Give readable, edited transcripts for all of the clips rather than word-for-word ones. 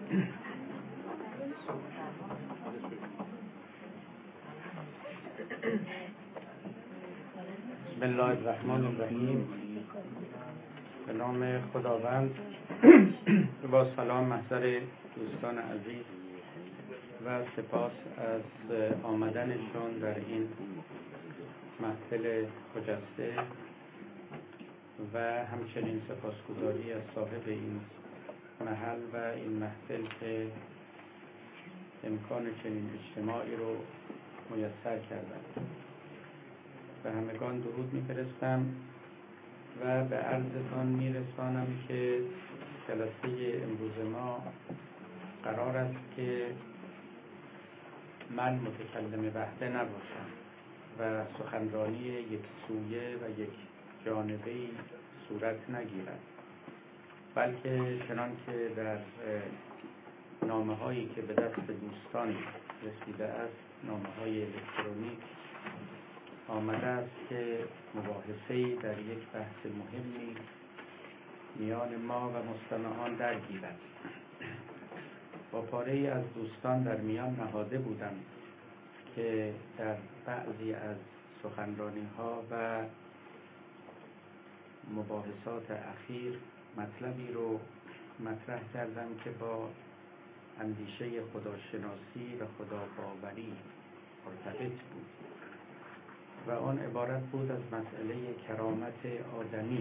بسم الله الرحمن الرحیم. به نام خداوند. با سلام محضر دوستان عزیز و سپاس از آمدنشون در این محفل خجسته و همچنین سپاسگزاری از صاحب این محل و این محفل که امکان چنین اجتماعی رو میسر کردن. به همگان درود میفرستم و به عرضتان میرسانم که جلسه امروز ما قرار است که من متکلم وحده نباشم و سخنرانی یک سویه و یک جانبه‌ای صورت نگیرد، بلکه چنان که در نامه‌هایی که به دست دوستان رسیده است، نامه‌های الکترونیک، آمده است که مباحثه‌ای در یک بحث مهمی میان ما و مستمعان درگیرد. با پاره‌ای از دوستان در میان نهاده بودم که در بعضی از سخنرانی‌ها و مباحثات اخیر مطلبی رو مطرح کردم که با اندیشه خداشناسی و خداباوری مرتبط بود و آن عبارت بود از مسئله کرامت آدمی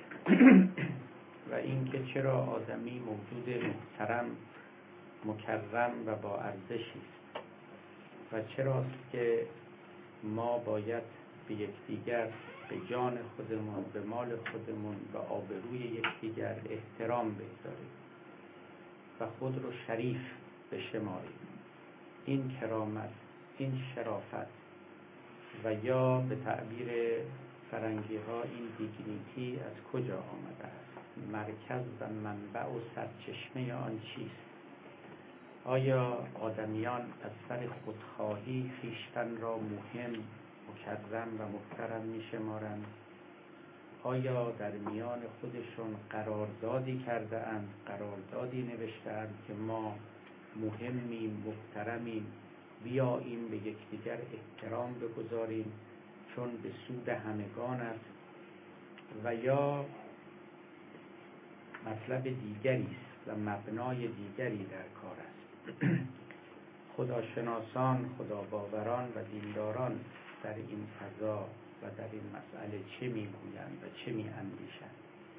و اینکه چرا آدمی موجود محترم، مکرم و با ارزشی است و چراست که ما باید به یکدیگر، به جان خودمون، به مال خودمون و آبروی یکدیگر احترام بگذاریم و خود رو شریف بشماریم. این کرامت، این شرافت و یا به تعبیر فرنگی ها این دیگنیتی از کجا آمده است؟ مرکز و منبع و سرچشمه آن چیست؟ آیا آدمیان از سر خودخواهی خویشتن را مهم، مکرم و محترم می شمارند؟ آیا در میان خودشون قراردادی کرده اند، قراردادی نوشته اند که ما مهمیم، محترمیم، بیاییم به یکدیگر احترام بگذاریم چون به سود همگان است؟ و یا مطلب دیگری است و مبنای دیگری در کار است؟ خداشناسان، خداباوران و دینداران در این فضا و در این مسئله چه میگویند و چه میاندیشند؟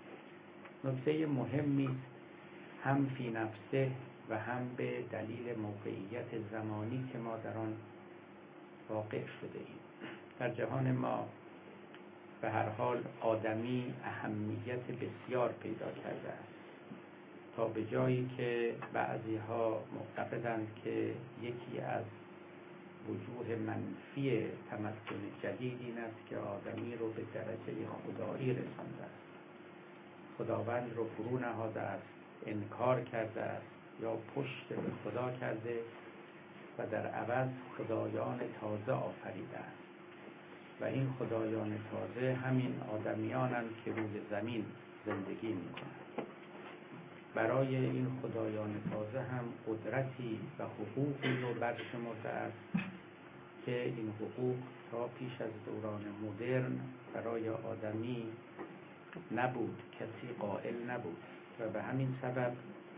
نکته مهمی است، هم فی نفسه و هم به دلیل موقعیت زمانی که ما در آن واقع شده ایم. در جهان ما به هر حال آدمی اهمیت بسیار پیدا کرده است، تا به جایی که بعضی ها معتقدند که یکی از وجوه منفی تمدن جدید این است که آدمی رو به درجه خدایی رسانده است، خداوند رو فرو نهاده است، انکار کرده است یا پشت به خدا کرده و در عوض خدایان تازه آفریده است و این خدایان تازه همین آدمیانند که روی زمین زندگی میکنند. برای این خدایان تازه هم قدرتی و حقوقی رو برشمرده است که این حقوق تا پیش از دوران مدرن برای آدمی نبود، کسی قائل نبود و به همین سبب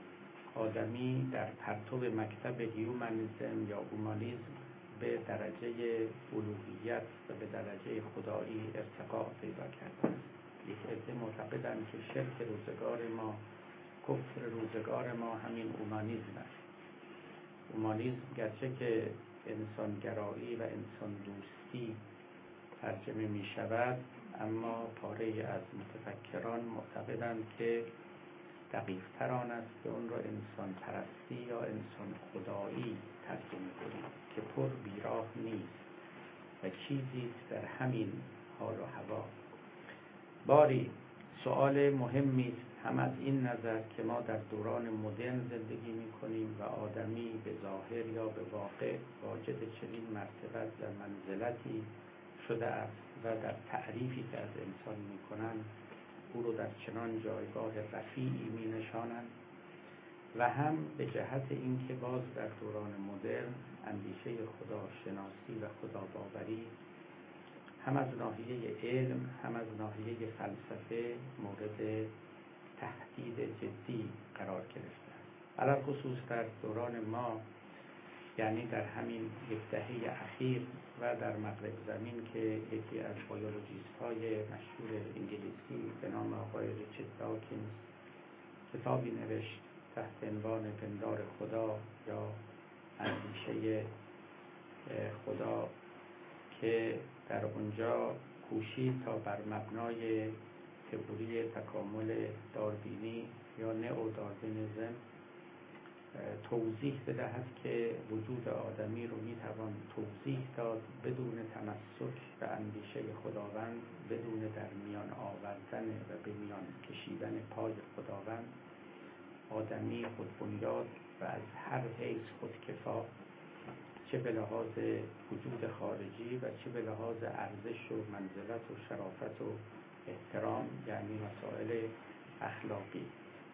آدمی در پرتو مکتب هیومانیسم یا اومانیسم به درجه الوهیت و به درجه خدایی ارتقا پیدا کرده است. یک عده معتقدند که شرک روزگار ما، کفر روزگار ما همین اومانیسم است. اومانیسم گرچه که انسانگرایی و انسان دوستی ترجمه می شود، اما پاره از متفکران معتقدند که دقیق تر آن است که اون را انسان پرستی یا انسان خدایی ترجمه کنیم که پر بیراه نیست و چیزی در همین حال و هوا. باری سؤال مهمی است هم از این نظر که ما در دوران مدرن زندگی می کنیم و آدمی به ظاهر یا به واقع واجد چنین مرتبت و منزلتی شده است و در تعریفی که از انسان می کنند او رو در چنان جایگاه رفیعی می نشانند و هم به جهت اینکه باز در دوران مدرن اندیشه خداشناسی و خداباوری هم از ناحیه علم هم از ناحیه فلسفه مورد تهدید جدی قرار گرفته است. علاوه خصوص در دوران ما، یعنی در همین یک دهه اخیر و در مغرب زمین که یکی از بیولوژیست های مشهور انگلیسی به نام آقای ریچارد داکینز کتابی نوشت تحت عنوان پندار خدا یا اندیشه خدا که در اونجا کوشید تا بر مبنای تئوری تکامل داروینی یا نئو داروینیسم توضیح بدهد که وجود آدمی رو میتوان توضیح داد بدون تمسک به اندیشه خداوند، بدون در میان آوردن و به میان کشیدن پای خداوند. آدمی خودبنیاد و از هر حیث خودکفا، چه به لحاظ وجود خارجی و چه به لحاظ ارزش و منزلت و شرافت و احترام، یعنی مسائل اخلاقی.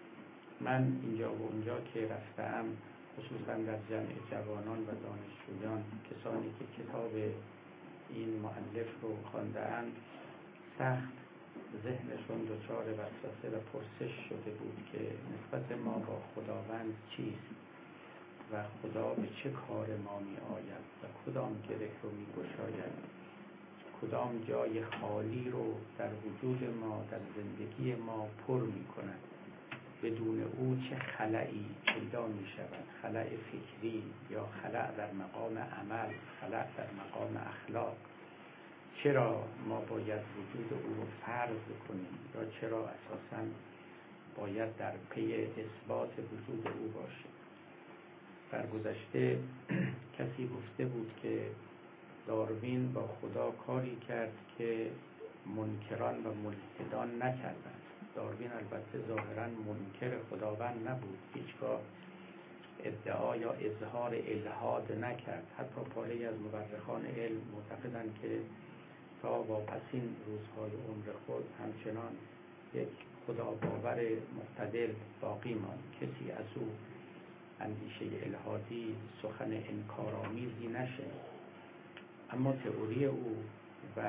من اینجا و اونجا که رفتم، خصوصا در جمع جوانان و دانشجویان، کسانی که کتاب این مؤلف رو خوانده‌اند، سخت ذهنشون دچار وسوسه و پرسش شده بود که نسبت ما با خداوند چیست و خدا به چه کار ما می آید و کدام گره رو می گشاید، کدام جای خالی رو در وجود ما، در زندگی ما پر می کند، بدون او چه خلایی پیدا می شود، خلأ فکری یا خلأ در مقام عمل، خلأ در مقام اخلاق. چرا ما باید وجود او رو فرض کنیم یا چرا اساساً باید در پی اثبات وجود او باشیم. در گذشته کسی گفته بود که داروین با خدا کاری کرد که منکران و ملحدان نکردند. داروین البته ظاهراً منکر خداوند نبود، هیچگاه ادعا یا اظهار الحاد نکرد. حتی پاره از مورخان علم معتقدند که تا واپسین روزهای عمر خود همچنان یک خداباور معتدل باقی ماند. کسی از او اندیشه الحادی، سخن انکارآمیزی نشنید. اما تئوری او و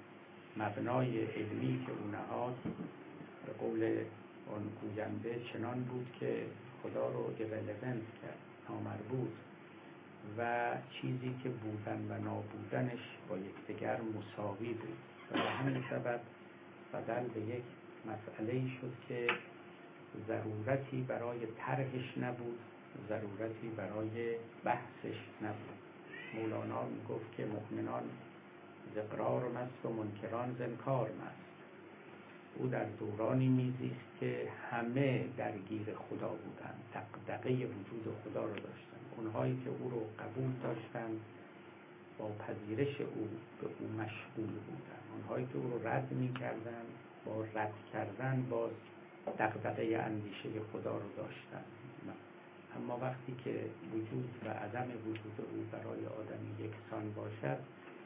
مبنای علمی که او نهاد به قول آن گوینده چنان بود که خدا رو irrelevant کرد، نامربوط، و چیزی که بودن و نابودنش با یکدیگر مساوی بود و به همین سبب بدل به یک مسئله شد که ضرورتی برای طرحش نبود، ضرورتی برای بحثش نبود. مولانا میگفت که مؤمنان ز اقرار مست و منکران ز انکار مست. او در دورانی میزیست که همه درگیر خدا بودند، دغدغه وجود خدا رو داشتند. اونهایی که او رو قبول داشتند با پذیرش او به او مشغول بودند، اونهایی که او رو رد میکردند با رد کردن باز دغدغه اندیشه خدا رو داشتند. اما وقتی که وجود و عدم وجود او برای آدمی یکسان باشد،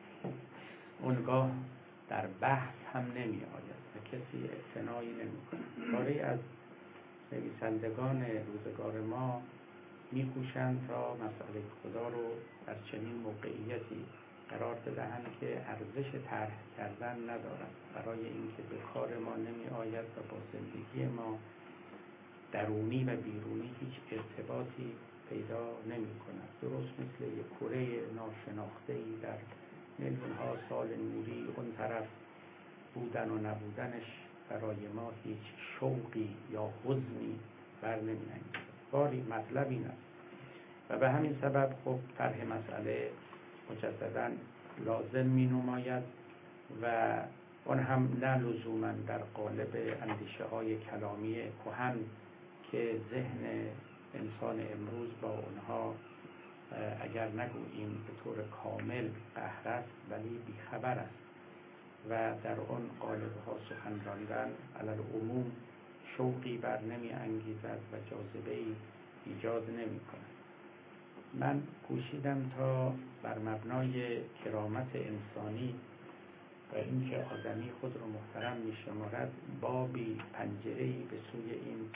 اونگاه در بحث هم نمی آید و کسی اعتنایی نمی کند. باری از نویسندگان روزگار ما می کوشند تا مسئله خدا رو در چنین موقعیتی قرار بدهند که ارزش طرح کردن ندارد، برای اینکه به کار ما نمی آید و با زندگی ما درونی و بیرونی هیچ ارتباطی پیدا نمی کند. درست مثل یک کره ناشناخته‌ای در میلیون ها سال نوری، اون طرف بودن و نبودنش برای ما هیچ شوقی یا حزنی بر نمی‌انگیزد. باری مطلب این است و به همین سبب خب طرح مسئله مجدداً لازم می نماید و آن هم نه لزوماً در قالب اندیشه های کلامی کهن که ذهن انسان امروز با اونها اگر نگوییم به طور کامل قهر است ولی بیخبر است و در آن قالب ها سخن راندن علی العموم شوقی بر نمی انگیزد و جاذبه‌ای ایجاد نمی کند. من کوشیدم تا بر مبنای کرامت انسانی و اینکه آدمی خود را محترم می شمارد بابی، پنجره‌ای به سوی این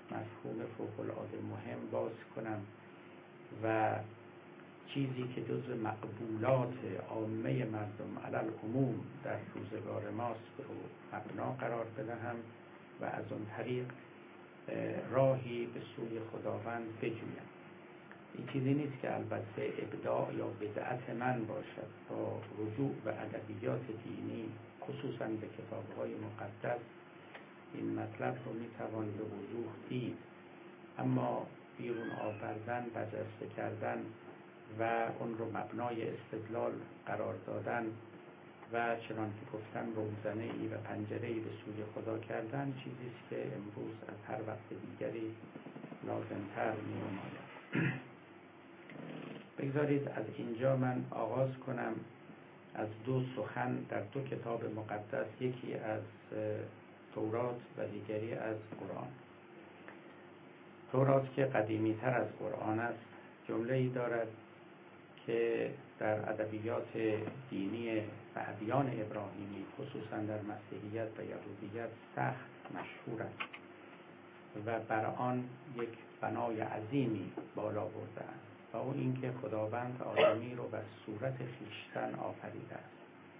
مفهوم فوق‌العاده مهم باز کنم و چیزی که جزو مقبولات عامه مردم علل عموم در روزگار ماست رو مبنا قرار بدهم و از اون طریق راهی به سوی خداوند بجویم. این چیزی نیست که البته ابداع یا بدعت من باشد. با رجوع به ادبیات دینی خصوصا به کتاب‌های مقدس این مطلب رو میتوان به وضوح دید، اما بیرون آوردن، برجسته کردن و اون رو مبنای استدلال قرار دادن و چنان که گفتم روزنه‌ای و پنجره‌ای به سوی خدا کردن چیزی است که امروز از هر وقت دیگری لازم‌تر می‌نماید. بگذارید از اینجا من آغاز کنم از دو سخن در دو کتاب مقدس، یکی از تورات و دیگری از قرآن. تورات که قدیمی تر از قرآن است جمله‌ای دارد که در ادبیات دینی و ادیان ابراهیمی خصوصا در مسیحیت و یهودیت سخت مشهور است و بر آن یک بنای عظیمی بالا برده است و او اینکه خداوند آدمی رو بر صورت خویشتن آفریده است.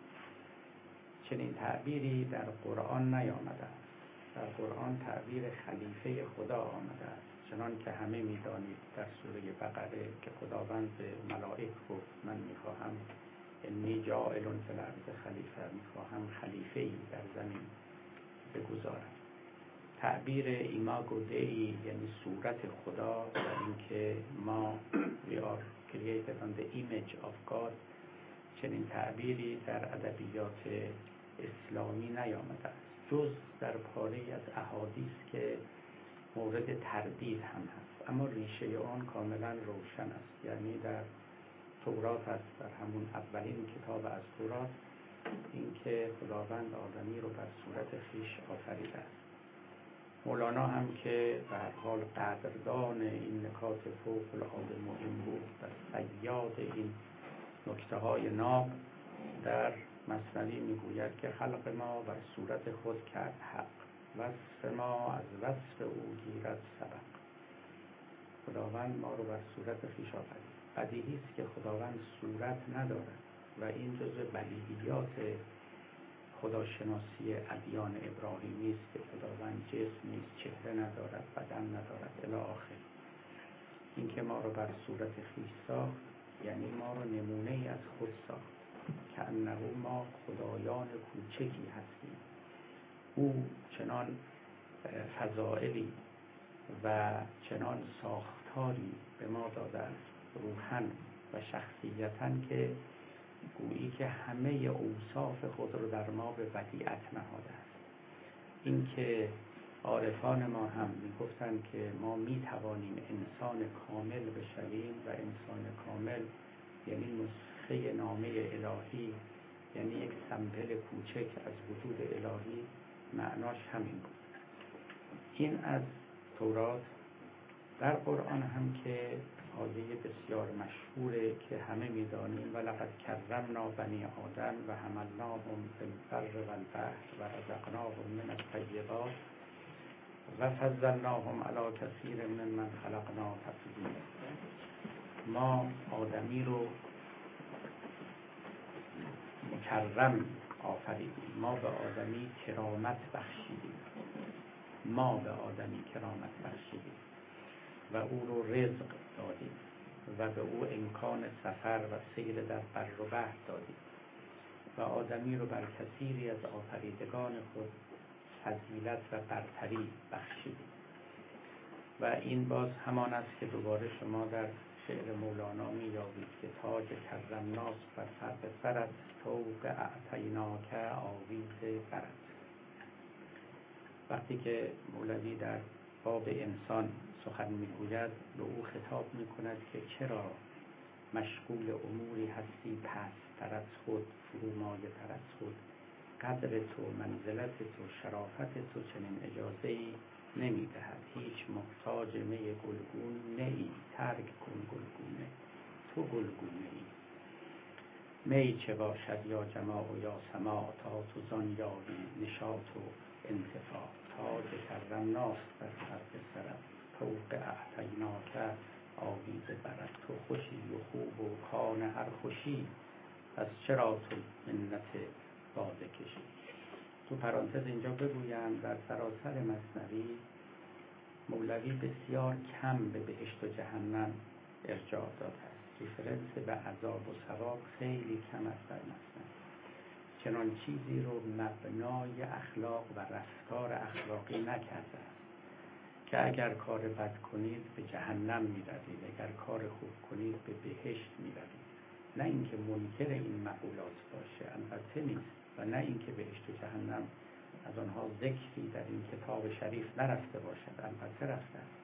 چنین تعبیری در قرآن نیامده است. در قرآن تعبیر خلیفه خدا آمده است، چنان که همه می‌دانید در سوره بقره که خداوند به ملائک گفت من می‌خواهم انی جاعل فی الارض خلیفه، می‌خواهم خلیفه‌ای در زمین بگذارم. تعبیر ایماگو دی یعنی صورت خدا و اینکه ما we are created on the image of God، چنین تعبیری در ادبیات اسلامی نیامده است جز در پاره‌ای از احادیث که مورد تردید هم هست، اما ریشه آن کاملا روشن است. یعنی در تورات است، در همون اولین کتاب از تورات، اینکه خداوند آدمی رو بر صورت خویش آفریده است. مولانا هم که به هر حال قدردان این نکات فوق العاده مهم بود و صیاد این نکته‌های ناب، در مثنوی میگوید که خلق ما بر صورت خود کرد حق، وصف ما از وصف او گیرد سبق. خداوند ما رو بر صورت خویش آفرید. بدیهی است که خداوند صورت ندارد و این جزء بدیهیات خداشناسی ادیان ابراهیمی است که خداوند جسم نیست، چهره ندارد، بدن ندارد الی آخر. اینکه ما رو بر صورت خویش ساخت یعنی ما رو نمونه‌ای از خود ساخت که انه ما خدایان کوچکی هستیم. او چنان فضائلی و چنان ساختاری به ما داده است روحاً و شخصیتاً که گویی که همه اوصاف خود رو در ما به بدیعت نهاده است. این که عارفان ما هم میگفتند که ما میتوانیم انسان کامل بشویم و انسان کامل یعنی نسخه نامه الهی، یعنی یک سمپل کوچک از وجود الهی، معناش همین بود. این از تورات. در قرآن هم که آیه بسیار مشهوره که همه می‌دانیم ولقد کرمنا بنی آدم و حملناهم فی البر والبحر و رزقناهم من الطیبات و فضلناهم علی کثیر ممن خلقنا تفضیلا. ما آدمی رو مکرم آفریدیم، ما به آدمی کرامت بخشیدیم، ما به آدمی کرامت بخشیدیم و او رو رزق دادیم و به او امکان سفر و سیر در بر و بحر دادیم و آدمی رو بر کثیری از آفریدگان خود فضیلت و برتری بخشیدیم. و این باز همان است که دوباره شما در شعر مولانا می‌یابید که تاج کرمناس بر فرق سرت، طوق اعطیناک آویز برت. وقتی که مولوی در باب انسان سخن میگوید به او خطاب میکند که چرا مشغول اموری هستی پست‌تر از خود، فرومایه‌تر از خود، قدر تو، منزلت تو، شرافت تو چنین اجازه‌ای نمیدهد. هیچ محتاج می گلگون نیی، ترک کن گلگونه، تو گلگونه ای. می چه باشد یا جماع و یا سماع، تا تو زان یابی نشاط و انتفاع. تاج کرمناست بر فرق سرت. طوق اعطیناک آویزه برد. تو خوشی و خوب و خان هر خوشی، پس چرا تو منت باده کشی. تو پرانتز اینجا بگویم در سراسر مثنوی مولوی بسیار کم به بهشت و جهنم ارجاع داده است. ریفرنس به عذاب و ثواب خیلی کم است در مثنوی. چنان چیزی رو مبنای اخلاق و رفتار اخلاقی نکرده است که اگر کار بد کنید به جهنم می‌روید، اگر کار خوب کنید به بهشت می‌روید. نه اینکه منکر این مقولات باشه، البته نیست، و نه اینکه بهشت و جهنم از آنها ذکری در این کتاب شریف نرفته باشد، البته رفته است.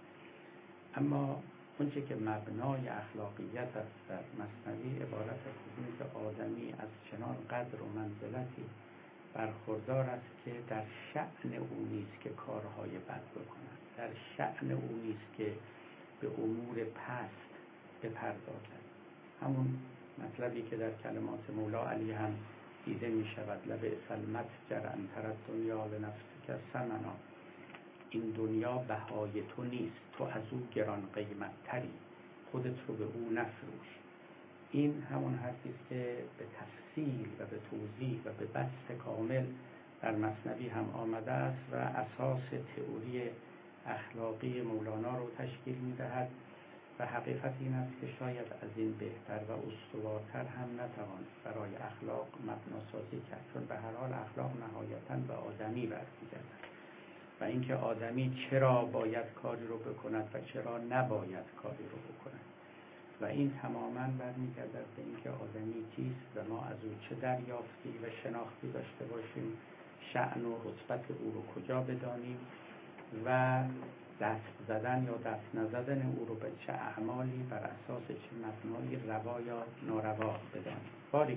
اما اونچه که مبنای اخلاقیت است در مثنوی عبارت است از این که آدمی از چنان قدر و منزلتی برخوردار است که در شأن او نیست که کارهای بد بکند، در شأن او نیست که به امور پست بپردازد. همون مطلبی که در کلمات مولا علی هم دیده می شود: لبئس المتجر ان تری الدنیا لنفسک ثمنا. این دنیا بهای تو نیست، تو از او گران قیمت تری، خودت رو به او نفروش. این همون حرفی است که به تفصیل و به توضیح و به بسط کامل در مثنوی هم آمده است و اساس تئوری اخلاقی مولانا رو تشکیل می‌دهد. و حقیقت این است که شاید از این بهتر و استوارتر هم نتوان برای اخلاق مبناسازی کرد، چون به هر حال اخلاق نهایتاً به آدمی برمی‌گردد و اینکه آدمی چرا باید کاری رو بکند و چرا نباید کاری رو بکند، و این تماماً برمی‌گردد به اینکه آدمی کیست و ما از او چه دریافتی و شناختی داشته باشیم، شأن و رتبت او رو کجا بدانیم و دست زدن یا دست نزدن او رو به چه اعمالی بر اساس چه مبنای روا یا ناروا بدانیم. باری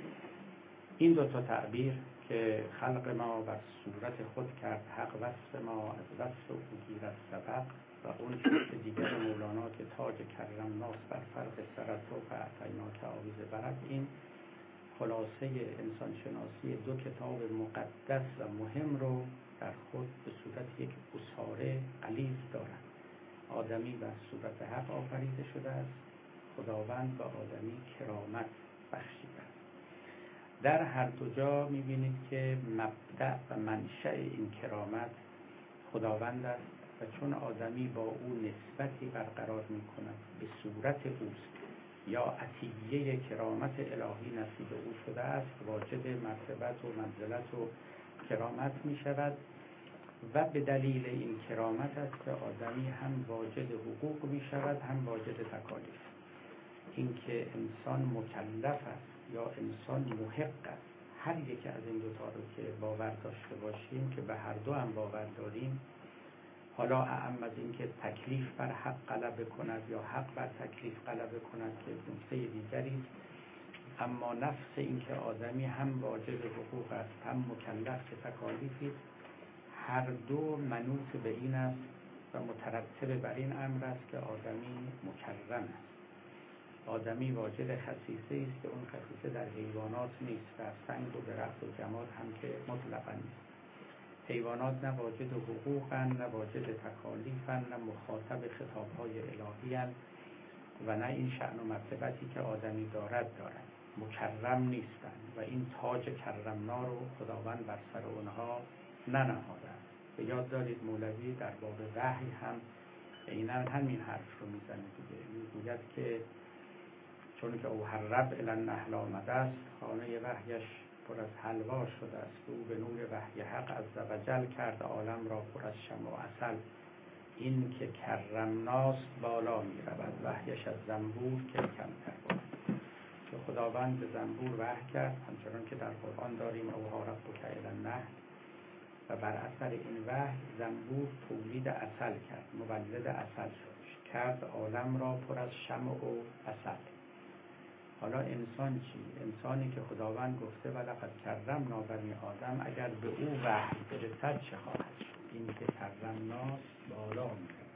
این دو تا تعبیر که خلق ما بر صورت خود کرد حق، وصف ما از وصف او گیرد سبق، و اون شکل دیگر مولانا که تاج کرمناست بر فرق سرت و اعطیناک آویزه برد، این خلاصه انسان شناسی دو کتاب مقدس و مهم رو در خود به صورت یک اساره غلیظ دارد. آدمی بر صورت حق آفریده شده است، خداوند به آدمی کرامت بخشیده است. در هر دو جا می‌بینید که مبدأ و منشأ این کرامت خداوند است و چون آدمی با او نسبتی برقرار می‌کند به صورت اوست یا عطیه کرامت الهی نصیب او شده است، واجد مرتبت و منزلت و کرامت می‌شود و به دلیل این کرامت است که آدمی هم واجد حقوق می‌شود هم واجد تکالیف. اینکه انسان مکلف است یا انسان محق است، هر یک از این دوتا رو که باور داشته باشیم که به هر دو هم باور داریم، حالا اعم از این که تکلیف بر حق غلبه کند یا حق بر تکلیف غلبه کند که نکته دیگری است، اما نفس این که آدمی هم واجد حقوق است هم مکلف به تکالیفی است، هر دو منوط به این است و مترتب بر این امر است که آدمی مکرم است. آدمی واجد خصیصه است که اون خصیصه در حیوانات نیست، در سنگ و درخت و جماد هم که مطلقاً نیست. حیوانات نه واجد حقوقاً، نه واجد تکالیفاً، نه مخاطب خطاب‌های الهی‌اند و نه این شأن و مرتبتی که آدمی دارد. مکرم نیستند و این تاج کرمنا رو خداوند بر سر اونها ننهاده است. به یاد دارید مولوی در باب وحی هم عیناً همین حرف رو میزنه دیگه. میگوید که چون که او هر رب الی النحل آمده است، خانه وحیش پر از حلوا شده است. او به نور وحی حق عزوجل کرد عالم را پر از شمع و عسل. این که کرمناست بالا می رود، وحیش از زنبور که کمتر بود. که خداوند به زنبور وحی کرد، همچنان که در قرآن داریم اوحی ربک الی النحل، و بر اثر این وحی زنبور تولید عسل کرد، مولد عسل شد، کرد عالم را پر از شمع و عسل. حالا انسان چی؟ انسانی که خداوند گفته ولقد کرمنا بنی آدم، اگر به او وحی برسد چه خواهد شد؟ این که کرمناست بالا می‌رود،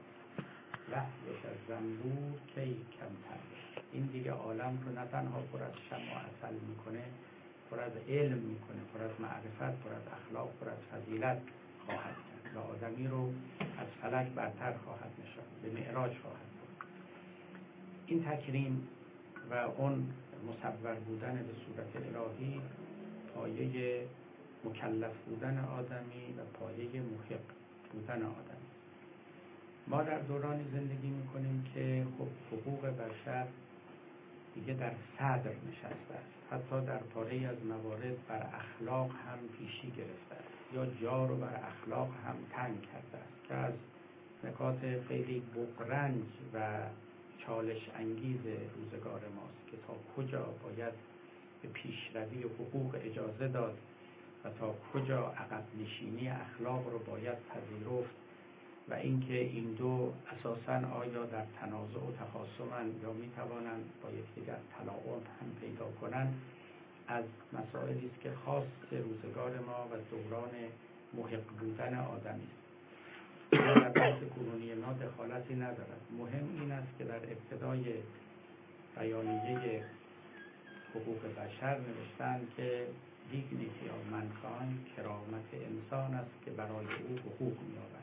وحیش از زنبور کی کمتر بشه. این دیگه عالم رو نه تنها پر از شمع و عسل میکنه، پر از علم میکنه، پر از معرفت، پر از اخلاق، پر از فضیلت خواهد کرد. نسل آدمی رو از فلک برتر خواهد نشاند، به معراج خواهد برد. این تکریم و اون مصور بودن به صورت الهی پایه مکلف بودن آدمی و پایه محق بودن آدمی. ما در دورانی زندگی میکنیم که خب حقوق بشر دیگه در صدر نشسته است، حتی در پاره از موارد بر اخلاق هم پیشی گرفته است یا جا رو بر اخلاق هم تنگ کرده است که از نکات خیلی بغرنج و چالش انگیز روزگار ماست که تا کجا باید به پیشروی حقوق اجازه داد و تا کجا عقب نشینی اخلاق رو باید پذیرفت و اینکه این دو اساساً آیا در تنازع و تخاصمند یا میتوانند با یکدیگر تلاعب هم پیدا کنند، از مسائلی است که خاص روزگار ما و دوران محق بودن آدمی است. در بحث کنونی ما دخالتی ندارد. مهم این است که در ابتدای بیانیه حقوق بشر نوشتند که دیگنیتی آف منکاین، کرامت انسان است که برای او حقوق می‌آورد.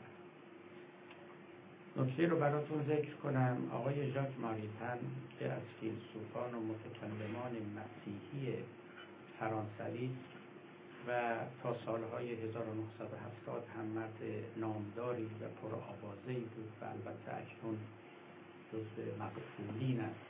نکته رو براتون ذکر کنم. آقای ژاک ماریتن که از فیلسوفان و متکلمان مسیحی فرانسوی و تا سالهای 1970 هم مرد نامداری و پرآوازه‌ای بود و البته اکنون جزو مقبولین است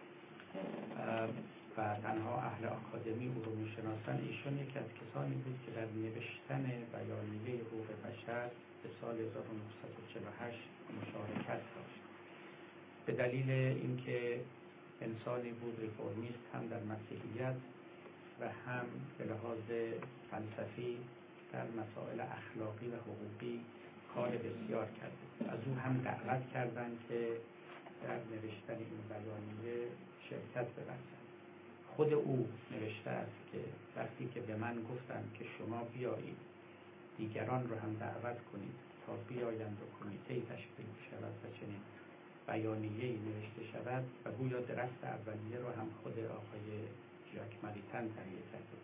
و تنها اهل آکادمی او رو میشناسن. ایشون یکی از کسانی بود که در نوشتن بیانیه حقوق بشر به سال 1948 مشارکت داشت. به دلیل اینکه انسانی بود ریفورمیست هم در مسیحیت و هم به لحاظ فلسفی در مسائل اخلاقی و حقوقی کار بسیار کرده. از او هم دعوت کردند که در نوشتن این بیانیه شرکت بورزد. خود او نوشته است که وقتی که به من گفتند که شما بیایید دیگران رو هم دعوت کنید تا بیایند و کمیته‌ای تشکیل شود و چنین بیانیه‌ای نوشته شود و گویا درخت اولیه رو هم خود آقای ژاک ماریتن تهیه کرده.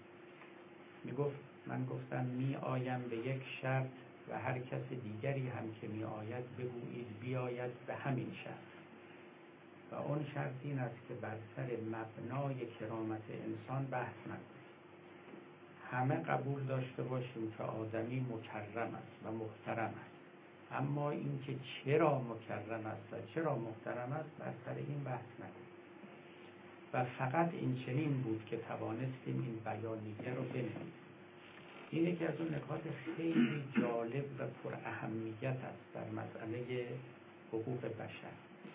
من گفتم می آیم به یک شرط و هر کس دیگری هم که می آید بگویید بیاید به همین شرط. و اون شرط این است که بر سر مبنای کرامت انسان بحث نکنیم. همه قبول داشته باشیم که آدمی مکرم است و محترم است، اما اینکه چرا مکرم است و چرا محترم است بر سر این بحث نکنیم. و فقط این چنین بود که توانستیم این بیانیه رو بنویسیم. این یکی از اون نکات خیلی جالب و پر اهمیت است در مسئله حقوق بشر.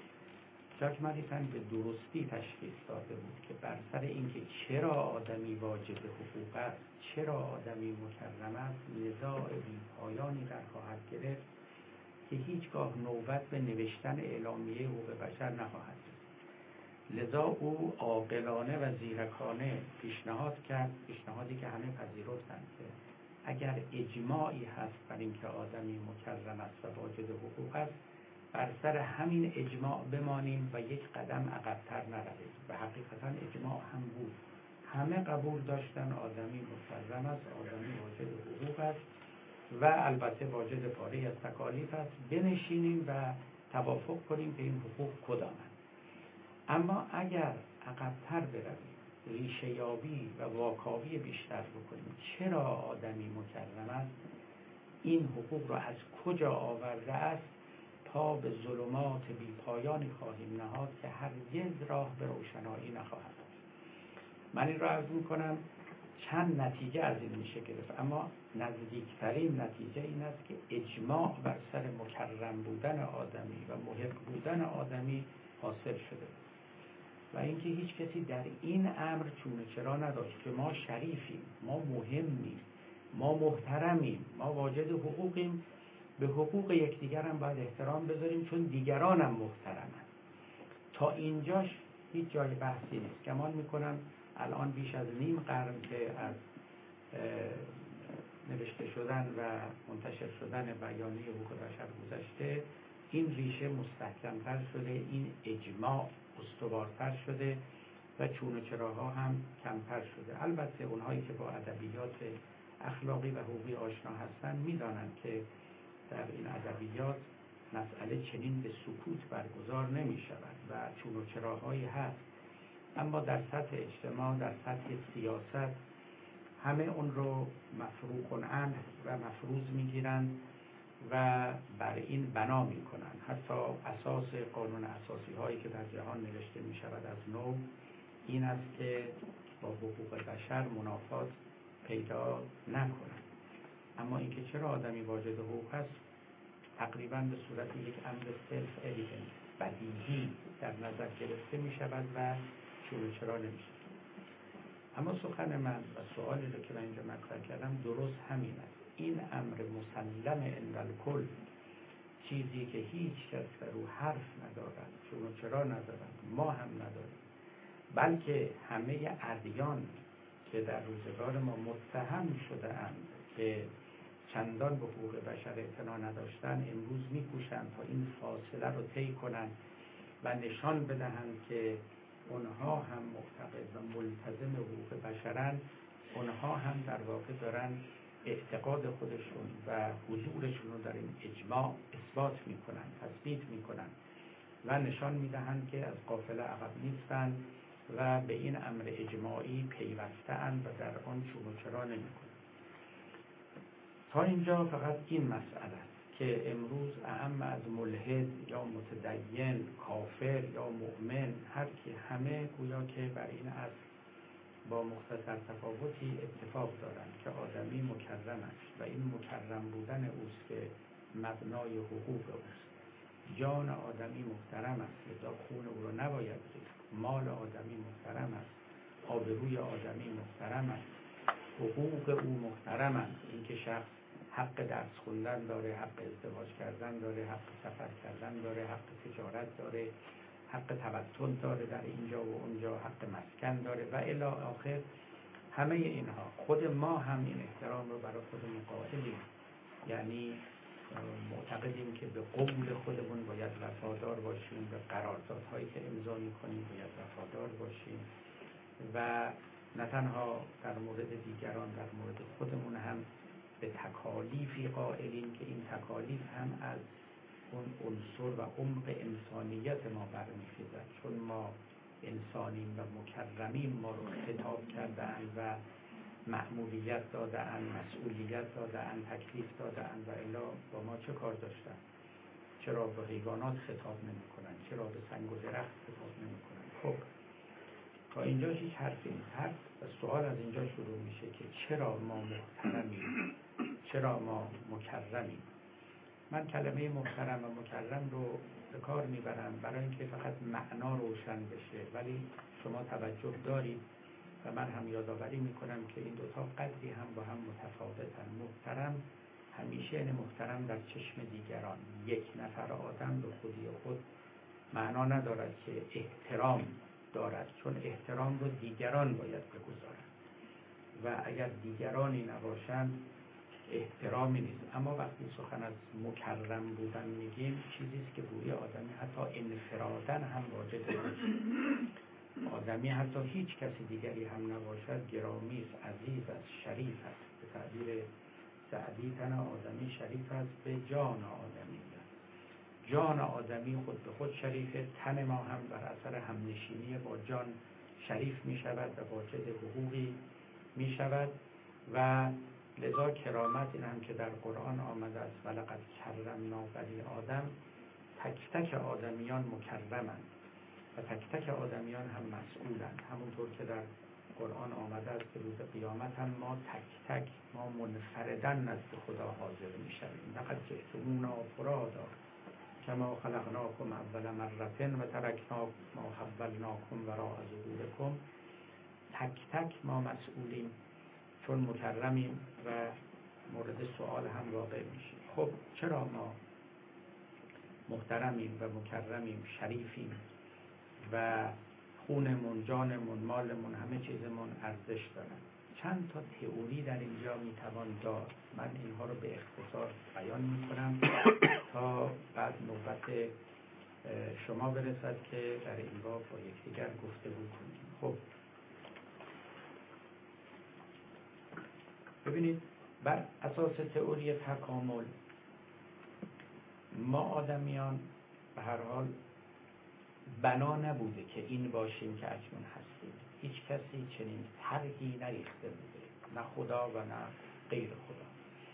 ژاک ماریتن به درستی تشخیص داده بود که بر سر اینکه چرا آدمی واجد حقوق است، چرا آدمی مکرم است، نزاع بی‌پایانی در خواهد گرفت که هیچگاه نوبت به نوشتن اعلامیه حقوق بشر نخواهد رسید. لذا او عاقلانه و زیرکانه پیشنهاد کرد، پیشنهادی که همه پذیرفتند، که اگر اجماعی هست بر اینکه آدمی مکرم است و واجد حقوق است، بر سر همین اجماع بمانیم و یک قدم عقب‌تر نرویم. و حقیقتا اجماع هم بود. همه قبول داشتن آدمی مکرم است، آدمی واجد حقوق است و البته واجد پاره از تکالیف است. بنشینیم و توافق کنیم که این حقوق کدامند. اما اگر عقب‌تر برویم، ریشه یابی و واکاوی بیشتر بکنیم، چرا آدمی مکرم است، این حقوق را از کجا آورده است، پا به ظلمات بی پایانی خواهیم نهاد که هرگز راه به روشنایی نخواهد داشت. من این را عرض می‌کنم، چند نتیجه از این میشه گرفت، اما نزدیکترین نتیجه این است که اجماع بر سر مکرم بودن آدمی و محق بودن آدمی حاصل شده و اینکه هیچ کسی در این امر چونه چرا نداشت که ما شریفیم، ما مهمیم، ما محترمیم، ما واجد حقوقیم، به حقوق یکدیگر هم باید احترام بذاریم چون دیگران هم محترمند. تا اینجاش هیچ جای بحثی نیست. گمان میکنم الان بیش از نیم قرن که از نوشته شدن و منتشر شدن بیانیه حقوق بشر گذشته، این ریشه مستحکم‌تر شده، این اجماع استوارتر شده و چون و چراها هم کمتر شده. البته اونهایی که با ادبیات اخلاقی و حقوقی آشنا هستن میدانند که در این ادبیات مسئله چنین به سکوت برگزار نمی شود و چون و چراهایی هست، اما در سطح اجتماع، در سطح سیاست همه اون رو مفروغ عنه و مفروض میگیرند و بر این بنا میکنند. حتی اساس قانون اساسی هایی که در جهان نوشته می شود از نو این است که با حقوق بشر منافات پیدا نکنند. اما اینکه چرا آدمی واجد حقوق است تقریبا به صورت یک امر سلف اویدنت، بدیهی در نظر گرفته می شود و چون و چرا نمی شود. اما سخن من و سوالی رو که من اینجا مطرح کردم درست همین است. این امر مسلم عند الکل، چیزی که هیچ کس در او حرف ندارد، چون و چرا ندارد، ما هم نداریم، بلکه همه ادیان که در روزگار ما متهم شده اند که چندان به حقوق بشر اعتنا نداشتن، امروز می‌کوشند تا این فاصله رو طی کنند و نشان بدهند که اونها هم معتقد و ملتزم حقوق بشرند. اونها هم در واقع دارن اعتقاد خودشون و حضورشون رو در این اجماع اثبات میکنن، تثبیت میکنن و نشان میدهند که از قافله عقب نیستند و به این امر اجماعی پیوسته‌اند و در آن چون و چرا نمیکنند. تا اینجا فقط این مسئله است که امروز اعم از ملحد یا متدین، کافر یا مؤمن، هر کی، همه گویا که بر این اصل با مختصر تفاوتی اتفاق دارند که آدمی مکرم است و این مکرم بودن اوست که مبنای حقوق اوست. جان آدمی محترم است، لذا خون او را نباید ریخت. مال آدمی محترم است، آبروی آدمی محترم است، حقوق او محترم است. اینکه شخص حق درس خوندن داره، حق ازدواج کردن داره، حق سفر کردن داره، حق تجارت داره، حق تبتل داره در اینجا و اونجا، حق مسکن داره و الی آخر. همه اینها خود ما هم این احترام رو برای خودمون قائلیم، یعنی معتقدیم که به قول خودمون باید وفادار باشیم، به قراردادهایی که امضا می‌کنیم باید وفادار باشیم و نه تنها در مورد دیگران، در مورد خودمون هم به تکالیفی قائلیم که این تکالیف هم از اون عنصر و عمق انسانیت ما برمیخیزد. چون ما انسانیم و مکرمیم، ما رو خطاب کرده‌اند و مأموریت داده‌اند، مسئولیت داده‌اند، تکلیف داده‌اند و الا با ما چه کار داشتن؟ چرا به حیوانات خطاب نمی‌کنند؟ چرا به سنگ و درخت خطاب نمی‌کنند؟ خب تا اینجا هیچ حرفی نیست. حرف و سوال از اینجا شروع میشه که چرا ما محترمیم؟ چرا ما مکرمیم؟ من کلمه محترم و مکرم رو به کار میبرم برای اینکه فقط معنا روشن بشه، ولی شما توجه دارید و من هم یادآوری میکنم که این دوتا قدری هم با هم متفاوتن. محترم همیشه یعنی محترم در چشم دیگران. یک نفر آدم به خودی خود معنا ندارد که احترام دارد، چون احترام رو دیگران باید بگذارند و اگر دیگرانی نباشند احترامی نیست. اما وقتی سخن از مکرم بودن میگیم، چیزی است که روی آدمی حتی انفرادن هم واجد است. آدمی حتی هیچ کسی دیگری هم نباشد گرامی است، عزیز است، شریف است. به تعبیر سعدی تن آدمی شریف است به جان آدمی. جان آدمی خود به خود شریفه، تن ما هم بر اثر همنشینی با جان شریف می شود و واجد حقوقی می شود و لذا کرامت این هم که در قرآن آمده است ولقد کرمنا بنی آدم، تک تک آدمیان مکرمند و تک تک آدمیان هم مسئولند. همونطور که در قرآن آمده است که روز قیامت هم ما تک تک، ما منفردن نزد خدا حاضر می شویم. لقد جئتمونا فرادا کما خلقناکم اول مرة و ترکنا ما حولناکم وراء ظهورکم. تک تک ما مسئولیم چون مکرمیم و مورد سوال هم واقع میشیم. خب چرا ما محترمیم و مکرمیم، شریفیم و خونمون، جانمون، مالمون، همه چیزمون ارزش دارن؟ چند تا تئوری در اینجا میتوان داد. من اینها رو به اختصار بیان میکنم تا بعد نوبت شما برسد که در این باب با یکدیگر گفتگو کنیم. خب ببینید، بر اساس تئوری تکامل ما آدمیان به هر حال بنا نبوده که این باشیم که اکنون هستیم. هیچ کسی چنین طرحی نریخته بوده، نه خدا و نه غیر خدا.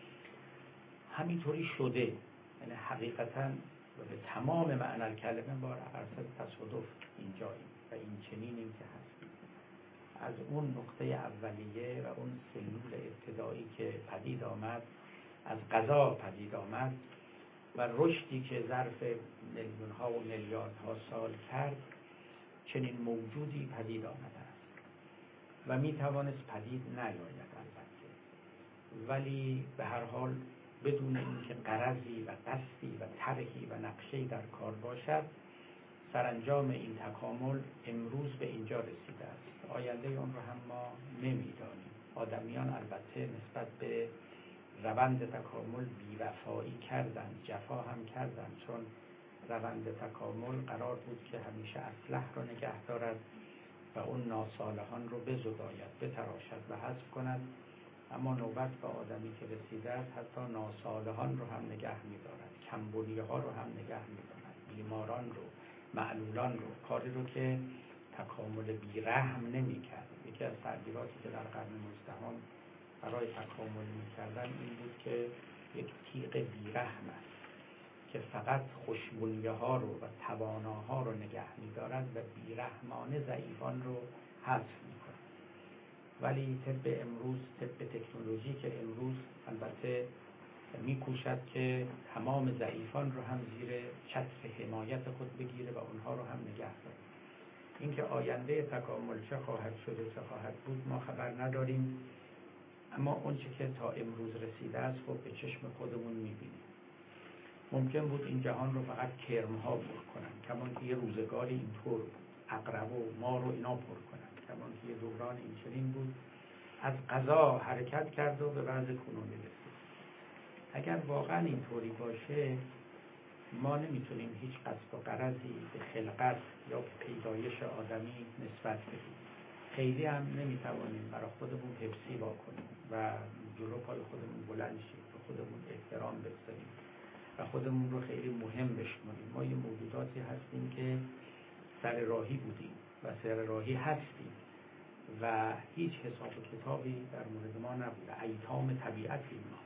همینطوری شده، یعنی حقیقتاً به تمام معنی کلمه بار عرصه تصادف اینجاییم و این چنینیم که هستیم. از اون نقطه اولیه و اون سلول ابتدایی که پدید آمد، از قضا پدید آمد و رشدی که ظرف میلیون ها و میلیاردها سال کرد، چنین موجودی پدید آمده است و می توانست پدید نیاید البته، ولی به هر حال بدون اینکه غرضی و قصدی و طرحی و نقشه‌ای در کار باشد، سرانجام این تکامل امروز به اینجا رسیده است. آینده اون رو هم ما نمی‌دانیم. آدمیان البته نسبت به روند تکامل بی‌وفایی کردند، جفا هم کردند، چون روند تکامل قرار بود که همیشه اصلح رو نگه دارد و اون ناصالحان رو بزداید، بتراشد و حذف کند. اما نوبت به آدمی که رسیده است حتی ناصالحان رو هم نگه می‌دارد، کمبودی‌ها رو هم نگه می‌دارد، بیماران رو، معلولان رو، کاری رو که تکامل بی‌رحم نمی‌کرد. یکی از تعبیراتی که در قرن 19 برای تکامل می‌کردن این بود که یک تیغ بی‌رحم است که فقط خوشبنیه‌ها رو و تواناها رو نگه می‌دارد و بی‌رحمانه ضعیفان رو حذف می‌کند. ولی طب امروز، طب تکنولوژی که امروز البته می‌کوشد که تمام ضعیفان رو هم زیر چتر حمایت خود بگیره و اونها رو هم نگه داره. اینکه آینده تکامل چه خواهد شد و چه خواهد بود ما خبر نداریم، اما اونچه که تا امروز رسیده است خب به چشم خودمون می‌بینیم. ممکن بود این جهان رو فقط کرم‌ها پر کنن، کمان که یه روزگاری اینطور عقرب و مار رو اینا پر کنن، کمان که یه دوران این چنین بود، از قضا حرکت کرد و به وضع کنونی رسید. اگر واقعا اینطوری باشه ما نمیتونیم هیچ قصد و غرضی به خلقت یا به پیدایش آدمی نسبت بدیم. خیلی هم نمیتوانیم برای خودمون حفظی واکنیم و جلو پای خودمون بلند شیم، به خودمون احترام بگذاریم و خودمون رو خیلی مهم بشماریم. ما یه موجوداتی هستیم که سر راهی بودیم و سر راهی هستیم و هیچ حساب و کتابی در مورد ما نبوده، ایتام طبیعتیم ما.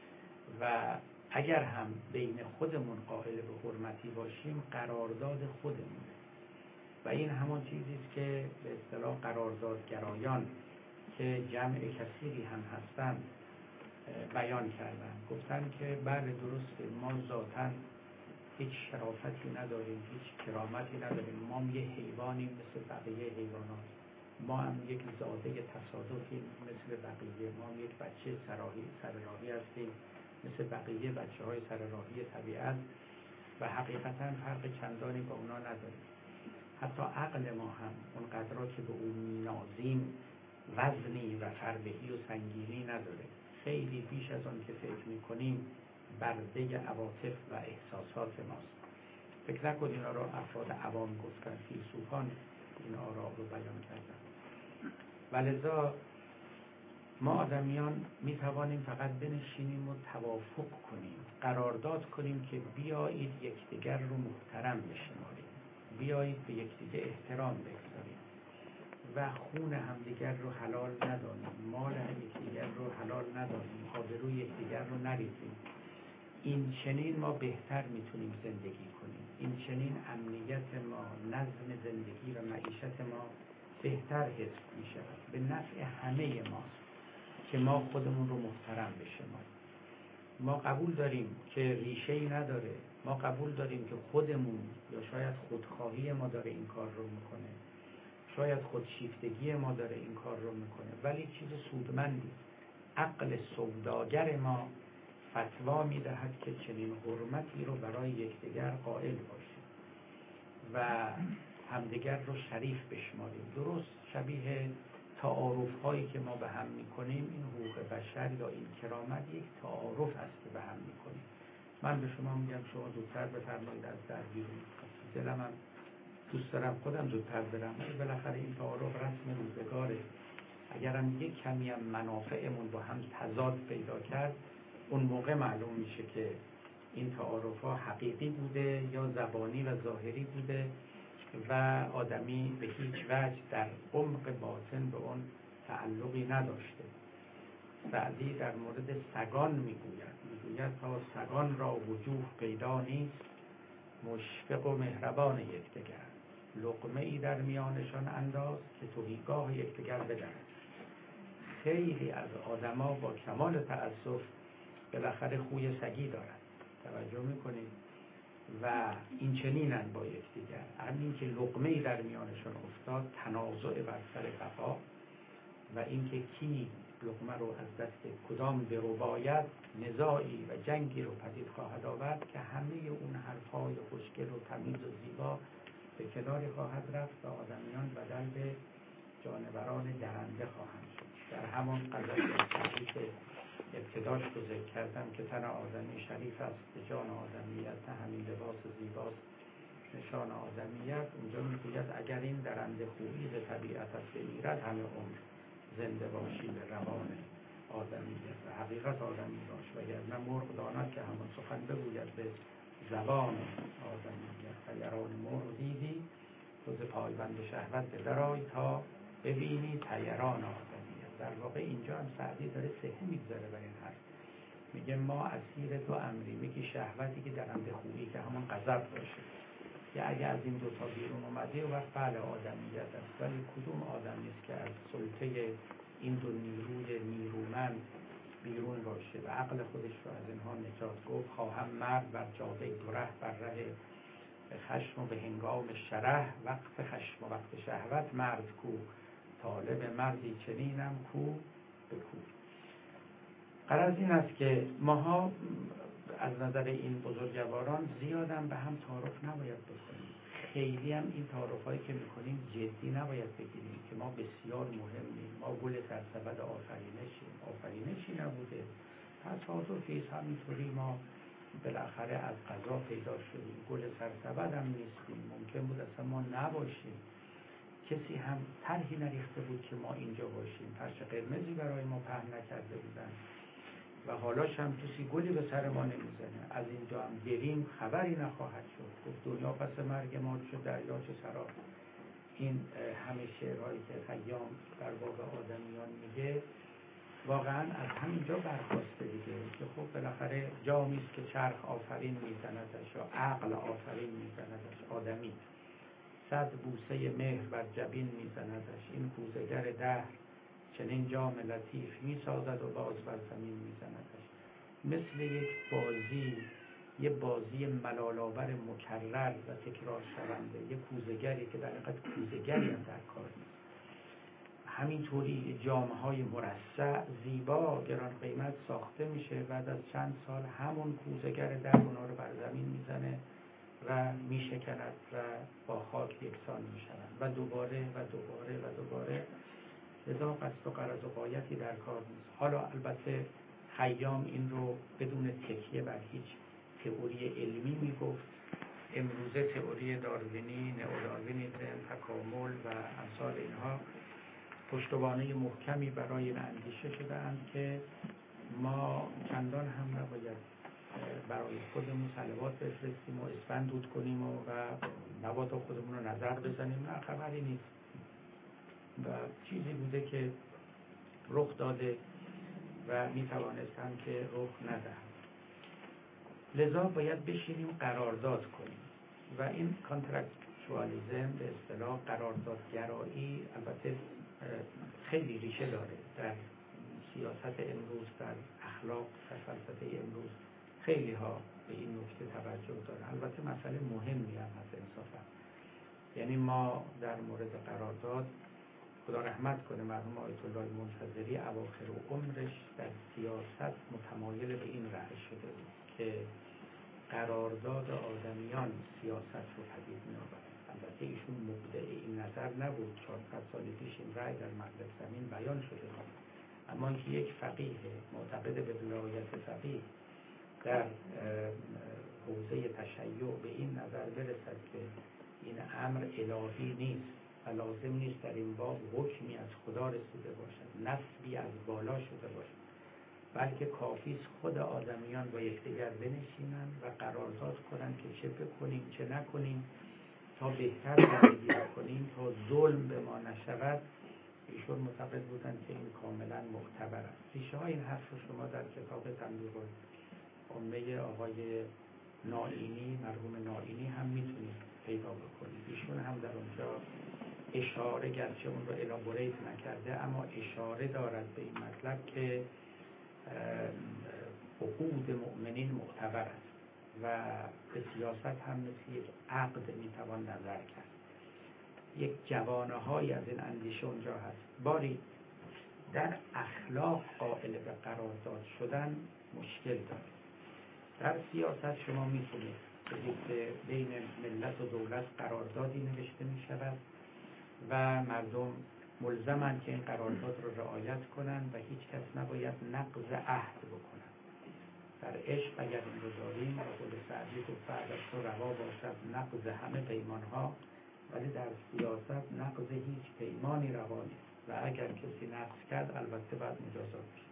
و اگر هم بین خودمون قائل به حرمتی باشیم، قرارداد خودمونه و این همان چیزی است که به اصطلاح قراردادگرایان که جمع کثیری هم هستند بیان کردن. گفتن که بله درسته، ما ذاتاً هیچ شرافتی نداریم، هیچ کرامتی نداریم، ما هم یه حیوانیم مثل بقیه حیوانات، ما هم یک زاده تصادفی مثل بقیه، ما هم یک بچه سرراهی هستیم مثل بقیه بچه‌های سرراهی طبیعت و حقیقتاً فرق چندانی با اونا نداریم. حتی عقل ما هم اون قدرا که به اون مینازیم وزنی و فربهی و سنگینی نداره، خیلی بیش از آن که فکر می‌کنیم برده عواطف و احساسات ماست. فکر نکنید اینا رو افراد عوام گفتن، فیلسوفان این آراء رو بیان کردن. ولذا ما آدمیان میتوانیم فقط بنشینیم و توافق کنیم، قرارداد کنیم که بیایید یکدیگر رو محترم بشماریم، بیایید به یکدیگر احترام بگذاریم و خون همدیگر رو حلال ندانیم، مال یکدیگر رو حلال ندانیم، آبروی یکدیگر رو نریزیم. این چنین ما بهتر میتونیم زندگی کنیم، این چنین امنیت ما، نظم زندگی و معیشت ما بهتر حفظ میشود، به نفع همه ماست که ما خودمون رو محترم بشماریم. ما قبول داریم که ریشه‌ای نداره، ما قبول داریم که خودمون یا شاید خودخواهی ما داره این کار رو میکنه، شاید خودشیفتگی ما داره این کار رو میکنه، ولی چیز سودمندی. عقل سوداگر ما فتوا میدهد که چنین حرمتی رو برای یکدیگر قائل باشیم و همدیگر رو شریف بشماریم. درست شبیه تعارف هایی که ما به هم میکنیم، این حقوق بشر یا این کرامت یک تعارف است که به هم میکنیم. من به شما میگم شما زودتر بفرمایید از در بیرون، دلم هم دوست دارم خودم زودتر برم، ولی بالاخره این تعارف رسم روزگاره. اگرم یک کمی هم منافعمون با هم تضاد پیدا کرد، اون موقع معلوم میشه که این تعارف‌ها حقیقی بوده یا زبانی و ظاهری بوده و آدمی به هیچ وجه در عمق باطن به اون تعلقی نداشته. سعدی در مورد سگان میگوید تا سگان را وجوه پیدا نیست، مشفق و مهربان یکدیگر، لقمه ای در میانشان انداز که تهیگاه یکدیگر بدهند. خیلی از آدما با کمال تأسف بالاخره خوی سگی دارند، توجه میکنید؟ و این چنینن با یکدیگر. همین که لقمه ای در میانشان افتاد، تنازع بر سر بقا و اینکه کی لقمه رو از دست کدام درو باید، نزاعی و جنگی رو پدید خواهد آورد که همه اون حرفای خوشگل و تمیز و زیبا به کناری خواهد رفت و آدمیان بدل به جانوران درنده خواهند شد. در همان غزل سعدی که ابتداش رو ذکر کردم که تن آدمی شریف است به جان آدمیت، نه همین لباس زیباست نشان آدمیت. اونجا میگوید اگر این درنده خوبی به طبیعتت بمیرد، همه عمر زنده باشی به روان آدمیت و حقیقت آدمی باش، وگرنه مرغ داند که همان سخن بگوید به زبان آدمیت. و یران مرغ دیدی تو ز پایبند شهوت درآی تا ببینی طیران آدمیت. در واقع اینجا هم سعدی داره صحه میگذاره بر این حرف، میگه ما اسیر دو امری، میگه شهوتی که درنده خوبی که همون غضب باشه، یا اگه از این دوتا بیرون اومده و بله آدمیت است، ولی کدوم آدمی است که از سلطه این دو نیروی نیرومند بیرون باشه و عقل خودش رو از اینها نجات گفت. خواهم مرد بر جاده دوره بر ره خشم و به هنگام شرح، وقت خشم و وقت شهوت مرد کو، طالب مردی چنینم کو به کو. غرض این است که ماها از نظر این بزرگواران زیادم به هم تعارف نباید بکنیم، خیلی هم این تعارف‌هایی که میکنیم جدی نباید بگیریم که ما بسیار مهمیم، ما گل سرسبد آفرینشی نبوده، تصادفی است، همینطوری ما بالاخره از قضا پیدا شدیم، گل سرسبد هم نیستیم، ممکن بود اصلا ما نباشیم، کسی هم طرحی نریخته بود که ما اینجا باشیم، فرش قرمزی برای ما پهن نکرده بودن و حالاش هم کسی گلی به سر ما نمیزنه. از اینجا هم بریم خبری نخواهد شد، گفت دنیا پس مرگ ما چه دریا چه سراب. این همه شعرهایی که خیام در باب آدمیان میگه واقعا از همینجا برخواسته دیگه، که خب بالاخره جامی است که چرخ آفرین میزندش یا عقل آفرین میزندش، آدمی صد بوسه مهر بر جبین میزندش، این کوزه‌گر دهر چنین جام لطیف میسازد و باز بر زمین میزندش. مثل یک بازی، یه بازی ملال‌آور مکرر و تکرار شونده، یه کوزه‌گری که در حقیقت کوزه‌گری هم در کار نیست. همینطوری جام‌های مرصع زیبا گران قیمت ساخته میشه، بعد از چند سال همون کوزه‌گر در اونا رو بر زمین میزنه و میشکند و با خاک یکسان میشوند و دوباره و دوباره و دوباره. لذا قصد و غرض و غایتی در کار نیست. حالا البته خیام این رو بدون تکیه بر هیچ تئوری علمی میگفت. امروزه تئوری داروینی، نئوداروینیسم، تکامل و امثال اینها پشتوانه محکمی برای این اندیشه شده‌اند که ما چندان هم نباید برای خودمون صلوات بفرستیم و اسفند دود کنیم و مبادا خودمون رو نظر بزنیم. نه، خبری نیست و چیزی بوده که رخ داده و میتوانستم که رخ ندهم. لذا باید بشینیم قرارداد کنیم و این کانترکچوالیسم به اصطلاح قراردادگرایی البته خیلی ریشه داره در سیاست امروز، در اخلاق، در فلسفه امروز. خیلی ها به این نکته توجه دارن. البته مسئله مهمی هم هست انصافا. یعنی ما در مورد قرارداد، خدا رحمت کنه مرحوم آیت الله منتظری اواخر عمرش در سیاست متمایل به این رأی شده بود که قرارداد آدمیان سیاست رو پدید می‌آورد. البته ایشون مبدع این نظر نبود، 400 سال پیش این رأی در مغرب زمین بیان شده بود، اما اینکه یک فقیه معتقد به ولایت فقیه در حوزه تشیع به این نظر برسد که این امر الهی نیست و لازم نیست در این باب حکمی از خدا رسیده باشد، نصبی از بالا شده باشد، بلکه کافی است خود آدمیان با یکدیگر بنشینند و قرارداد کنند که چه بکنیم چه نکنیم تا بهتر زندگی کنیم، تا ظلم به ما نشود. ایشون معتقد بودند که این کاملا معتبر است. ریشه های این حرف رو شما در کتاب تنبیه الامه آقای نائینی، مرحوم نائینی هم میتونید پیدا بکنید. ایشون هم در اونجا اشاره، گرچه اون رو الابوریت نکرده، اما اشاره دارد به این مطلب که عقود مؤمنین معتبر است و به سیاست هم مثل یک عقد میتوان نظر کرد. یک جوانه های از این اندیشه اونجا هست. باری در اخلاق قائل به قرارداد شدن مشکل داره. در سیاست شما میتونید که بین ملت و دولت قراردادی نوشته می شود و مردم ملزمند که این قرارداد رو رعایت کنند و هیچ کس نباید نقض عهد بکنند. در عشق اگر این رو داریم، قول سعدی گفت بعد از تو روا باشد نقض همه پیمانها، ولی در سیاست نقض هیچ پیمانی روا نیست و اگر کسی نقض کرد البته باید مجازات بشه.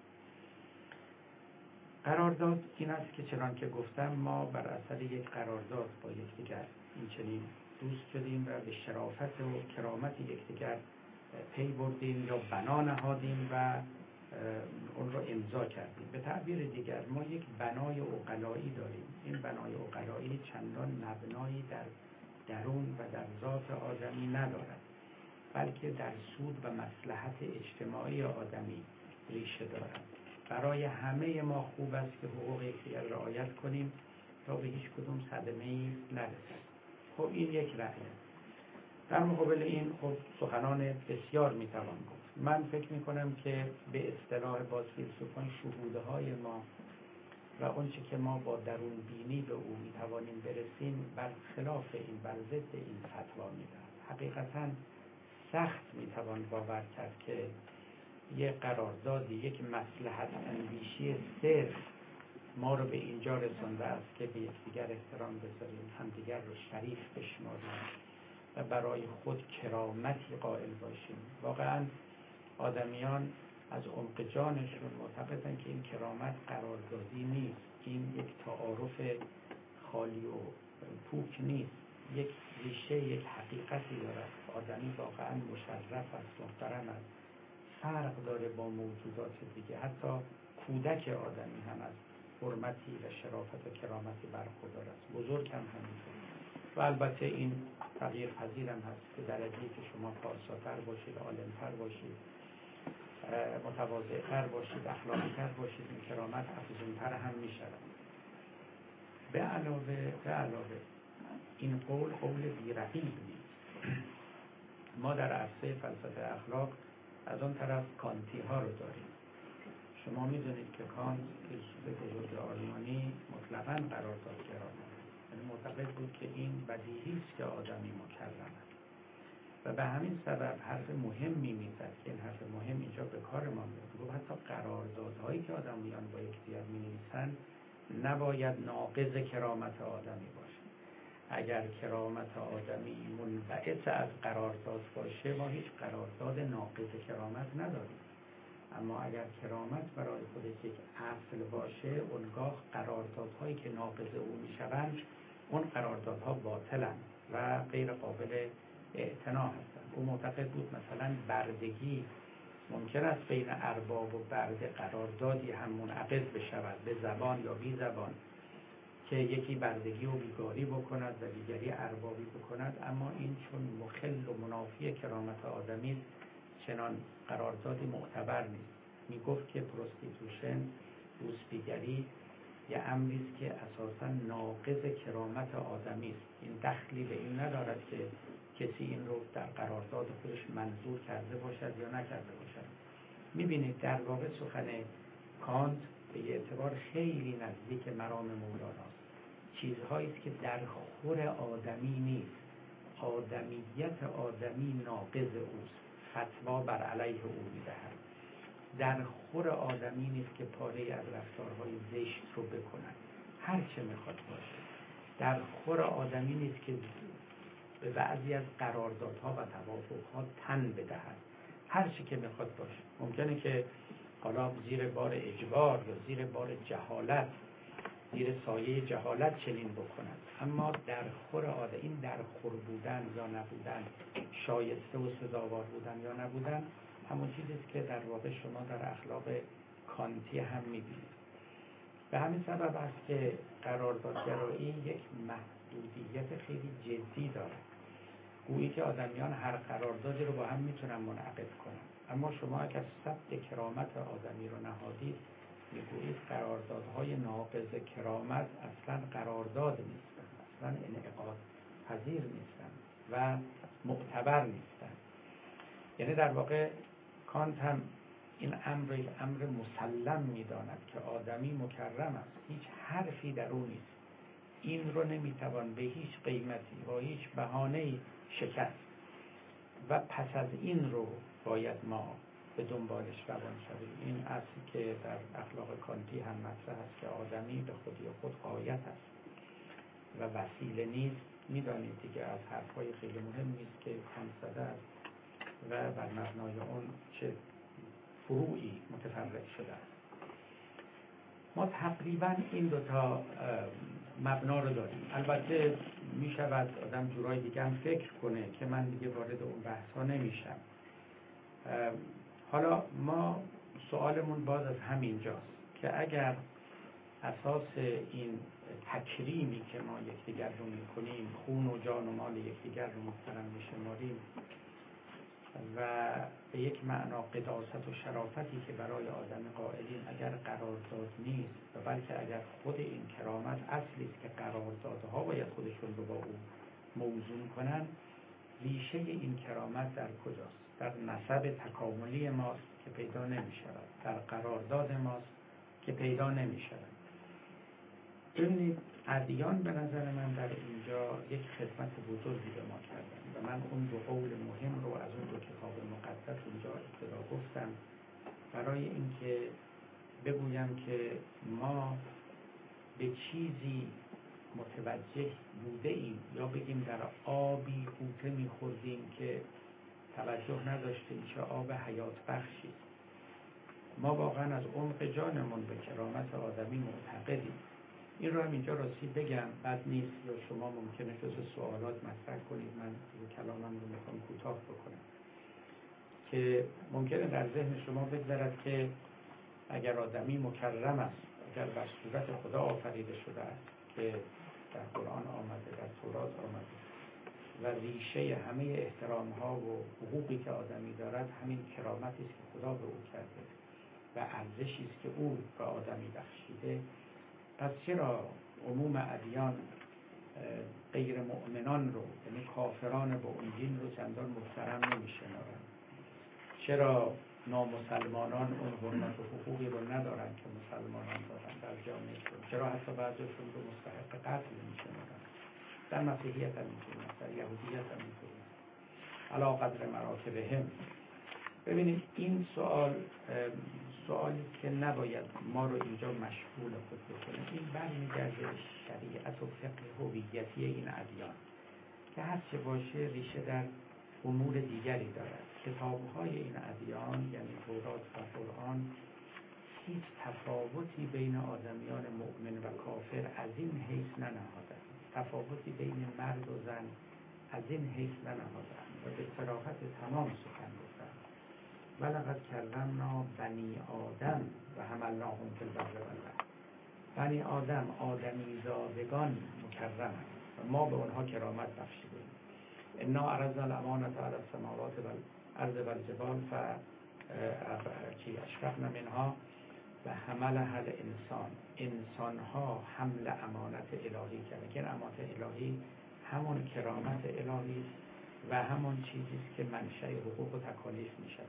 قرارداد این است که چنان که گفتم ما بر اثر یک قرارداد با یکدیگر این چنین دوست شدیم و به شرافت و کرامت یکدیگر پی بردیم یا بنا نهادیم و اون رو امضا کردیم. به تعبیر دیگر ما یک بنای عقلایی داریم. این بنای عقلایی چندان مبنایی در درون و در ذات آدمی ندارد، بلکه در سود و مصلحت اجتماعی آدمی ریشه دارد. برای همه ما خوب است که حقوق یکدیگر رعایت کنیم تا به هیچ کدوم صدمه‌ای نرسد. خب این یک رأیه. در مقابل این خب سخنان بسیار میتوان گفت. من فکر میکنم که به اصطلاح باز فیلسوفان شهودهای ما و اونچه که ما با درون بینی به او میتوانیم برسیم برخلاف این، بر ضد این فتوا میدهد. حقیقتا سخت میتوان باور کرد که یک قراردادی، یک مصلحت اندیشی صرف ما رو به اینجا رسانده است که به یکدیگر احترام بذاریم، همدیگر رو شریف بشماریم و برای خود کرامتی قائل باشیم. واقعا آدمیان از عمق جانشون معتقدن که این کرامت قراردادی نیست، این یک تعارف خالی و پوک نیست، یک ریشه، یک حقیقتی دارد. آدمی واقعا مشرف است، محترم است، فرق داره با موجودات دیگه. حتی کودک آدمی هم از حرمتی و شرافت و کرامتی برخوردار است، بزرگ هم همینطور. و البته این تغییر پذیر هم هست که درجه‌ای که شما پارساتر باشید، عالمتر باشید، متواضع‌تر باشید، اخلاقی‌تر باشید، این کرامت افزونتر هم می‌شود. به علاوه این قول بی‌رقیب نیست. ما در عرصه فلسفه اخلاق از اون طرف کانتی ها رو داریم. شما میدونید که کانت فیلسوف بزرگ آلمانی مطلقاً قراردادگرا بود. یعنی معتقد بود که این بدیهی است که آدمی مکرم است و به همین سبب حرف مهمی میزد که این حرف مهم اینجا به کار ما میاد. گفت حتی قراردادهایی که آدمیان با یکدیگر می‌نویسند نباید ناقض کرامت آدمی باشه. اگر کرامت آدمی منبعث از قرارداد باشه، ما هیچ قرارداد ناقض کرامت نداریم. اما اگر کرامت برای خودش یک اصل باشه، اونگاه قراردادهایی که ناقض او میشوند، اون قراردادها باطلند و غیر قابل اعتنا هستند. او معتقد بود مثلا بردگی ممکن است بین ارباب و برده قراردادی هم منعقد بشود، به زبان یا بی زبان، که یکی بردگی و بیگاری بکند و دیگری اربابی بکند، اما این چون مخل و منافی کرامت آدمی است، چنان قراردادی معتبر نیست. می گفت که پروستیتوشن، روسپیگری، یه امری است که اساساً ناقض کرامت آدمی است. این دخلی به این ندارد که کسی این رو در قرارداد خودش منظور کرده باشد یا نکرده باشد. می‌بینید در واقع سخن کانت به یه اعتبار خیلی نزدیک مرام مولاناست. چیزهایی است که در خور آدمی نیست. آدمیت آدمی ناقض اوست، فتوا بر علیه او می‌دهد. در خور آدمی نیست که پاره از رفتارهای زشت رو بکند، هر چه میخواد باشه. در خور آدمی نیست که به بعضی از قراردادها و توافقها تن بدهد، هر چی که میخواد باشه. ممکنه که حالا زیر بار اجبار یا زیر بار جهالت، زیر سایه جهالت چنین بکنند. اما در خور این در خور بودن یا نبودن، شایسته و سزاوار بودن یا نبودن، همون چیزی است که در واقع شما در اخلاق کانتی هم می‌بینید. به همین سبب است که قراردادگرایی یک محدودیت خیلی جدی دارد. گویی که آدمیان هر قراردادی رو با هم میتونن منعقد کنن، اما شما اگر ثبت کرامت آدمی رو نهادید، میگویید قراردادهای ناقض کرامت اصلا قرارداد نیستن، اصلا انعقاد پذیر نیستن و معتبر نیستن. یعنی در واقع کانت هم این امر یک امر مسلم میداند که آدمی مکرم است، هیچ حرفی در او نیست، این رو نمیتوان به هیچ قیمتی با هیچ بهانه‌ای شکست و پس از این رو باید ما به دنبالش روان شویم. این اصلی که در اخلاق کانتی هم مطرح است که آدمی به خودی خود غایت است و وسیله نیست. میدانید دیگه از حرفهای خیلی مهم نیست که کانت زده است و بر مبنای اون چه فروعی متفرع شده است. ما تقریبا این دوتا مبنا رو داریم. البته می شود آدم جورای دیگه هم فکر کنه که من دیگه وارد اون بحثا نمیشم. حالا ما سوالمون باز از همین جاست که اگر اساس این تکریمی که ما یکدیگر رو میکنیم، خون و جان و مال یکدیگر رو محترم میشماریم و به یک معنا قداست و شرافتی که برای آدم قائلیم اگر قرارداد نیست و بلکه اگر خود این کرامت اصلی است که قراردادها باید خودشون رو با او موزون کنن، ریشه این کرامت در کجاست؟ در نسب تکاملی ماست که پیدا نمی شود، در قرارداد ماست که پیدا نمی شود. ببینید ادیان به نظر من در اینجا یک خدمت بزرگی به ما کردن و من اون دو قول مهم رو از اون دو کتاب مقدس اینجا ابتدا گفتم برای اینکه بگویم که ما به چیزی متوجه بوده ایم یا بگیم در آبی غوطه می‌خوردیم که توجه نداشتیم چه آب حیات بخشی. ما واقعا از عمق جانمون به کرامت آدمی معتقدیم. این رو هم اینجا راستی بگم بد نیست، یا شما ممکنه جز سوالات مطرح کنید، من کلامم رو میخوام کوتاه بکنم که ممکنه در ذهن شما بگذرد که اگر آدمی مکرم است، اگر بر صورت خدا آفریده شده است که در قرآن آمده، در تورات آمده و ریشه همه احترام ها و حقوقی که آدمی دارد همین کرامتی است که خدا به او کرده و ارزشی است که او به آدمی بخشیده، پس چرا عموم ادیان غیر مؤمنان رو، یعنی کافران با اون دین رو چندان محترم نمی‌شمارند؟ چرا نامسلمانان اون حرمت و حقوقی رو ندارن که مسلمانان دارن در جامعه؟ چرا حتی بعضیشون رو مستحق قتل می‌شمارن؟ در مسیحیت هم اینطوری، در یهودیت هم اینطوری، علی قدر مراتبهم. ببینید این سوالی که نباید ما رو اینجا مشغول خود بکنه. این برمیگرده به شریعت و فقه هویتی این ادیان که هر چه باشه ریشه در امور دیگری دارد. کتاب‌های این ادیان یعنی تورات و قرآن هیچ تفاوتی بین آدمیان مؤمن و کافر از این حیث ننهادند، تفاوتی بین مرد و زن از این حیث ننهادند و به صراحت تمام سخن گفتند. ولقد کرمنا بنی آدم و حملناهم فی البر والبحر. بنی آدم، آدمی زادگان مکرمند و ما به اونها کرامت بخشیدیم. انا عرضنا الامانة علی السماوات والارض والجبال فاشفقن منها و حملها الانسان. انسانها حمل امانت الهی کردن که امانت الهی همون کرامت الهی و همون چیزی است که منشأ حقوق و تکالیف می شود.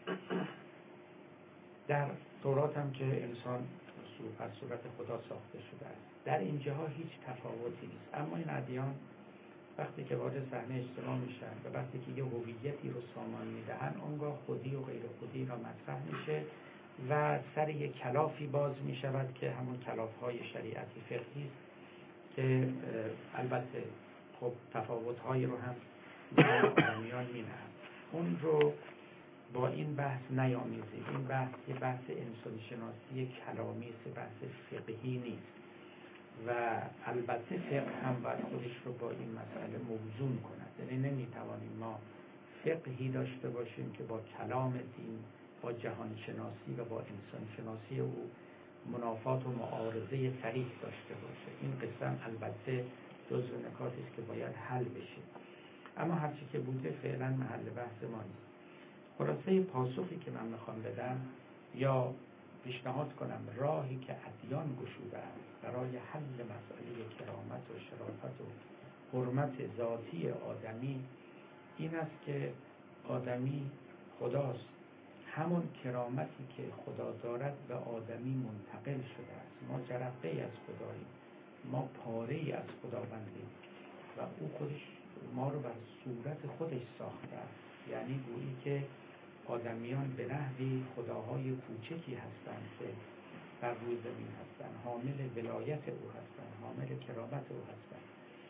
در تورات هم که انسان از صورت خدا ساخته شده است، در این جاها هیچ تفاوتی نیست. اما این ادیان وقتی که وارد صحنه اجتماع میشن و وقتی که یه هویتی رو سامان میدهن، اونگاه خودی و غیر خودی را مطرح میشه و سر یک کلافی باز میشود که همون کلاف‌های شریعتی فقهی است که البته خب تفاوت‌هایی رو هم آدمیان مینهند. اون رو با این بحث نیامیزید. این بحث یه بحث انسان شناسی کلامی است، بحث فقهی نیست و البته فقه هم باید خودش رو با این مسئله موزون کند. یعنی نمیتوانیم ما فقهی داشته باشیم که با کلام دین، با جهان شناسی و با انسان شناسی او منافات و معارضه صریح داشته باشه. این قسم البته جزو نکاتی است که باید حل بشه، اما هرچی که بوده فعلا محل بحث ما نیست. خلاصه پاسخی که من میخوام بدم یا پیشنهاد کنم، راهی که ادیان گشوده است برای حل مسئله کرامت و شرافت و حرمت ذاتی آدمی این است که آدمی خداست. همون کرامتی که خدا دارد به آدمی منتقل شده است. ما جرقه از خداییم، ما پاره از خداوندیم و او خودش ما رو بر صورت خودش ساخته است. یعنی گویی که آدمیان به نحوی خداهای کوچکی هستند که بر روی زمین هستند، حامل ولایت او هستند، حامل کرامت او هستند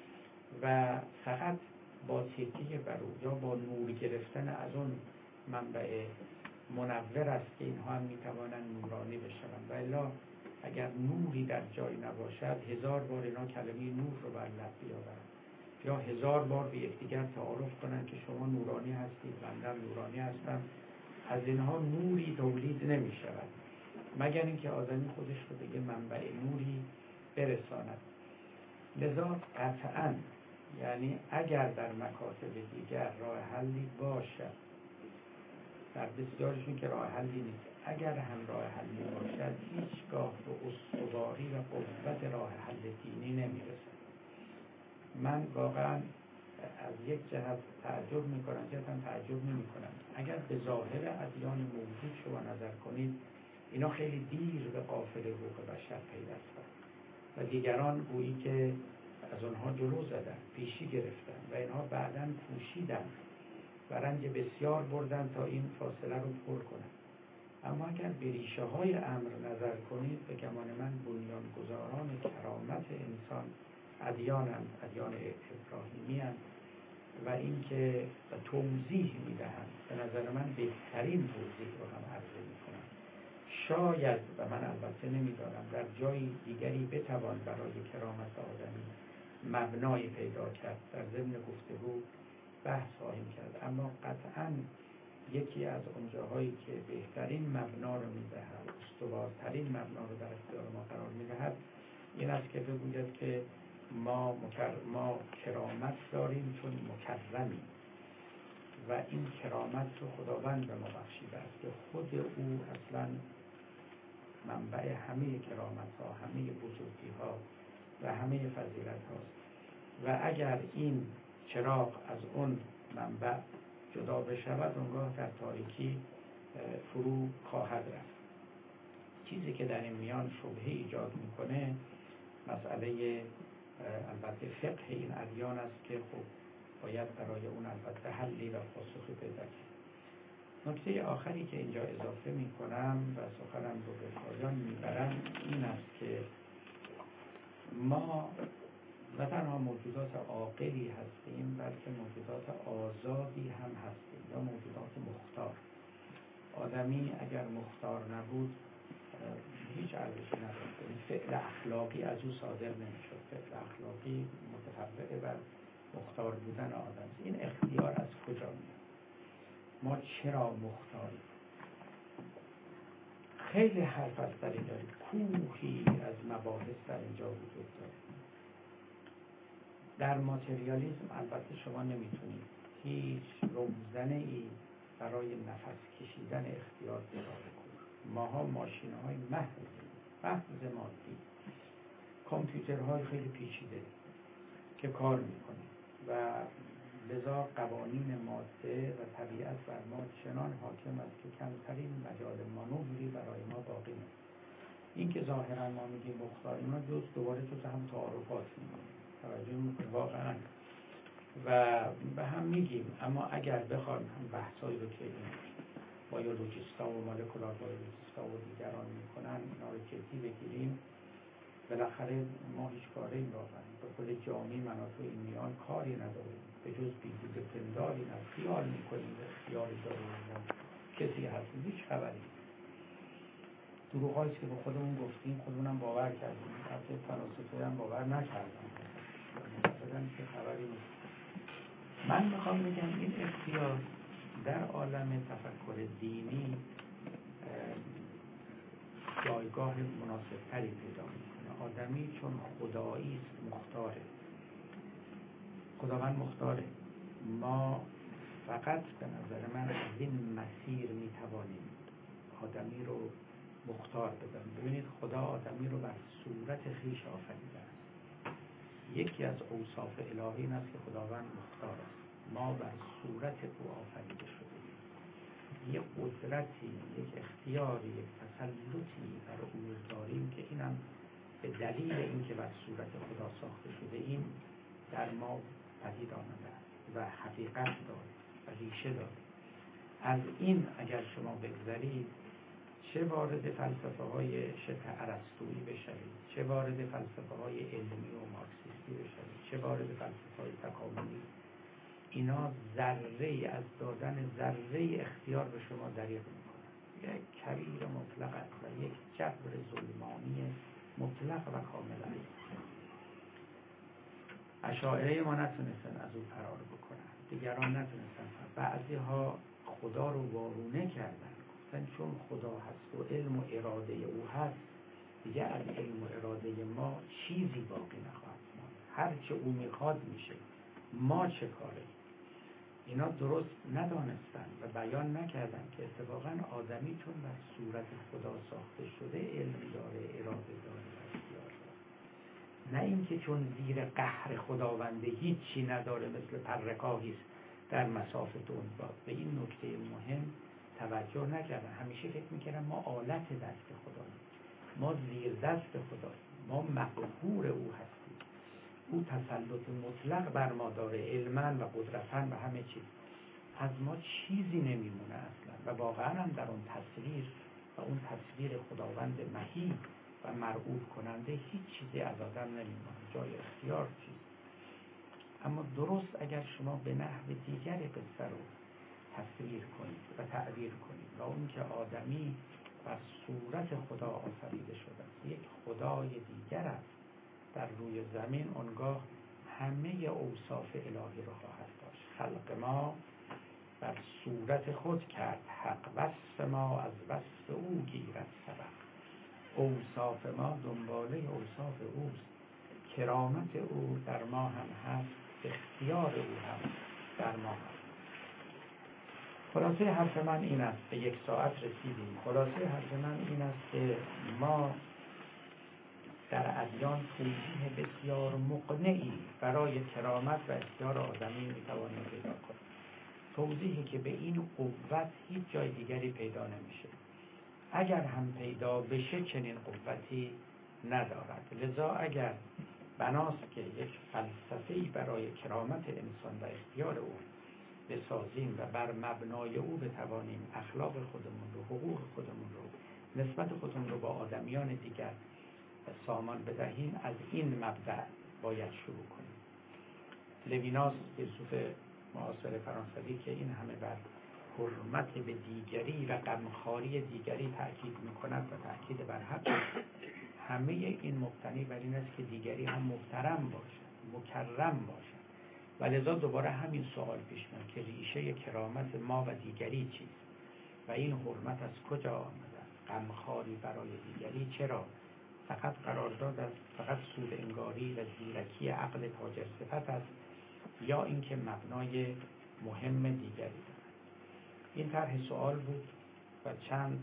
و فقط با تکیه بر او یا با نور گرفتن از اون منبع منور است که اینها هم میتوانند نورانی بشوند. و الا اگر نوری در جای نباشد، 1000 بار اینا کلمه نور رو بر لب بیاورند یا 1000 بار به یکدیگر تعارف کنند که شما نورانی هستید، بنده نورانی هستم، از اینها نوری تولید نمی شود مگر اینکه آدمی خودش رو به یه منبع نوری برساند. لذا قطعاً، یعنی اگر در مکاتب دیگر راه حلی باشد، در بسیارشون که راه حلی نیست، اگر هم راه حلی باشد هیچگاه به استواری و قوت راه حل دینی نمیرسد. من واقعا از یک جهت تعجب میکنم، جهتم تعجب نمیکنم. اگر به ظاهر ادیان موجود شما نظر کنید، اینا خیلی دیر به قافله حقوق بشر پیوستند و دیگران گویی که از آنها جلو زدن، پیشی گرفتن و اینها بعداً کوشیدن و رنج بسیار بردن تا این فاصله رو پر کنن. اما اگر به ریشه های امر نظر کنید، به گمان من بنیانگذاران کرامت انسان ادیانند، ادیان ابراهیمی هستند و اینکه توضیح میدهند. به نظر من بهترین توضیح رو هم عرضه میکنم. شاید و من البته نمیدانم در جای دیگری بتوان برای کرامت آدمی مبنای پیدا کرد. در ضمن گفتگو بحث خواهیم کرد، اما قطعاً یکی از اون جاهایی که بهترین مبنا رو میدهد، استوارترین مبنا رو در اختیار ما قرار میدهد، این است که بگوید که ما کرامت داریم چون مکرمیم و این کرامت رو خداوند به ما بخشیده است که خود او اصلاً منبع همه کرامت ها، همه بزرگی ها و همه فضیلت هاست و اگر این چراغ از اون منبع جدا بشود، اونگاه در تاریکی فرو خواهد رفت. چیزی که در این میان شبهه ایجاد میکنه مسئله البته فقه این ادیان است که خب باید برای اون البته حلی و پاسخی پیدا کرد. نکته آخری که اینجا اضافه میکنم و سخنم رو به پایان میبرم این است که ما نه تنها موجودات عاقلی هستیم، بلکه موجودات آزادی هم هستیم یا موجودات مختار. آدمی اگر مختار نبود هیچ ارزشی نداشت. فعل اخلاقی از او صادر نمیشد. فعل اخلاقی متفرع بر مختار بودن آدم. این اختیار از کجا میاد؟ ما چرا مختاریم؟ خیلی حرف از در اینجا، کوهی از مباحث در اینجا وجود داره. در ماتریالیسم البته شما نمیتونید هیچ روزنه ای برای نفس کشیدن اختیار پیدا کنید. ماها ماشین های محض مادی، کامپیوترهای خیلی پیچیده که کار میکنه و لذا قوانین ماده و طبیعت بر ما چنان حاکم است که کمترین مجال مانوری برای ما باقی نیست. این که ظاهرا ما میگیم مختار، ما دوباره تو هم تعارفات میکنیم، توجه میکنیم واقعا و به هم میگیم. اما اگر بخوایم هم بحثایی رو که این بیولوژیستا و مولکولار بیولوژیستا و دیگران میکنن اینا رو جدی بگیریم، بالاخره ما هیچ کاره این واقعا به کل جامعه مناطق این میان کاری نداریم به جز بیدود پنداری خیال میکنیم، خیالی داریم کسی هست هیچ خبری. دروغایی که به خودمون گفتیم خودمونم باور کردیم، حتی فلاسفه هم باور نکردن، معتقدن که خبری نیست. من میخوام بگم این اختیار در عالم تفکر دینی جایگاه مناسبتری پیدا میکنه. آدمی چون خدایی است مختاره، خداوند مختاره. ما فقط به نظر من از این مسیر میتوانیم آدمی رو مختار بدن. ببینید خدا آدمی رو بر صورت خویش آفریده است. یکی از اوصاف الهی این است که خداوند مختار است. ما بر صورت او آفریده شده، یک قدرتی، یک اختیاری، یک تسلطی بر امور داریم که اینم به دلیل اینکه بر صورت خدا ساخته شده این در ما پدید آمده و حقیقت داره و ریشه داره. از این اگر شما بگذرید، چه وارد فلسفه های شبه ارسطویی بشوید، چه وارد فلسفه های علمی و مارکسیستی بشوید، چه وارد فلسفه های تکاملی، اینا ذره از دادن ذره اختیار به شما دریغ میکنن. یک کبیر مطلق است و یک جبر ظلمانی مطلق و کامل است. اشاعره ما نتونستن از او فرار بکنن، دیگران نتونستن. بعضی ها خدا رو وارونه کردن، گفتن چون خدا هست و علم و اراده او هست، دیگه از علم و اراده ما چیزی باقی نخواهد ماند، هر چه او میخواد میشه، ما چه کاره. اینا درست ندانستن و بیان نکردن که اتفاقا آدمی چون بر صورت خدا ساخته شده علم داره، اراده داره، اختیار داره. نه اینکه چون زیر قهر خداونده هیچی نداره، مثل پرکاهی است در مساف دنبال. به این نکته مهم توجه نکردن. همیشه فکر میکردن ما آلت دست خداییم، ما زیر دست خداییم، ما مقهور او هستیم، او تسلط مطلق بر ما داره، علما و قدرتا و همه چیز. از ما چیزی نمیمونه اصلا. و واقعا هم در اون تصویر و اون تصویر خداوند مهی و مرعوب کننده هیچ چیزی از آدم نمیمونه، جای اختیار چیز. اما درست اگر شما به نحو دیگر قصه رو تصویر کنید و تعبیر کنید و اون که آدمی بر صورت خدا آفریده شده است، یک خدای دیگر است در روی زمین، اونگاه همه اوصاف الهی رو خواهد داشت. خلق ما بر صورت خود کرد حق، وصف ما از وصف او گیرد سبق. اوصاف ما دنباله اوصاف اوست، کرامت او در ما هم هست، اختیار او هم در ما هست. خلاصه حرف من این است، به 1 ساعت رسیدیم. خلاصه حرف من این است که ما در ادیان توضیح بسیار مقنعی برای کرامت و اختیار آدمی میتوانیم پیدا کنیم. توضیحی که به این قوت هیچ جای دیگری پیدا نمیشه. اگر هم پیدا بشه چنین قوتی ندارد. لذا اگر بناست که یک فلسفه‌ای برای کرامت انسان و اختیار او بسازیم و بر مبنای او بتوانیم اخلاق خودمون رو، حقوق خودمون رو، نسبت خودمون رو با آدمیان دیگر سامان بدهیم، از این مبدأ باید شروع کنیم. لویناس، فیلسوف معاصر فرانسوی که این همه بر حرمت به دیگری و غمخواری دیگری تأکید می‌کند و تأکید بر حق، همه این مبتنی بر این است که دیگری هم محترم باشد، مکرم باشد. و لذا دوباره همین سوال پیش میاد که ریشه کرامت ما و دیگری چیست و این حرمت از کجا آمده است؟ غمخواری برای دیگری چرا؟ فقط قرارداد است، فقط سود انگاری و زیرکی عقل تاجر صفت است، یا اینکه مبنای مهم دیگری دارد؟ این طرح سوال بود و چند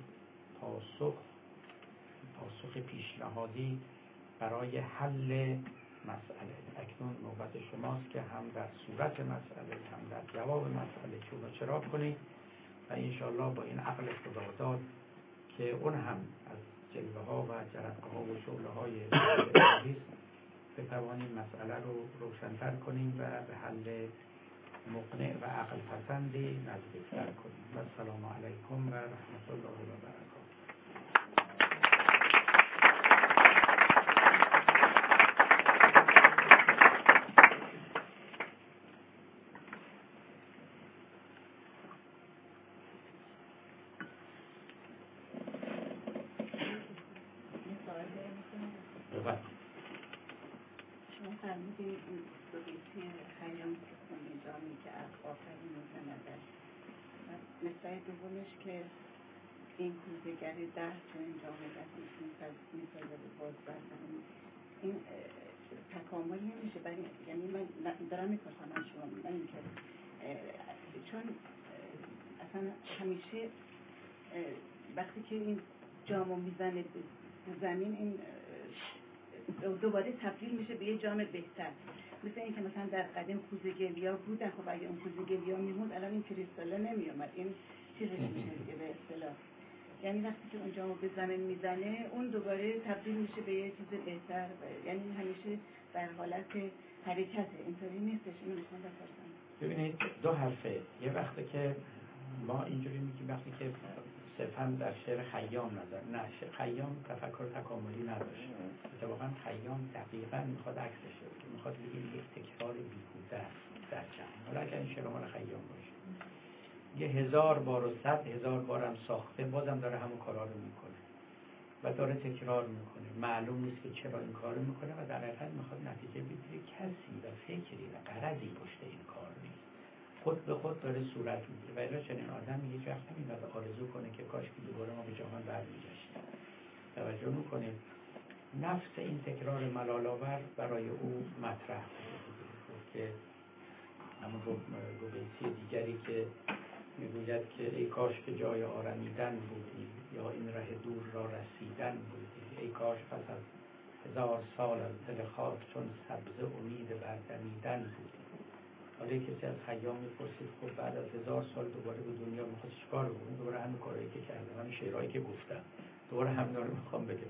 پاسخ پیشنهادی برای حل مسئله. اکنون نوبت شماست که هم در صورت مسئله هم در جواب مسئله چون و چرا کنید و انشاءالله با این عقل خداداد که اون هم از جلوه ها و جرقه ها و شعله های الهی بتوانیم مسئله رو روشن‌تر کنیم و به حل مقنع و عقل پسندی نزدیک‌تر کنیم. و السلام علیکم و رحمت الله و برکاته. فرمودید اون دو بیتی خیام که خونی جامی که از آفرین میزندش و مثل دومش که این کوزه‌گر ده چون این جامعه دستش میسازه به باز بردن این تکامل نمیشه برای یعنی من دارم میپرسم از شما من اینکه چون اصلا همیشه وقتی که این جامو میزنه به زمین این دوباره تبدیل میشه به یه جام بهتر مثل اینکه مثلا در قدیم کوزه‌گلیا بودن خب اگه اون کوزه‌گلیا میموند الان این کریستالا نمیومد این چیزش میشه دیگه به اصطلاح یعنی وقتی که اون جامو به زمین میزنه اون دوباره تبدیل میشه به یه چیز بهتر یعنی همیشه در حالت حرکته اینطوری نیستش اینو میخوام بپرسم. ببینید دو حرفه یه وقتی که ما اینجوری میگیم وقتی که صرفا در شعر خیام نظر نه خیام تفکر تکاملی نداشت اتفاقا خیام دقیقاً میخواد عکسش بگه میخواد بگه یک تکرار بیهوده در جهان حالا اگر این شعر مال خیام باشه یه 1000 بار و 100,000 بارم ساخته بازم داره همون کارا رو میکنه و داره تکرار میکنه معلوم نیست که چرا این کارو میکنه و در حقیقت میخواد نتیجه بگیره کسی و فکری و غرضی پشت این کار نیست خود به خود داره صورت میگیره و الا چنین آدمی هیچ وقت نمیاد آرزو کنه که کاش که دوباره ما به جهان برمیگشتیم توجه میکنیم نفس این تکرار ملال‌آور برای او مطرح بود که همون رو بیتی دیگری که میگوید که ای کاش که جای آرمیدن بودی یا این ره دور را رسیدن بودی ای کاش پس از 1000 سال از دل خاک چون سبزه امید بردمیدن بودی حالا کسی از خیام میپرسید خب بعد از 1000 سال دوباره به دنیا میخواد چیکار بکنه دوباره همین کارهایی که کردم همین شعرهایی که گفتم دوباره همینا رو میخوام بگم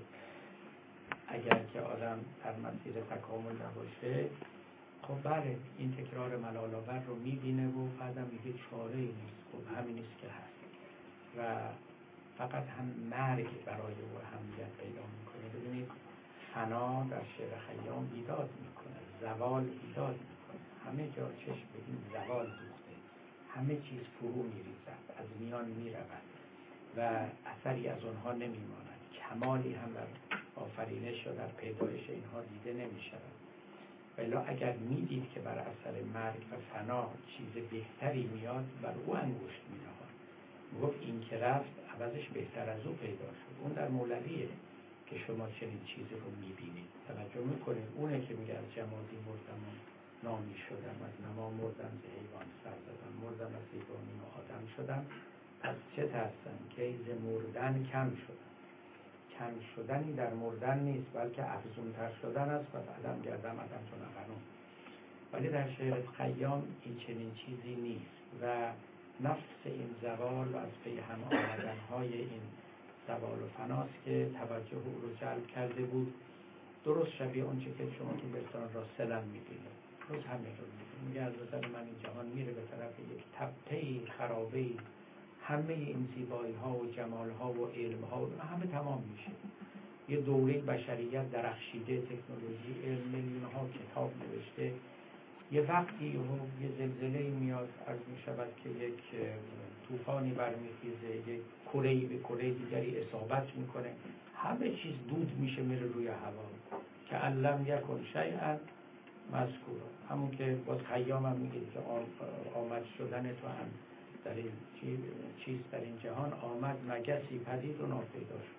اگر که آدم در مسیر تکامل نباشه خب بله این تکرار ملال‌آور رو میبینه و بعدم میگه چاره‌ای نیست خب همین نیست که هست و فقط هم مرگ برای او اهمیت پیدا میکنه ببینید فنا در شعر خیام بیداد میکنه زوال بیداد میکنه همه جا چشم به این زوال دوخته همه چیز فرو میریزد از میان میرود و اثری از اونها نمیماند کمالی هم در آفرینش و در پیدایش اینها دیده نمیشود ولی اگر میدید که بر اثر مرگ و فنا چیز بهتری میاد بر او انگشت مینهاد میگفت این که رفت عوضش بهتر از او پیدا شد اون در مولویه که شما چنین چیزی رو میبینید توجه میکنید اونه که میگه از جمادی مردم و نامی شدم از نما مردم ز حیوان سر زدم مردم از حیوانی و آدم شدم از چه ترسم که ز مردن کم شدم کم شدنی در مردن نیست بلکه افزونتر شدن است پس عدم گردم عدم چون قانون ولی در شعر خیام این چنین چیزی نیست و نفس این زوال و از پی هم آمدن‌های این زوال و فناست که توجه او رو جلب کرده بود درست شبیه اون چه که شما تو برسان راسلم می‌بینید درست همین رو می‌بینید میگه از نظر من این جهان میره به طرف یک تپه‌ای خرابه‌ای همه این زیبایی‌ها و جمال‌ها و علم‌ها همه تمام میشه یه دوره بشریت درخشیده تکنولوژی علم میلیون‌ها کتاب نوشته یه وقتی یه زلزله میاد عرض می‌شود که یک طوفانی برمیخیزه یک کره‌ای به کره دیگری اصابت میکنه همه چیز دود میشه میره روی هوا که علم یکن شیئا مذکورا همون که باز خیام هم میگه که آمد شدن تو هم در این چیز در این جهان آمد مگسی پدید و ناپیدا شد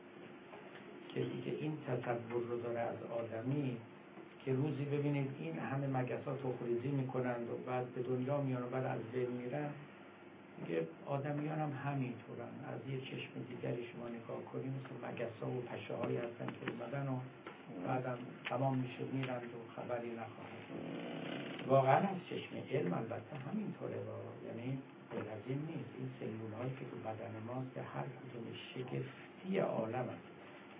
که دیگه این تصور رو داره از آدمی که روزی ببینید این همه مگس‌ها تخم‌ریزی میکنند و بعد به دنیا میان و بعد از بین میرن دیگه آدمیان هم همینطورن از یه چشم دیگری شما نگاه کنیم مثل مگس‌ها و پشه‌هایی هستن که اومدن و بعدم تمام میشه میرند و خبری نخواهد واقعا از چشم علم البته همینطوره یعنی غیر از این نیست این سلول‌هایی که تو بدن ماست که هر کدوم شگفتی عالم است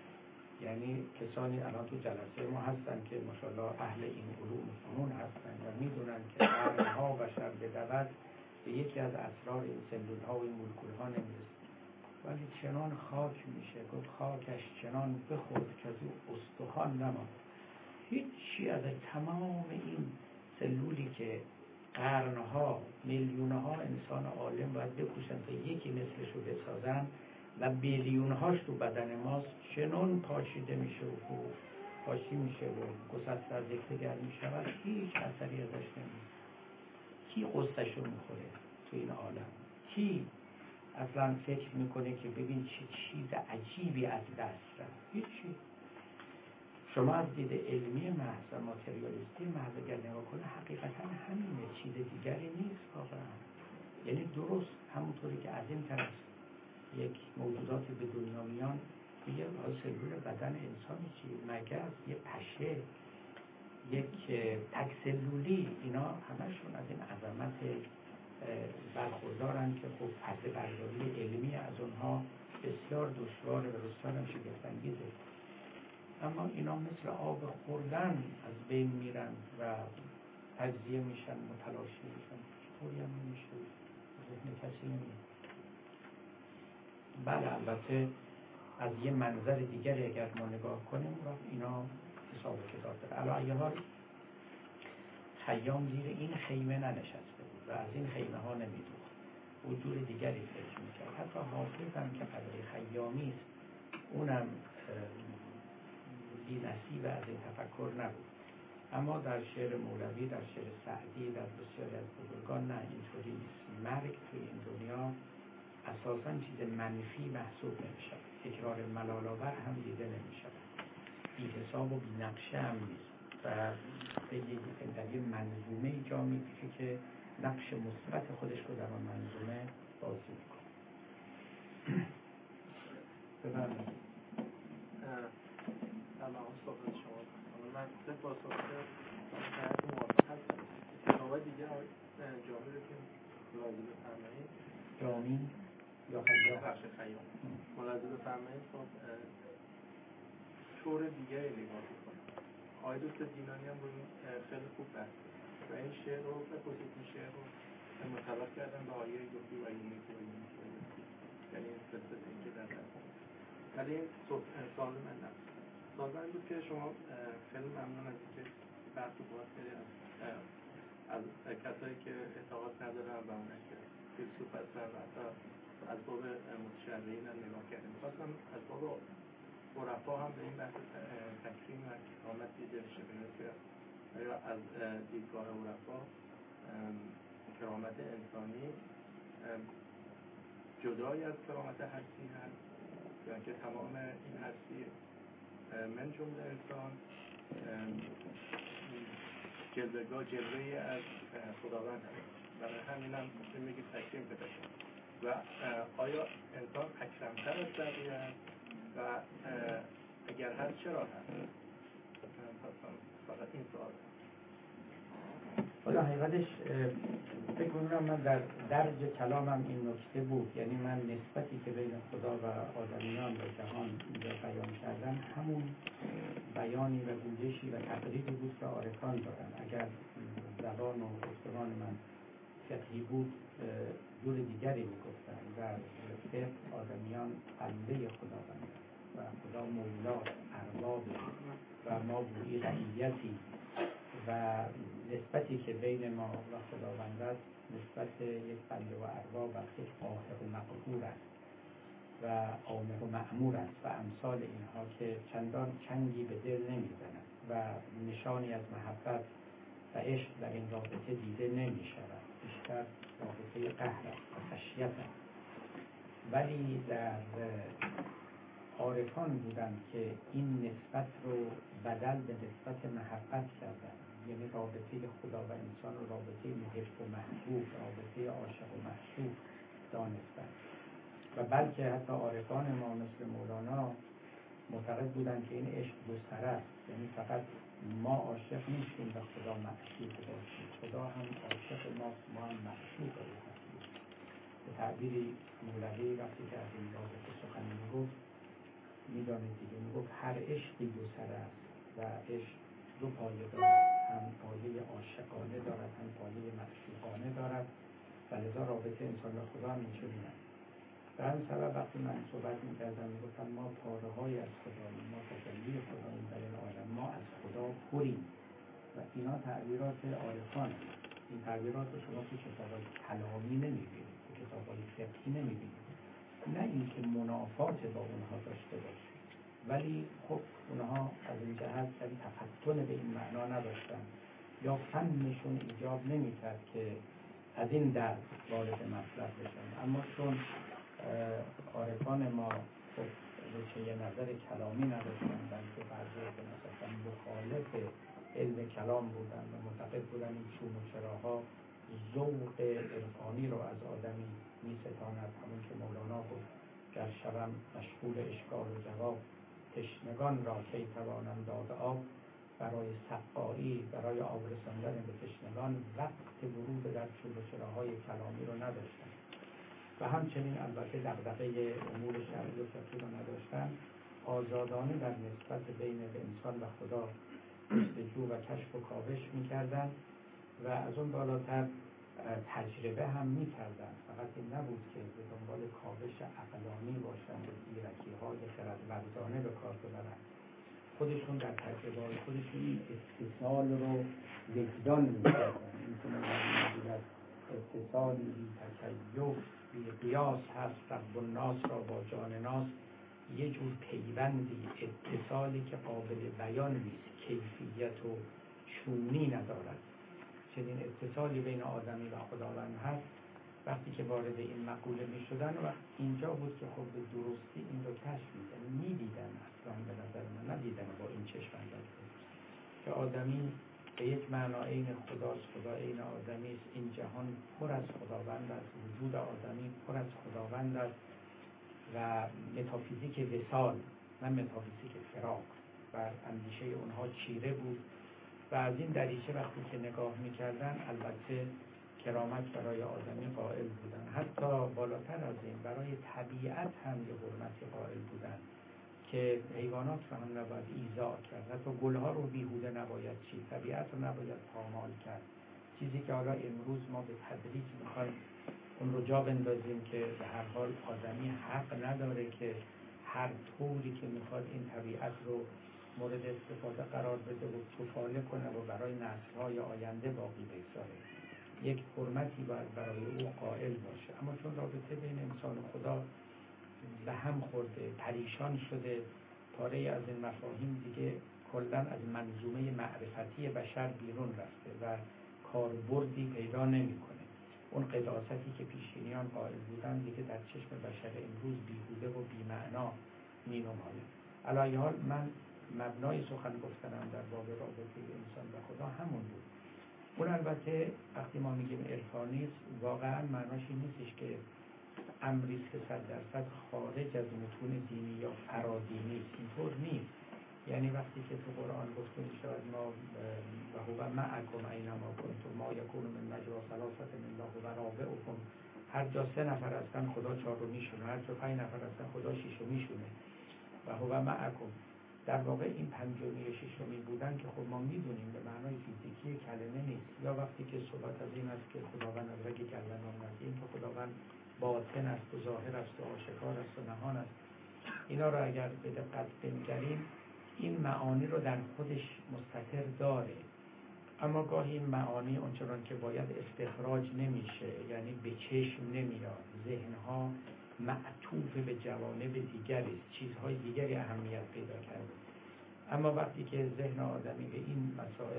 یعنی کسانی الان تو جلسه ما هستن که ماشاءالله اهل این علوم و فنون هستن و میدونن که قرن‌ها بشر بدود به یکی از اسرار این سلول‌ها و این مولکول‌ها نمیرسه ولی چنان خاک میشه گفت خاکش چنان بخورد که از او استخوان نماند هیچی از تمام این سلولی که قرن‌ها میلیون‌ها انسان عالم باید بکوشن تا یکی مثلش رو بسازن و بیلیون‌هاش تو بدن ماست چنان پاشیده میشه و پاشی میشه و گسسته از یکدیگر میشود، هیچ اثری ازش نمیاد. کی قصهشو میخوره تو این عالم؟ کی اصلا فکر میکنه که ببین چه چیز عجیبی از دست رفت؟ هیچی. شما از دید علمی محض و ماتریالیستی محض اگر نگاه کنه حقیقتا همینه، چیز دیگری نیست واقعا. یعنی درست همونطوری که از این طرف یک موجودات به دنیا میان، یه سلول بدن انسانی چی، مگس، یه پشه، یک تک سلولی، اینا همشون از این عظمت برخوردارن که خب پرده برداری علمی از اونها بسیار دشواره و بسیار هم شگفت‌انگیزه. اما اینا مثل آب خوردن از بین میرن و تجزیه میشن، متلاشی میشن، طوری هم نمیشه، ذهن کسی نمیشه. بله البته از یه منظر دیگری اگر ما نگاه کنیم اینا حساب و کتاب داره. علی ای حال خیام زیر این خیمه ننشسته بود و از این خیمه ها نمیدوخت، وجود دیگری فکر میکرد. حتی حافظ هم که قدر خیامی است اونم بی نصیب از این تفکر نبود. اما در شعر مولوی، در شعر سعدی، در بسیاری از بزرگان نه، اینطوری نیست. مرگ توی این دنیا اساساً چیز منفی محسوب نمیشه، تکرار ملال‌آور هم دیده نمیشه، بی حساب و بی نقشه هم نیست و در یه منظومه جا میکشه که نقش مثبت خودش رو در آن منظومه بازی میکنه. بفرمایید. تمام صحبت شما. من با صحبت موافق هستم. جناب دیگه جامعه رو که ملاحظه بفرمایید، جامی یا خیام، بخش خیام ملاحظه بفرمایید. خب طور دیگری نگاه میکنم. آقای دکتر دینانی هم روی خیلی خوب بحث و این شعر رو به خصوص این شعر رو منطبق کردن به آیه یوحی و یونیتی و یونیتی، یعنی این قصه این که در دست. ولی این سوال من نبود. سوال من بود که شما خیلی ممنون از اینکه بحث رو باز کردید از کسایی که اعتقاد ندارن و اونایی که فیلسوف هستن و حتی از باب متشرعین هم نگاه کردیم. می‌خواستم از باب عرفا هم به این بحث تکریم و کرامت دیده بشه، که آیا از دیدگاه عرفا کرامت انسانی جدای از کرامت هستی هست، یا که تمام این هستی من جمله انسان جلوه‌ای از خداوند هست، برای همین هم میگه تکریم پیدا شد. و آیا انسان اکرم‌تر از بقیه است و اگر هست چرا هست؟ فقط این سوال. حالا حقیقتش فکر می‌کنم من در درج کلامم این نکته بود، یعنی من نسبتی که بین خدا و آدمیان و جهان اینجا بیان کردم همون بیانی و گویشی و تقریبی بود که عارفان دارن. اگر زبان و گفتمان من فقهی بود جور دیگری میگفتن. در فقه آدمیان بنده خداوند و خدا مولا ارباب و ما بودی رعیتی و نسبتی که بین ما و خداوند است نسبت یک بنده و ارباب است، یک قاهر و مقهور است و آمر و مأمور است و امثال اینها که چندان چنگی به دل نمیزنند و نشانی از محبت و عشق در این رابطه دیده نمی شود، بیشتر رابطه قهر است و خشیت است. ولی در عارفان بودند که این نسبت رو بدل به نسبت محبت کردند، یعنی رابطه خدا و انسان رو رابطه محب و محبوب، رابطه عاشق و معشوق دانستند. و بلکه حتی عارفان ما مثل مولانا معتقد بودند که این عشق دو سره است، یعنی فقط ما عاشق نیستیم و خدا معشوق باشیم، خدا هم عاشق ماست، ما هم معشوق او هستیم. به تعبیری مولوی وقتی که از این رابطه سخن میگفت میدانید دیگه، میگفت هر عشقی دو سره است و عشق دو پایه دارد، هم پایه عاشقانه دارد هم پایه معشوقانه دارد و لذا رابطه انسان و خدا هم اینچنین است. به همین سبب وقتی من صحبت میکردم میگفتم ما پاره‌های از خداییم، ما تجلی خداییم در این عالم، ما از خدا پریم و اینا تعبیرات عارفان. این تعبیرات رو شما تو کتاب‌های کلامی نمیبینید، تو کتاب‌های فقهی نمیبینید، نه اینکه منافات با اونها داشته باشید، ولی خب اونها از این جهت تفتن به این معنا نداشتن یا فنشون ایجاب نمی‌کرد که از این درد وارد مطلب بشن. اما چون عارفان ما خب چه نظر کلامی نداشتن، بلکه بعضی که مثلا مخالف علم کلام بودن و معتقد بودن این چون و چراها ذوق عرفانی رو از آدمی می‌ستاند. همون که مولانا گفت گر شوم مشغول اشکال و جواب، تشنگان را کی توانم داد آب. برای سقایی، برای آب رساندن به تشنگان وقت ورود در چون و چراهای کلامی رو نداشتن و همچنین البته دغدغه امور شرعی و فقهی رو نداشتن. آزادانه در نسبت بین انسان و خدا جستجو و کشف و کاوش می‌کردند و از اون بالاتر تجربه هم می‌کردند. فقط این نبود که به دنبال کاوش عقلانی باشند و زیرکی‌های خردورزانه به کار ببرند. خودشون در تجربه خودشون این اتصال رو وجدان می‌کردن. این که موجود اتصالی بی تکیف بی قیاس هست رب الناس را با جان ناس، یه جور پیوندی اتصالی که قابل بیان نیست، کیفیت و چونی ندارد. چنین اتصالی بین آدمی و خداوند هست. وقتی که وارد این مقوله می شدن و اینجا بود که خب به درستی این رو کشف می دیدن. اصلا به نظر من ندیدن با این چشم انداخته که آدمی به یک معنا عین خداست، خدا عین آدمی است. این جهان پر از خداوند است، وجود آدمی پر از خداوند است و متافیزیک وصال نه متافیزیک فراق بر اندیشه اونها چیره بود و از این دریچه وقتی که نگاه می‌کردن البته کرامت برای آدمی قائل بودن. حتی بالاتر از این برای طبیعت هم یه حرمتی قائل بودن که حیوانات رو هم نباید ایذا کرد، حتی گلها رو بیهوده نباید چید، طبیعت رو نباید پامال کرد. چیزی که حالا امروز ما به تدریج میخوایم اون رو جا بندازیم که به هر حال آدمی حق نداره که هر طوری که میخواد این طبیعت رو مورد استفاده قرار بده و توفاله کنه و برای نسل‌های آینده باقی بگذاره. یک حرمتی باید برای او قائل باشه. اما چون رابطه بین انسان و خدا به هم خورده، پریشان شده، پاره از این مفاهیم دیگه کلاً از منظومه معرفتی بشر بیرون رفته و کاربردی پیدا نمی‌کنه. اون قداستی که پیشینیان قائل بودن دیگه در چشم بشر امروز بیهوده و بی‌معنا می‌نماید. علی هر حال من مبنای سخن گفتنم در باب رابطه انسان و خدا همون بود. اون البته وقتی ما میگیم عرفانی است واقعا معناش این نیستش که امری است که 100% خارج از متون دینی یا فرادینی است. اینطور نیست. یعنی وقتی که تو قرآن گفته میشود ما و هو معکم اینما کنتم ما یکون من نجوا ثلاثة الا هو رابعهم، هر جا 3 نفر هستن خدا 4 میشونه، هر جا 5 نفر هستن خدا 6 میشونه. و هو معکم در واقع این پنجمی و ششمی بودن که خب ما میدونیم به معنای فیزیکی کلمه نیست. یا وقتی که صحبت از این است که خداوند از رگ گردنان نزدیم که خداوند باطن است و ظاهر است و آشکار است و نهان است. اینا رو اگر به دقت بنگریم این معانی رو در خودش مستتر داره، اما گاهی این معانی اونچنان که باید استخراج نمیشه، یعنی به چشم نمیاد. ذهنها معطوف به جوانب دیگری است، چیزهای دیگری اهمیت پیدا کرده. اما وقتی که ذهن آدمی به این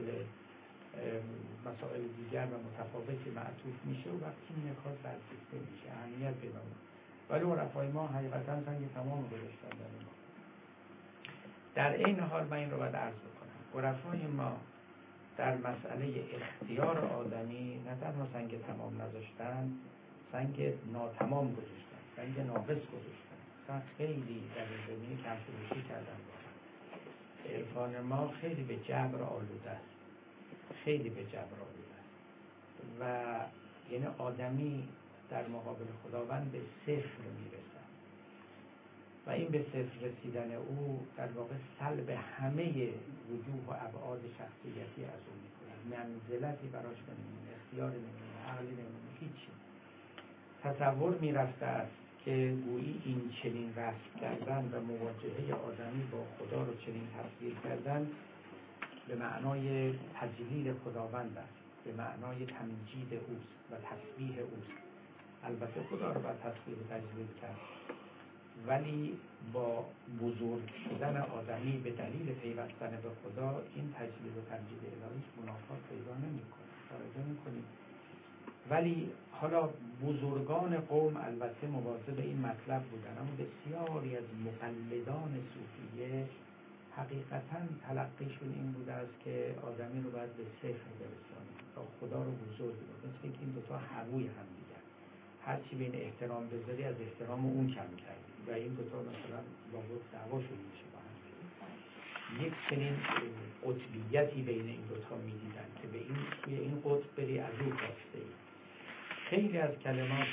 مسائل دیگر و متفاوتی معطوف میشه و وقتی نکات برکسته میشه اهمیت پیدا میکنه. ولی عرفای ما حقیقتا سنگ تمام گذاشتن در این. در این حال من این رو باید عرض بکنم، عرفای ما در مسئله اختیار آدمی نه تنها سنگ تمام نذاشتن، سنگ ناتمام گذاشتن، سنگ ناقص گذاشتن. مثلا خیلی در این زمینه کم فروشی کردن. عرفان ما خیلی به جبر آلوده است، خیلی به جبر آلوده است و یعنی آدمی در مقابل خداوند به صفر میرسد و این به صفر رسیدن او در واقع سلب همه وجوه و ابعاد شخصیتی از او میکنه. منزلتی براش نمیمونه، اختیار نمیمونه، عقلی نمیمونه، هیچی. تصور میرفته است که گویی این چنین رسم کردن و مواجهه آدمی با خدا رو چنین تفسیر کردن به معنای تجلیل خداوند است، به معنای تمجید اوست و تسبیح اوست. البته خدا رو باید تسبیح و تجلیل کرد، ولی با بزرگ شدن آدمی به دلیل پیوستن به خدا این تجلیل و تمجید الهی منافات پیدا نمی‌کنه. توجه می‌کنید؟ ولی حالا بزرگان قوم البته مواظب این مطلب بودن، اما بسیاری از مقلدان صوفیه حقیقتاً تلقیشون این بوده است که آدمی رو باید به صفر برسانه تا خدا رو بزرگ بود، مثل که این دوتا هووی هم دیگر، هرچی به این احترام بذاری از احترام اون کم کردی و این دوتا مثلا لابد دعواشون میشه با هم. یک چنین قطبیتی بین این دوتا میدیدن که به این توی این قطب بری از او کاسته ای. خیلی از کلمات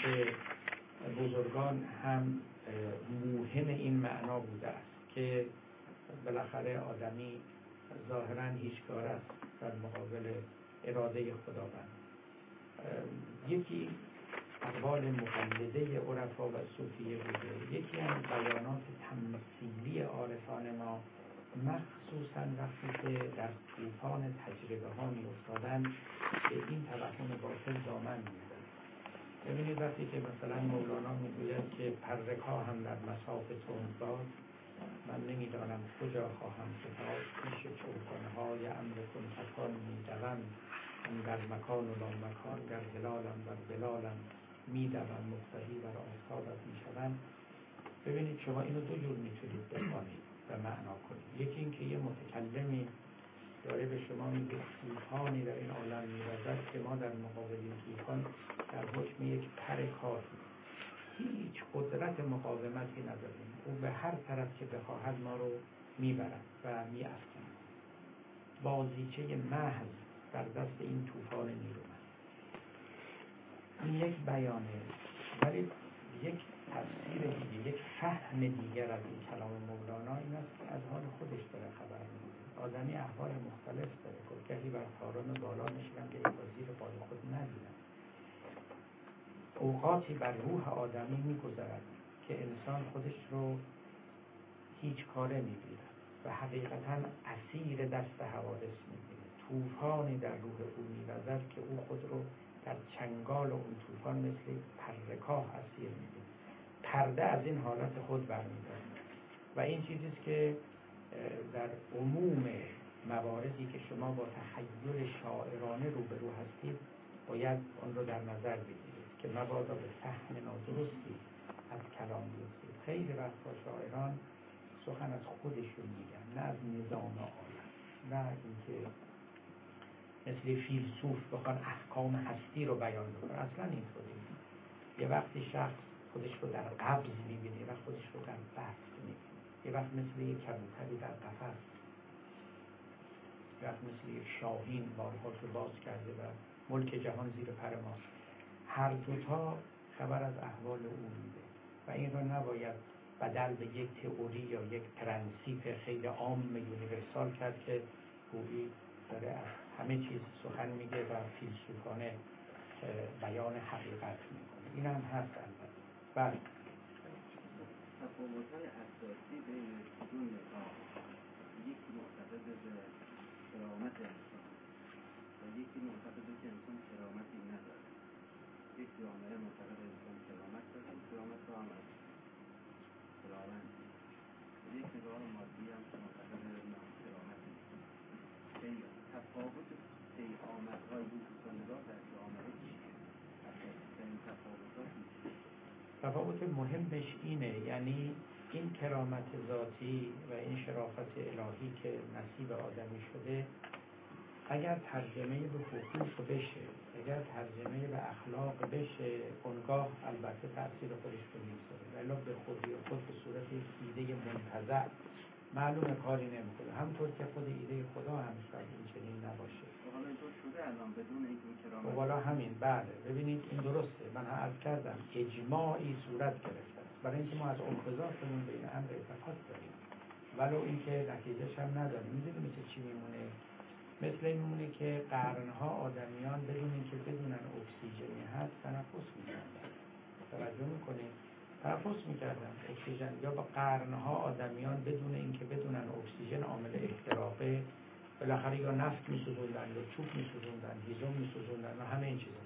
بزرگان هم موهم این معنا بوده است که بالاخره آدمی ظاهراً هیچکار است در مقابل اراده خداوند. یکی اقوال مقلده عرفا و صوفیه بوده، یکی هم بیانات تمثیلی عارفان ما، مخصوصاً وقتی که در طوفان تجربه ها می افتادن به این توهم باطل دامن می زدن. ببینید وقتی که مثلا مولانا میگوید که پرکا هم در مساف تندباد، من نمیدانم کجا خواهم فتاد، پیش چوگانه های امر کن فکان میدوم، هم در مکان و لا مکان، در هلالم و بلالم میدوم، مقتدی بر آفتابت میشوم. ببینید شما اینو دو جور میتونید بخوانید و معنا کنید. یکی این که یه متکلمی داره به شما میگه طوفانی در این عالم می‌وزد که ما در مقابل این طوفان در حکم یک پر کاهی هیچ قدرت مقاومتی نداریم، او به هر طرف که بخواهد ما رو میبرد و می‌افکند. بازیچه محض در دست این طوفان نیرومند. این یک بیانه، ولی یک تفسیر دیگه، یک فهم دیگر از این کلام مولانا این است که از حال خودش داره خبر میده. آدمی احوال مختلف داره، گهی بر تاران بالا نشیدن که با زیر پای خود ندیدن. اوقاتی بر روح آدمی میگذرد که انسان خودش رو هیچ کاره میبیند و حقیقتاً اسیر دست حوادث میبینه. طوفانی در روح او میوزد که او خود رو در چنگال اون طوفان مثل پرکاه اسیر میبینه. پرده از این حالت خود برمی‌دارد و این چیزیست که در عموم مواردی که شما با تخیل شاعرانه روبرو هستید باید آن رو در نظر بگیرید که مبادا به فهم نادرستی از کلام بیفتید. خیلی وقتا شاعران سخن از خودشون میگن، نه از نظام عالم، نه اینکه مثل فیلسوف بخوان احکام هستی رو بیان بکنن. اصلا اینطوری نیست. یه وقتی شخص خودش رو در قبض میبینه و خودش رو در بسط میبینه، یه وقت مثل یک کبوتری در قفس، یه وقت مثل یک شاهین بالهاش رو باز کرده و ملک جهان زیر پر ماست. هر دوتا خبر از احوال او میده و این رو نباید بدل به یک تئوری یا یک پرنسیپ خیلی عام یونیورسال کرد که گویی داره از همه چیز سخن میگه و فیلسوفانه بیان حقیقت میکنه. این هم هست البته. بله. تفاوت‌های اساسی بین دو نظام، یکی معتقد به کرامت انسان و یکی معتقد که انسان کرامتی نداره. یک جامعه معتقد انسان کرامت داره، کرامت رو هم از خداوند. یک نگاه مادی هم که معتقد نه کرامتی نیست. تفاوت پیامدهای این دو نگاه در جامعه چیه؟ این تفاوت‌ها چیه؟ تفاوت مهمش اینه، یعنی این کرامت ذاتی و این شرافت الهی که نصیب آدمی شده اگر ترجمه به حقوق بشه، اگر ترجمه به اخلاق بشه، اونگاه البته تأثیر خودش رو میذاره، ولی به خودی و خود به صورت یک ایده منتزع معلومه کاری نمیکنه، همطور که خود ایده خدا هم شاید این چنین نباشه. حالا اینطور شده الان بدون اینکه کرامت. والا همین، بله. ببینید این درسته، من عرض کردم اجماعی صورت گرفته است برای اینکه ما از انقضاضمون به این امر اعتقاد داریم، ولو اینکه نتیجهش هم نداریم. میدونید چی میمونه؟ مثل این میمونه که قرنها آدمیان بدون اینکه بدونن اکسیژنی هست تنفس میکردن. توجه میکنید؟ تنفس میکردن اکسیژن، یا با قرنها آدمیان بدون اینکه بدونن اکسیژن عامل احتراقه بالاخره یا نفت میسوزوندن یا چوب میسوزوندن، هیزم میسوزوندن و همه این چیزا.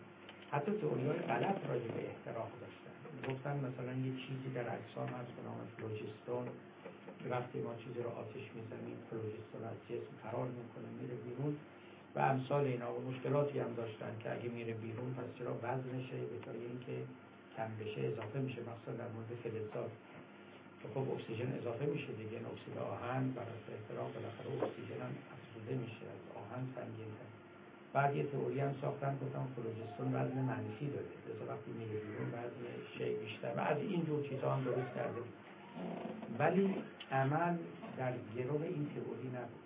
حتی تئوری‌های غلط راجع به احتراق داشتن. گفتن مثلا یه چیزی در اجسام هست به نام فلوجستون که وقتی ما چیزی رو آتش میزنیم فلوجستون از جسم فرار میکنه میره بیرون و امثال اینا. و مشکلاتی هم داشتن که اگه میره بیرون پس چرا وزنشه به جای اینکه کم بشه اضافه میشه، مثلا در مورد فلزات خب اکسیژن اضافه میشه دیگه، این اکسید آهن برای احتراق بالاخره اکسیژن هم افزوده میشه از آهن سنگین‌تر. بعد یه تئوری هم ساختن گفتم فلوجستون وزن منفی داره، لذا وقتی میره بیرون وزن شی بیشتر و از این جور چیزا هم درست کرده. ولی عمل در گرو این تئوری نبود.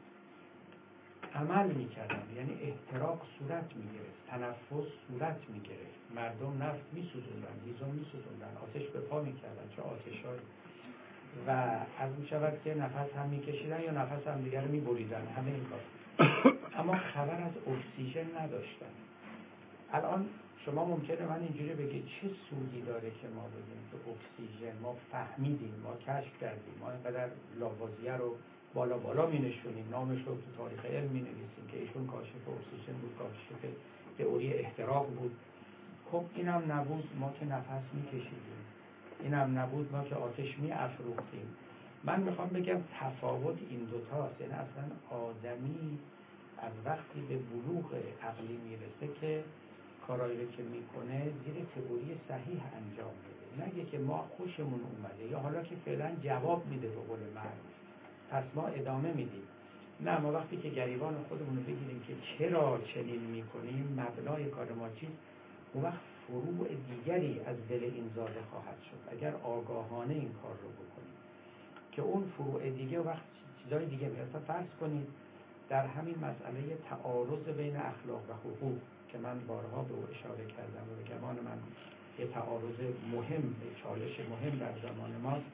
عمل میکردن، یعنی احتراق صورت میگرفت، تنفس صورت میگرفت، مردم نفت میسوزوندن، هیزم میسوزوندن، آتش به پا میکردن، چه آتش‌هایی، و از میشود که نفس هم میکشیدن یا نفس هم دیگر میبریدن، همه این کار. اما خبر از اکسیژن نداشتن. الان شما ممکنه من اینجوری بگید چه سودی داره که ما بگیم که اکسیژن ما فهمیدیم، ما کشف کردیم، ما اینقدر لاوازیه رو بالا می نشونیم، نامش رو تو تاریخ علم می نویسیم که ایشون کاشف اکسیژن بود، کاشف تئوری احتراق بود. خب اینم نبود ما که نفس می کشیدیم، اینم نبود ما که آتش می افروختیم. من میخوام بگم تفاوت این دوتاست. یعنی اصلا آدمی از وقتی به بلوغ عقلی میرسه که کارایی رو که میکنه زیر تئوری صحیح انجام بده، نگه که ما خوشمون اومده یا حالا که فعلا جواب میده به قول مرد پس ما ادامه میدیم. نه، ما وقتی که گریبان خودمون رو بگیریم که چرا چنین میکنیم، مبنای کار ما چیست، اون وقت فروع دیگری از دل این زاده خواهد شد اگر آگاهانه این کار رو بکنیم، که اون فروع دیگه وقت چیزای دیگه میاد. فرض کنید در همین مسئله تعارض بین اخلاق و حقوق که من بارها به او اشاره کردم و به گمان من یه تعارض مهم، چالش مهم در زمان ماست.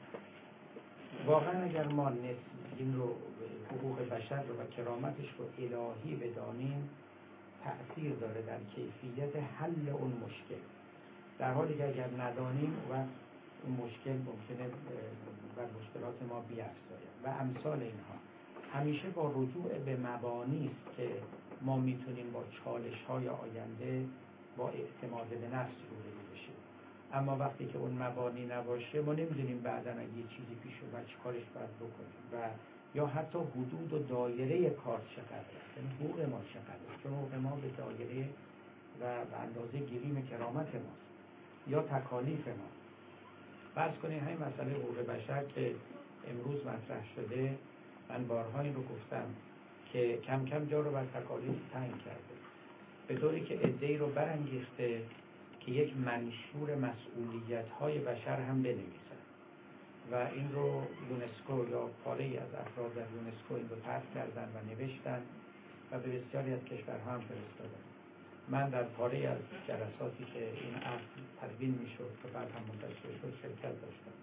واقعا اگر ما این رو حقوق بشر رو و کرامتش رو الهی بدانیم تأثیر داره در کیفیت حل اون مشکل، در حالی که اگر ندانیم و اون مشکل ممکنه بر مشکلات ما بیفزاید و امثال اینها. همیشه با رجوع به مبانی است که ما میتونیم با چالش‌های آینده با اعتماد به نفس روبرو بشیم. اما وقتی که اون مبانی نباشه ما نمیدونیم بعداً اگه یه چیزی پیش اومد چه کارش باید بکنیم و یا حتی حدود و دایره کار چقدر، یعنی حقوق ما چقدر، چون حقوق ما به دایره و به اندازه گریم کرامت ماست یا تکالیف ما. فرض کنید همین مسئله حقوق بشر که امروز مطرح شده، من بارها این رو گفتم که کم کم جا رو بر تکالیف تنگ کرده، به طوری که عده‌ای رو برانگیخته که یک منشور مسئولیت‌های بشر هم بنویسن و این رو یونسکو یا پاره‌ای از افراد در یونسکو این رو طرح کردن و نوشتن و به بسیاری از کشورها هم فرستادن. من در پاره‌ای از جلساتی که این اصل تدوین می‌شد که بعد هم منتشر شد شرکت داشتم.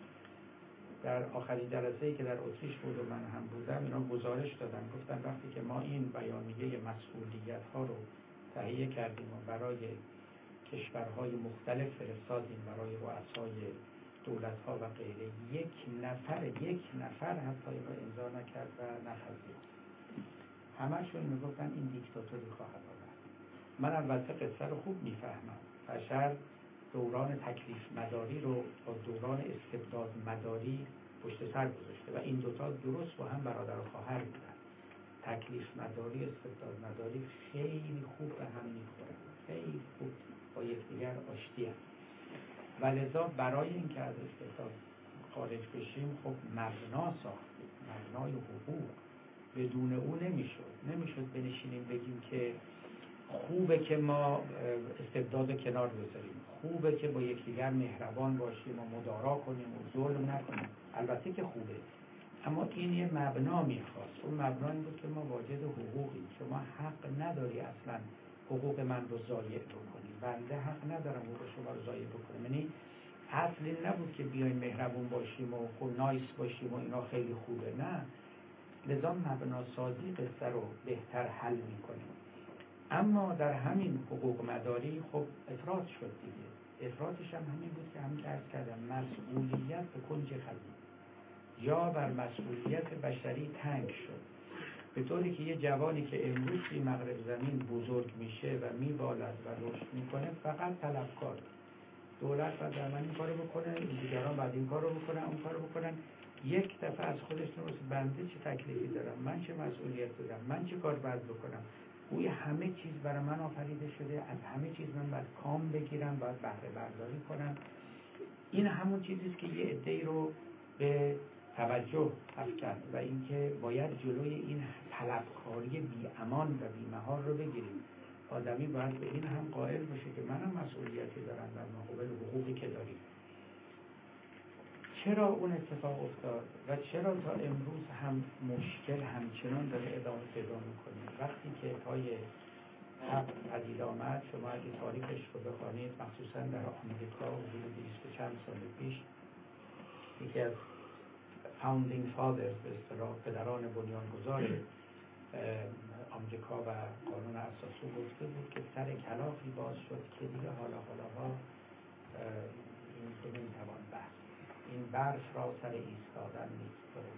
در آخرین جلسه‌ای که در اتریش بود و من هم بودم اینا گزارش دادن، گفتن وقتی که ما این بیانیه مسئولیت‌ها رو تهیه کردیم و برای کشورهای مختلف فرستادیم، برای رؤسای دولت‌ها و غیره، یک نفر حتی این رو امضا نکرد و نپذیرفت. همه‌شون میگفتن این دیکتاتوری خواهد آورد. من البته قصه رو خوب میفهمم. بشر دوران تکلیف مداری رو با دوران استبداد مداری پشت سر گذاشته و این دوتا درست با هم برادر و خواهر بودن. تکلیف مداری، استبداد مداری خیلی خوب به هم میخورن، خیلی خوب با یکدیگر آشتی هست. و لذا برای اینکه از استبداد خارج بشیم خب مبنا ساختیم، مبنای حقوق. بدون او نمیشد بنشینیم بگیم که خوبه که ما استبداد کنار بذاریم، خوبه که با یکدیگر مهربان باشیم و مدارا کنیم و ظلم نکنیم. البته که خوبه، اما این یه مبنا میخواست. اون مبنا این بود که ما واجد حقوقیم، شما حق نداری اصلا حقوق من رو ضایع بکنی، بنده حق ندارم حقوق شما رو ضایع بکنم. یعنی اصلی نبود که بیایم مهربون باشیم و نایس باشیم و اینا خیلی خوبه، نه. لذا مبناسازی قصه رو بهتر حل میکنیم. اما در همین حقوق مداری خب افراط شد دیگه. افراطش هم همین بود که همین که عرض کردم، مسئولیت به کنج خزینه، جا بر مسئولیت بشری تنگ شد به طوری که یه جوانی که امروز توی مغرب زمین بزرگ میشه و میبالد و رشد میکنه فقط طلبکار، دولت باید در من این کارو بکنه، دیگران باید این کارو بکنن، اون کارو بکنن. یک دفعه از خودش نمی‌پرسه بنده چه تکلیفی دارم، من چه مسئولیت دارم، من چه کار باید بکنم. گویا همه چیز برای من آفریده شده، از همه چیز من باید کام بگیرم، باید بهره برداری کنم. این همون چیزی است که یه عده‌ای رو به توجه افکند و اینکه باید جلوی این طلبکاری بی‌امان و بی‌محال رو بگیریم. آدمی باید به این هم قائل باشه که منم مسئولیتی دارم در مقابل حقوقی که داریم. چرا اون اتفاق افتاد و چرا تا امروز هم مشکل همچنان داره ادامه پیدا میکنه؟ وقتی که پای حق پدید آمد، شما اگه تاریخش رو بخوانید، مخصوصا در آمریکا حدود 20 چند سال پیش یکی از فاوندینگ فادرز، به اصطلاح پدران بنیانگذار آمریکا و قانون اساسی گفته بود که سر کلاغی باز شد که دیگه حالاها این رو نمیتوان بست، این برف را سر ایستادن نیست،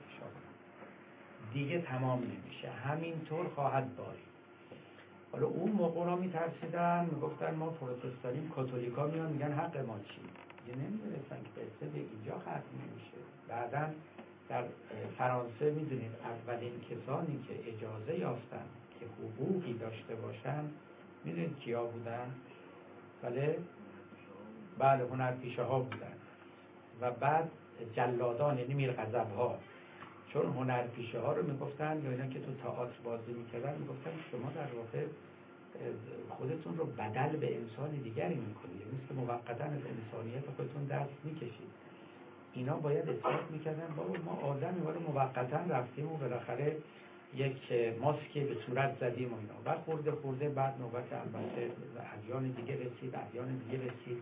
دیگه تمام نمیشه، همینطور خواهد بارید. حالا اون موقع را میترسیدن، میگفتن ما پروتستانیم، کاتولیکا میان میگن حق ما چی؟ دیگه نمیدونستن که قصه به اینجا ختم نمیشه. بعدن در فرانسه میدونید اولین کسانی که اجازه یافتن که حقوقی داشته باشن میدونید کیا بودن؟ بله هنرپیشه ها بودن و بعد جلادان، یعنی میرغضب‌ها، چون هنرپیشه ها رو میگفتن یا اینا که تو تئاتر بازی میکردن میگفتن شما در واقع خودتون رو بدل به انسان دیگری میکنید، یعنی که موقتا از انسانیت خودتون دست میکشید. اینا باید اثبات میکردن بابا ما آدمی ولی موقتا رفتیم و بالاخره یک ماسکی به صورت زدیم و اینا و خورده بعد نوبت البته ادیان دیگه رسید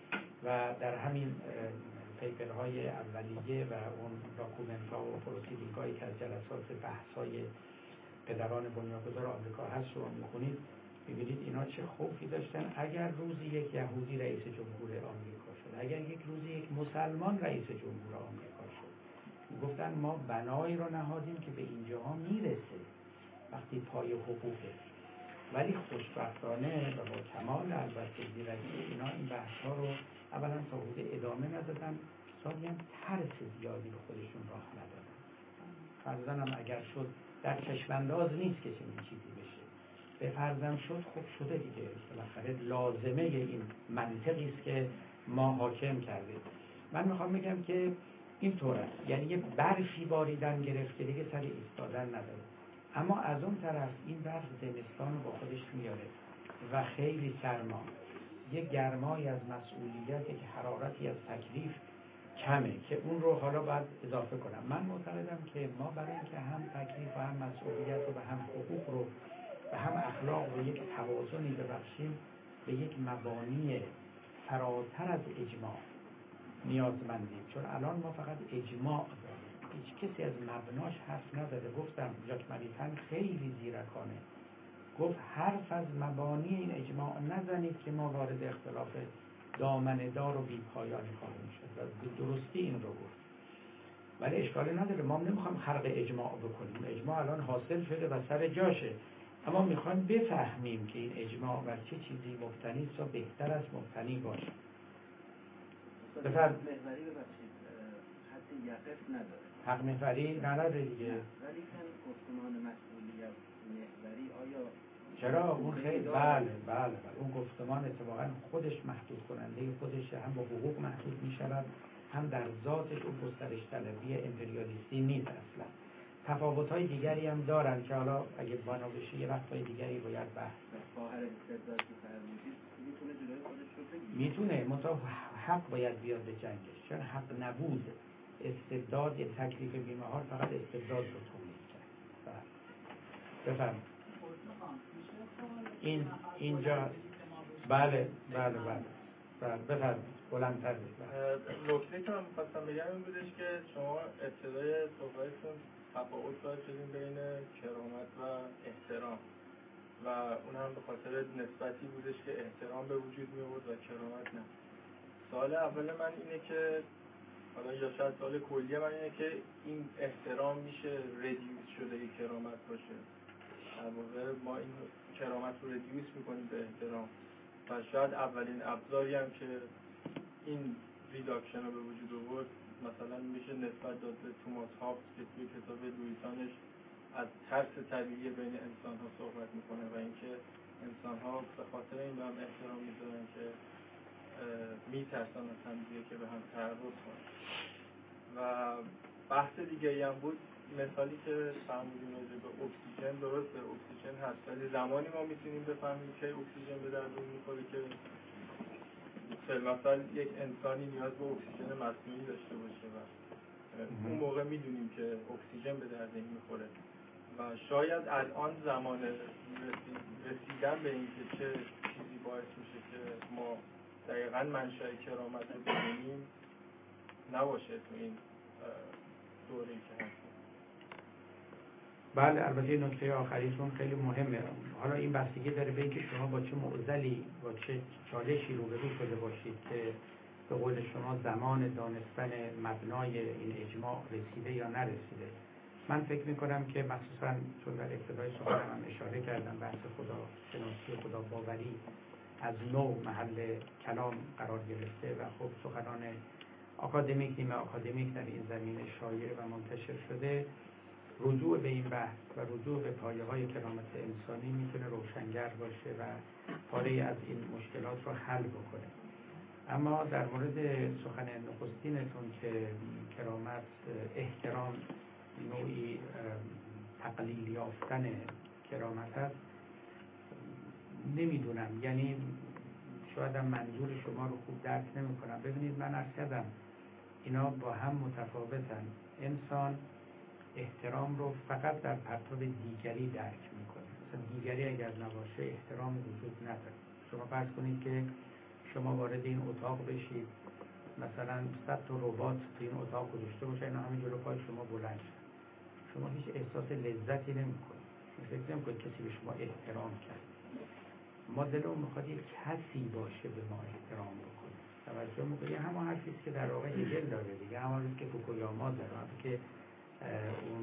و در همین پیپرهای اولیه و اون داکومنت ها و پروسیدینگ هایی که از جلسات بحث های پدران بنیانگذار آمریکا هست شما میخونید میبینید اینا چه خوفی داشتن اگر روزی یک یهودی رئیس جمهور آمریکا شد، اگر یک روزی یک مسلمان رئیس جمهور آمریکا شد. میگفتن ما بنایی رو نهادیم که به اینجاها میرسه وقتی پای حقوقه، ولی خوشبختانه و با کمال البته زیرکی اینا این بحث ها رو اولا تا حدود ادامه ندادن، ثانیاً ترس زیادی به خودشون راه ندادن. فرضاً هم اگر شد در چشم‌انداز نیست که چنین چیزی بشه، به فرضاً شد خب شده دیگه، بالاخره لازمه این منطقی است که ما حاکم کرده. من میخوام بگم که این طور است، یعنی یه برفی باریدن گرفت که دیگه سر ایستادن نداره، اما از اون طرف این برف زمستان رو با خودش میاره و خیلی سرما، یه گرمای از مسئولیت، یک حرارتی از تکلیف کمه که اون رو حالا باید اضافه کنم. من معتقدم که ما برای اینکه هم تکلیف و هم مسئولیت رو و هم حقوق رو و هم اخلاق رو یک توازنی ببخشیم به یک مبانی فراتر از اجماع نیازمندیم، چون الان ما فقط اجماع داریم، هیچ کسی از مبناش حرف نداره. گفتم ژاک ماریتن خیلی زیرکانه گفت حرف از مبانی این اجماع نزنید که ما وارد اختلاف دامنه‌دار و بی‌پایانی خواهیم شد و درستی این رو گفت. ولی اشکالی نداره، ما نمیخوام خرق اجماع بکنیم، اجماع الان حاصل شده و سر جاشه، اما میخوایم بفهمیم که این اجماع بر چه چیزی مبتنی است و بهتر از مبتنی باشه. بفرم محوری ببخشید حد یقف نداره، حق محوری نداره دیگه، ولی کن گفتمان مسئولیت محوری آیا چرا اون خیلی بله اون گفتمان اتفاقا خودش محدود کننده خودش، هم با حقوق محدود می شود هم در ذاتش اون گسترش طلبی امپریالیستی نیست اصلا. تفاوت‌های دیگری هم دارن که حالا اگه بنا بشه یه وقتای دیگری باید بحث خواهر استبداد که فرمودید میتونه جلوی خودش رو بگیره، میتونه، منتها حق باید بیاد به جنگش، چون حق نبود استبداد، یه تکلیف بی‌محال فقط استبداد رو تولید کرد. بفرمایید اینجا بله بفرمایید بلندتر نکته که من می‌خواستم بگم این بودش که شما ابتدای صحبتتون تفاوت قائل شدین بین کرامت و احترام و اون هم به خاطر نسبتی بودش که احترام به وجود می آورد و کرامت نه. سوال اول من اینه که حالا یا شاید سوال کلیه من اینه که این احترام میشه ردیوس شده ای کرامت باشه. در واقع ما این کرامت رو ردیوس میکنیم به احترام و شاید اولین ابزاری هم که این ریداکشن رو به وجود آورد مثلا میشه نسبت داد به توماس هابس که توی کتاب لویسانش از ترس طبیعی بین انسان ها صحبت میکنه و اینکه انسان ها به خاطر این به هم احترام میذارن که میترسن از همدیگه که به هم تعرض کنن. و بحث دیگه هم بود مثالی که فهمیدیم راجع به اکسیژن، درسته اکسیژن هست ولی زمانی ما میتونیم بفهمیم که اکسیژن به دردون میخوره که مثلا یک انسانی نیاز به اکسیژن مصنوعی داشته باشه و اون موقع میدونیم که اکسیژن به درد این میخوره و شاید الان زمان رسیدن به این که چه چیزی باعث میشه که ما دقیقاً منشأ کرامت رو بدونیم نباشه تو این دوره‌ای که هستیم. بله البته نکته آخریتون خیلی مهمه. حالا این بستگی داره به اینکه شما با چه معضلی با چه چالشی روبرو شده باشید که به قول شما زمان دانستن مبنای این اجماع رسیده یا نرسیده. من فکر میکنم که مخصوصا چون در ابتدای سخنم هم اشاره کردم بحث خدا شناسی خدا باوری از نو محل کلام قرار گرفته و خب سخنان آکادمیک نیمه آکادمیک در این زمینه شایع و منتشر شده. رجوع به این بحث و رجوع به پایه‌های کرامت انسانی میتونه روشنگر باشه و پاره از این مشکلات رو حل بکنه. اما در مورد سخن نخستینتون که کرامت احترام نوعی تقلیل یافتن کرامت است، نمیدونم، یعنی شاید هم منظور شما رو خوب درک نمی کنم. ببینید من عرض کردم اینا با هم متفاوتن. انسان احترام رو فقط در پرتو دیگری درک میکنه. مثلا دیگری اگر نباشه احترام وجود نداره. شما فرض کنید که شما وارد این اتاق بشید، مثلا 100 تا ربات تو این اتاق گذاشته باشه، اینا همین جلو پای شما بلند شد، شما هیچ احساس لذتی نمیکنید. فکر نمیکنید کسی به شما احترام کرد. ما دلمون میخواد یک کسی باشه به ما احترام بکنه. توجه میکنید؟ همون حرفی که در واقع هگل داره دیگه، همون که فوکویاما داره، که اون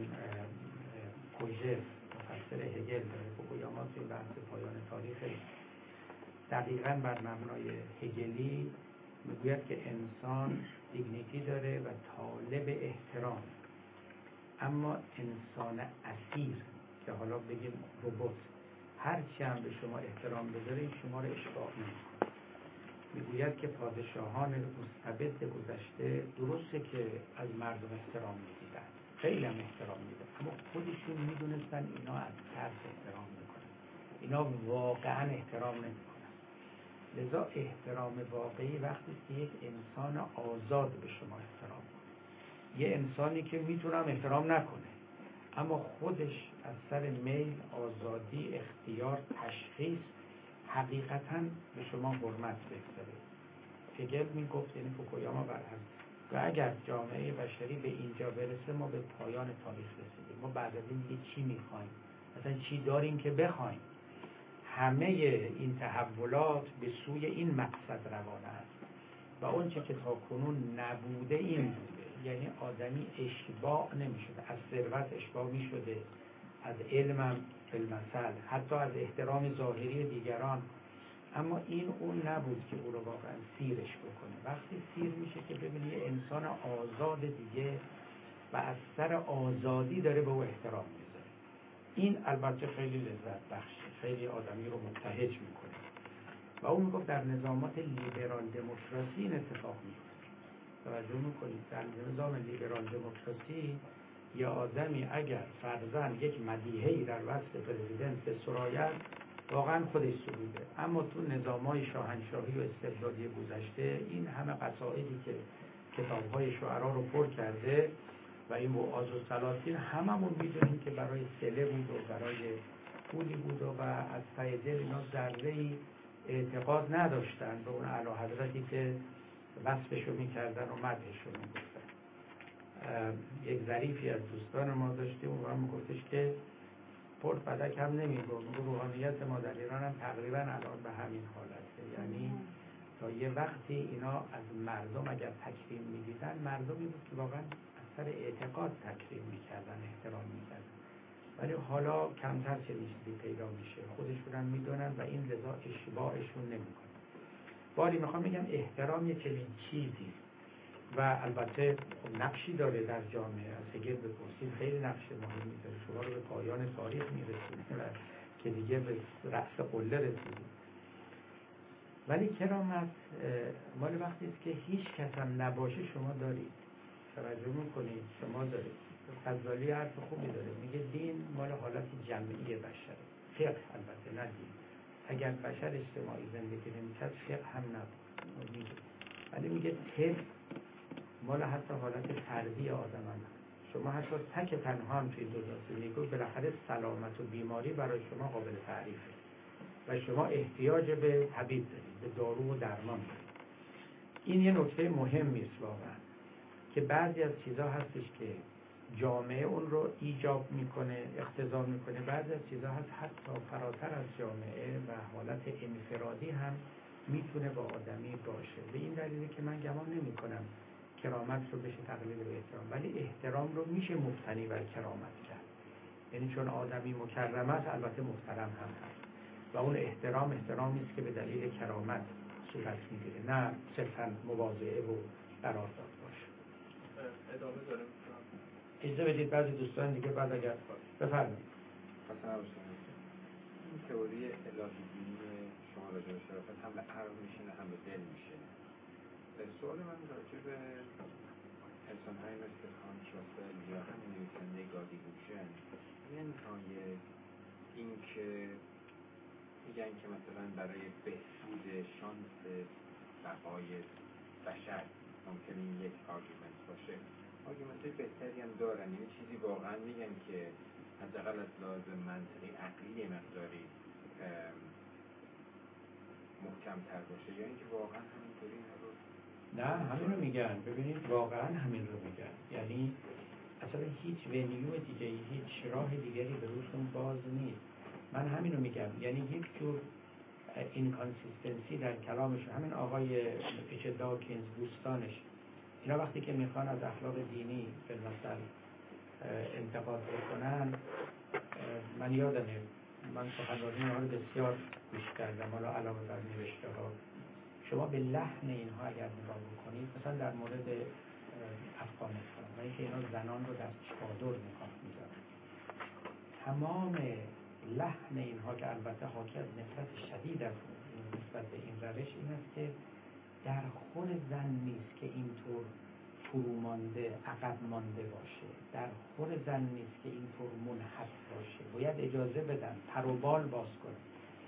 کوژه مفسر هگل داره. فوکویاما توی بحث پایان تاریخ دقیقاً بر مبنای هگلی میگوید که انسان دیگنیتی داره و طالب احترام، اما انسان اسیر که حالا بگیم ربات هرچی هم به شما احترام بذاره شما رو اشباع نمی‌کنه. میگوید که پادشاهان مستبد گذشته درسته که از مردم احترام می‌دیدن، خیلی هم احترام میدن، اما خودشون میدونستن اینا از ترس احترام میکنن، اینا واقعا احترام نمیکنن. لذا احترام واقعی وقتی که یک انسان آزاد به شما احترام کنه. یه انسانی که میتونم احترام نکنه اما خودش از سر میل، آزادی، اختیار، تشخیص حقیقتا به شما حرمت بگذاره. هگل میگفت، یعنی فوکویاما برعکس، و اگر جامعه بشری به اینجا برسه ما به پایان تاریخ رسیدیم. ما بعد از این دیگه چی میخوایم؟ مثلا چی داریم که بخوایم؟ همه این تحولات به سوی این مقصد روانه است و اون چه که تا کنون نبوده این بوده. یعنی آدمی اشباع نمیشده، از ثروت اشباع میشده، از علمم بالمثل، حتی از احترام ظاهری دیگران، اما این اون نبود که او رو واقعا سیرش بکنه. وقتی سیر میشه که ببینی یه انسان آزاد دیگه و از سر آزادی داره به او احترام میذاره. این البته خیلی لذت بخشه، خیلی آدمی رو مبتهج میکنه و اون میگفت در نظامات لیبرال دموکراسی این اتفاق میفته. توجه میکنید در نظام لیبرال دموکراسی یه آدمی اگر فرضاً یک مدیحه‌ای در وسط پرزیدنت به سرایت واقعا خودش سروده، اما تو نظام‌های شاهنشاهی و استبدادی گذشته این همه قصائدی که کتاب‌های شعرا رو پر کرده و این وعاظ و سلاطین هممون می‌دونیم که برای سله بود و برای پولی بود و از ته دل اینا ذره‌ای اعتقاد نداشتن به اون اعلیحضرتی که وصفشو می‌کردن و مدحشو می‌گفتن. یک ظریفی از دوستان ما داشتیم و میگفتش که پرد فدک هم نمیگو، روحانیت ما در ایران هم تقریبا الان به همین حالته. یعنی تا یه وقتی اینا از مردم اگر تکریم میدیدن، مردمی بود که واقعا از سر اعتقاد تکریم میکردن، احترام میکردن. ولی حالا کمتر چنین چیزی پیدا میشه، خودشون هم میدونن و این لذا اشباعشون نمیکنه. باری میخوام بگم احترام یه چنین چیزی و البته خب نقشی داره در جامعه. از هگل بپرسید خیلی نقش مهمی داره، شما رو به پایان تاریخ میرسونه و که دیگه به رأس قله رسیدیم. ولی کرامت مال وقتی است که هیچ کس هم نباشه شما دارید، توجه میکنید، شما دارید. غزالی حرف خوبی داره، میگه دین مال حالت جمعی بشره، فقه البته نه دین. اگر بشر اجتماعی زندگی نمی‌کرد فقه هم نبود. ولی میگه طب مال حتی حالت فردی آدم هم هست. شما حتی تک تنها هم توی دنیا زندگی بالاخره سلامت و بیماری برای شما قابل تعریفه و شما احتیاج به طبیب دارید، به دارو و درمان دارید. این یه نکته مهمی است واقعا، که بعضی از چیزها هستش که جامعه اون رو ایجاب میکنه، اقتضا میکنه، بعضی از چیزها هست حتی فراتر از جامعه و حالت انفرادی هم میتونه با آدمی باشه. به این دلیله که من گمان نمیکنم کرامت رو بشه تقلیل به احترام، ولی احترام رو میشه مبتنی بر کرامت کرد. یعنی چون آدمی مکرم است البته محترم هم هست و اون احترامی است که به دلیل کرامت صورت میگیره، نه صرفاً مواضعه و قرارداد باشه. ادامه داریم. اجازه بدید بعضی دوستان دیگه بعد اگر بفرمایید. این تئوری الهی دینی شما راجع به شرافت هم به عقل میشینه هم به دل میشینه. سوال من راجع به انسان‌های مثل کانت، راسل یا همین نویسنده گادیگوشن، منهای این که میگن که مثلا برای بهبود شانس بقای بشر ممکنه این یک آرگومنت باشه. آرگومنت‌های بهتری هم دارن، یعنی چیزی واقعا میگن که حداقل از لحاظ منطقی عقلی مقداری محکم‌تر باشه، یا اینکه واقعا همینطوری رو نه همین رو میگن. ببینید واقعا همین رو میگن، یعنی اصلا هیچ ونیو دیگه، هیچ راه دیگری به روشون باز نیست. من همین رو میگم، یعنی یک جور اینکانسیستنسی در کلامشون. همین آقای ریچارد داکینز دوستانش اینا وقتی که میخوان از اخلاق دینی به مثل انتقاد بکنن، من یادمه من سخنرانی اینها رو بسیار گوش کردم، حالا علاوه بر نوشته ها. شما به لحن اینها اگر نگاه بکنید، مثلا در مورد افغانستان و اینکه اینا زنان رو در چادر نگاه می‌دارن، تمام لحن اینها که البته حاکی از نفرت شدید از نسبت به این روش این است که در خور زن نیست که اینطور فرومانده، عقب مانده باشه، در خور زن نیست که اینطور منحط باشه، باید اجازه بدن پر و بال باز کنه.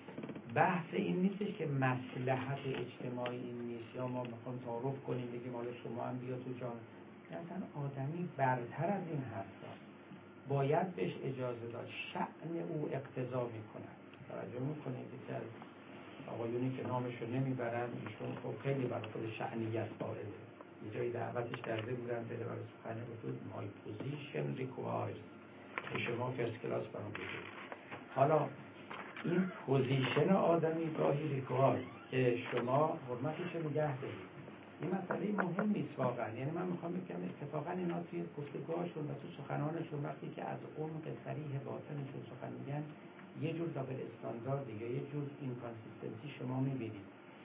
بحث این نیستش که مصلحت اجتماعی این نیست یا ما میخوام تعارف کنیم بگیم حالا شما هم بیا تو جامعه. مثلا آدمی برتر از این حرفا، باید بهش اجازه داد، شأن او اقتضا میکنه. توجه میکنید که از آقایونی که نامشو نمیبرن، ایشون خب خیلی برای خود شأنیت قائله. یه جایی دعوتش کرده بودن بده برای سخنه، گفت my position requires که شما فرست کلاس برام بگید. حالا این پوزیشن آدمی گاهی ریکوال که شما حرمتش رو نگه دارید، این مسئله مهم نیست واقعا. یعنی من میخوام بگم اتفاقا اینا توی گفتگوهاشون و تو سخنانشون وقتی که از عمق صریح باطنشون سخن میگن، یه جور دابل استاندارد یا یه جور اینکانسیستنسی شما میبینید.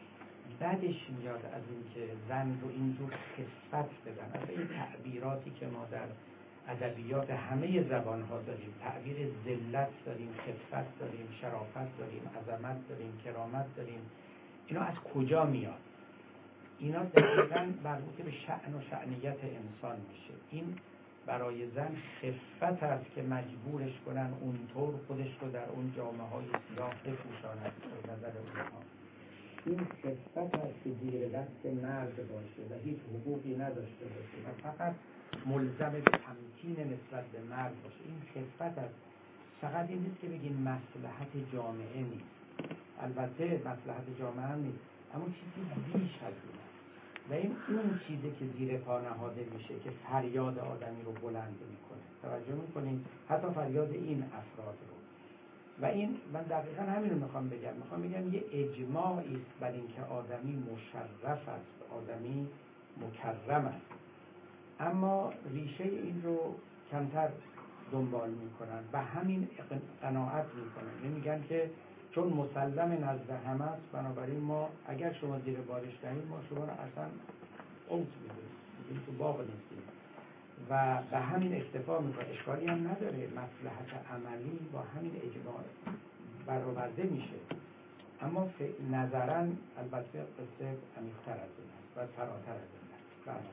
بعدش میاد از این که زن رو اینجور خفت بدن. اصلا این تعبیراتی که ما در ادبیات همه زبان‌ها داریم، تعبیر ذلت داریم، خفت داریم، شرافت داریم، عظمت داریم، کرامت داریم، اینا از کجا میاد؟ اینا دقیقاً مربوط به شأن و شأنیت انسان میشه. این برای زن خفت است که مجبورش کنن اونطور خودش رو در اون جامعه‌های سیاه بپوشاند به نظر اونها. این خفت است که زیر دست مرد باشه و هیچ حقوقی نداشته باشه و فقط ملزم به تمکین نسبت به مرد باشه. این خفت است. فقط این نیست که بگیم مصلحت جامعه نیست، البته مصلحت جامعه هم نیست، اما چیزی بیش از اون و این اون چیزی که زیر پا نهاده میشه که فریاد آدمی رو بلند میکنه. توجه میکنید؟ حتی فریاد این افراد رو. و این من دقیقا همین رو میخوام بگم یه اجماعی است بر اینکه آدمی مشرف است، آدمی مکرم است، اما ریشه این رو کمتر دنبال میکنن و همین قناعت میکنن، میگن که چون مسلم نزد همه است بنابراین ما اگر شما زیر بارش دهید ما شما رو اصلا اوت میدیم تو باغ نیستیم و به همین اکتفا میکنه. اشکالی هم نداره، مصلحت عملی با همین اجماع برآورده میشه، اما نظرا البته قصه عمیق‌تر از این است و فراتر از این است.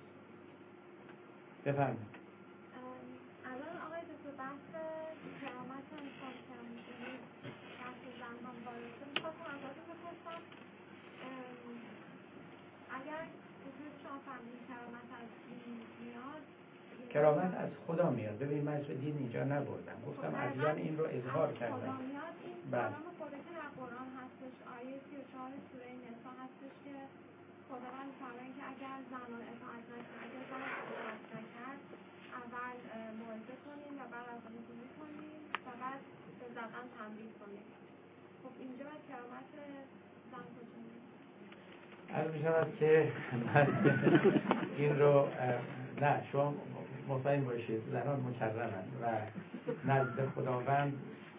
بفرمایید. الان آقای دکتر بحث کرامت انسان که بحث زنان وارد شد، می‌خواستم ازتون بپرسم اگر اصول شما فهمیدین کرامت از دین میاد، کرامت از خدا میاد. ببین من اسم دین اینجا نبردم، گفتم ادیان این رو اظهار کردن. خدا میاد این کلام خدا که در قرآن هستش، آیه 34 سوره نساء هستش که خداوند فرمایند که اگر زنان اطاعت نکنند، اگر زن اطاعت نکرد اول موعظه کنیم و بعد از اون نصیحت کنیم و بعد به زدن تنبیه کنیم. خب اینجا باید کرامت زن کجا میاد؟ عرض می‌شود که این رو نه شما مطمئن باشید زنان مکرمند و نزد خداوند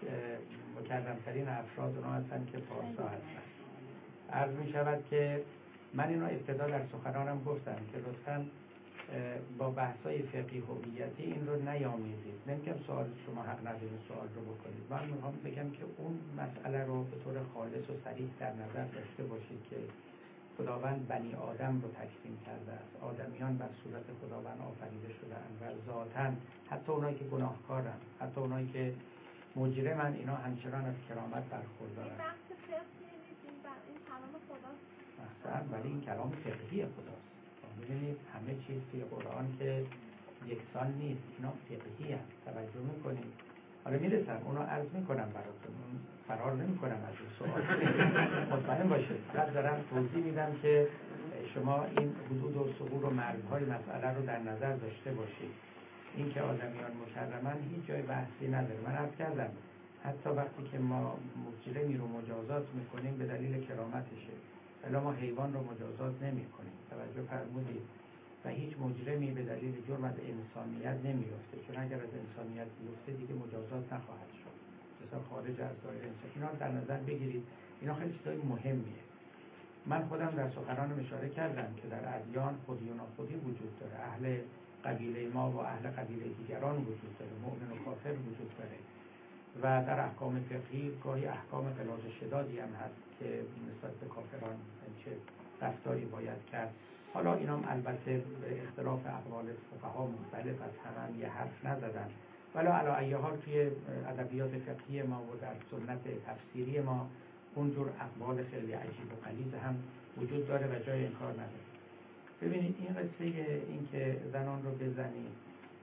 مکرمترین افراد اونها هستند که پارسا هستند. عرض می‌شود که من اینو ابتدا در سخنانم گفتم که لطفاً با بحث‌های فقهی هویتی این رو نیامیزید. نمیگم سوال شما حق ندارید سوال رو بکنید، من میخوام بگم که اون مسئله رو به طور خالص و صریح در نظر داشته باشید که خداوند بنی آدم رو تکریم کرده است، آدمیان بر صورت خداوند آفریده شده‌اند و ذاتاً حتی اونایی که گناهکارن، حتی اونایی که مجرمن، اینا همچنان از کرامت برخوردارن. بحث فقهی نیست، این کلام خداست. اصلا ولی این کلام فقهی خداست. ببینید همه چیز توی قرآن که یکسان نیست، اینا فقهی هست، توجه میکنید. حالا میرسم اونو عرض میکنم براتون، فرار نمیکنم از این سوال مطمئن باشید. فقط دارم توضیح میدم که شما این حدود و ثغور و مرزهای مسئله رو در نظر داشته باشید. این که آدمیان مکرمن هیچ جای بحثی نداره. من عرض کردم حتی وقتی که ما مجرمی رو مجازات میکنیم به دلیل کرامتشه، الا ما حیوان رو مجازات نمی کنیم. توجه فرمودید. و هیچ مجرمی به دلیل جرم از انسانیت نمیفته، چون اگر از انسانیت بیفته دیگه مجازات نخواهد شد، مثلا خارج از دایره انسان. اینا در نظر بگیرید، اینا خیلی چیزای مهمیه. من خودم در سخنانم اشاره کردم که در ادیان خودی و ناخودی وجود داره، اهل قبیله ما و اهل قبیله دیگران وجود داره، مؤمن و کافر وجود داره و در احکام فقهی گاهی احکام غلاظ شدادی هم هست که نسبت به کافران چه رفتاری باید کرد. حالا اینام البته به اختلاف اقوال فقها مختلف از هم یه حرف نزدن، ولی علی ای حال توی ادبیات فقهی ما و در سنت تفسیری ما اونجور اقوال خیلی عجیب و غلیظ هم وجود داره و جای انکار نداره. ببینید این قصه این که زنان رو بزنید،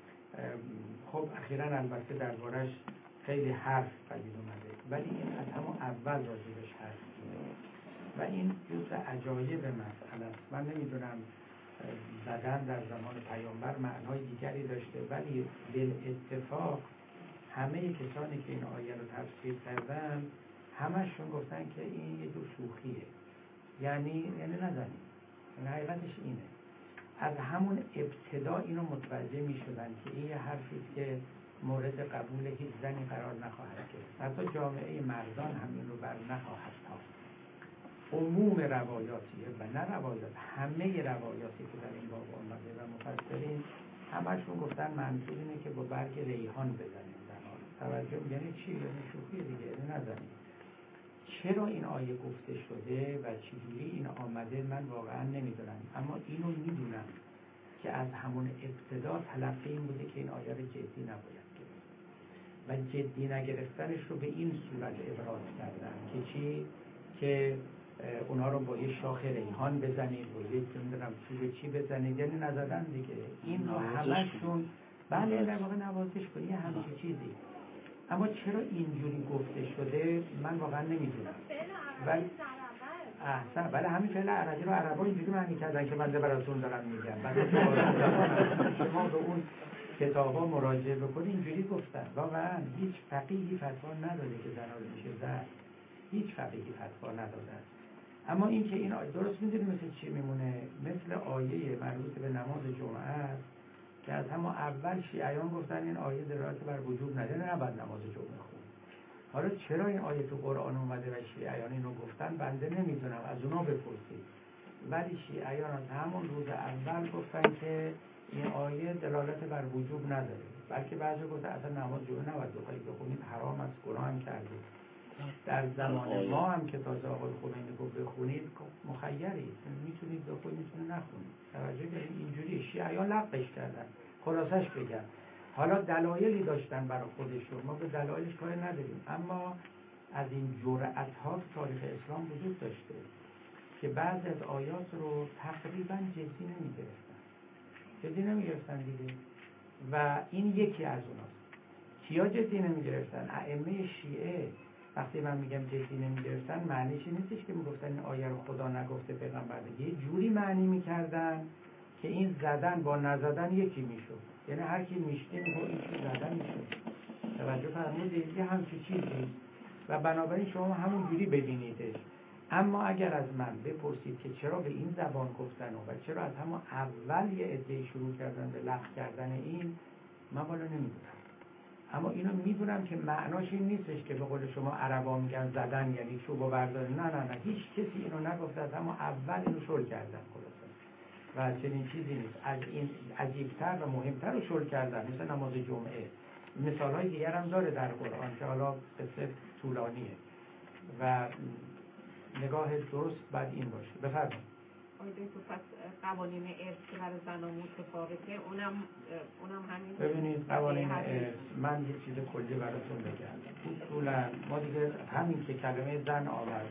خب اخیراً البته دربارش خیلی حرف پدید اومده، ولی این از همون اول راجبش حرف شده و این جزء عجایب مسئله است. من نمیدونم زدن در زمان پیامبر معنای دیگری داشته، ولی بالاتفاق همه کسانی که این آیه رو تفسیر کردن همشون گفتن که این یه جور شوخیه، یعنی نزنید. این حقیقتش اینه. از همون ابتدا اینو متوجه می شدن که این حرفی که مورد قبول هیچ زنی قرار نخواهد گرفت، حتی جامعه مردان هم این رو بر نخواهد تافت. عموم روایاتیه و نه روایات، همه روایاتی که در این باب آمده و مفسرین همشون گفتن منظور اینه که با برگ ریحان بزنید زنان. توجه یعنی چی؟ یعنی شوخی دیگه، یعنی نزنید. چرا این آیه گفته شده و چجوری این آمده من واقعا نمیدونم، اما اینو میدونم که از همون ابتدا تلقی این بوده که این آیه رو جدی نباید گرفت و جدی نگرفتنش رو به این صورت ابراز کردن که چی؟ که اونا رو با یه شاخ ریحان بزنید و یه نمیدونم چی بزنید، یعنی نزدن دیگه. این رو همشون بله در واقع نوازش کنی یه همچین چیزی. اما چرا اینجوری گفته شده من واقعا نمیدونم. احسن، ولی همین فعل عربی رو عربا اینجوری معنی کردن که من براتون دارم میگم. بعد شما به اون کتابا مراجعه بکنی اینجوری گفتن. واقعا هیچ فقیهی فتوا نداده که زنا رو میشه زد، هیچ فقیهی فتوا نداده. اما این که این درست میدونی مثل چی میمونه؟ مثل آیه مربوط به نماز جمعه است که از همون اول شیعیان گفتن این آیه دلالت بر وجوب نداره، نباید نماز جمعه خون. حالا چرا این آیه تو قرآن اومده و شیعیان اینو گفتن بنده نمیدونم، از اونا بپرسید. ولی شیعیان از همون روز اول گفتن که این آیه دلالت بر وجوب نداره، بلکه بعضی گفتن اصلا نماز جمعه نباید بخونید، حرام است، گناه هم کردید. در زمان ما هم که تازه آقای خمینی گفت بخونید، مخیرید، میتونید بخونید میتونید نخونید. توجه کنید اینجوری شیعیان لغوش کردن. خلاصش بگم حالا دلایلی داشتن برای خودشون، ما به دلایلش کاری نداریم، اما از این جرأت‌ها تو تاریخ اسلام وجود داشته که بعضی از آیات رو تقریبا جدی نمیگرفتن دیگه. و این یکی از اوناست. کیا جدی نمیگرفتن؟ ائمه شیعه. وقتی من میگم جدی نمیگرفتن معنیش نیستش که میگفتن این آیه رو خدا نگفته پیغمبر بگه، یه جوری معنی میکردن که این زدن با نزدن یکی میشد، یعنی هر کی میشته میگه این چیز زدن میشد. توجه فرمودید؟ یه همچین چیزی و بنابراین شما همون جوری ببینیدش. اما اگر از من بپرسید که چرا به این زبان گفتن و چرا از همون اول یه عده شروع کردن به لغو کردن این، من والا نمیدونم. اما اینو میدونم که معناش این نیستش که به قول شما عربا میگن زدن یعنی چوب و بردارن. نه هیچ کسی اینو نگفته، از همون اول اینو شل کردن خلاصه. و چنین چیزی نیست. از این عجیبتر و مهمتر رو شل کردن، مثل نماز جمعه. مثالهای دیگر هم داره در قرآن که حالا قصه طولانیه و نگاه درست باید این باشه. بفرمایید. تو پس قوانین ارث برای زنان متفاوته، اونم همین. ببینید قوانین ارث، من یه چیز کلی براتون بگم. اصولا ما دیگه همین که کلمه زن آمد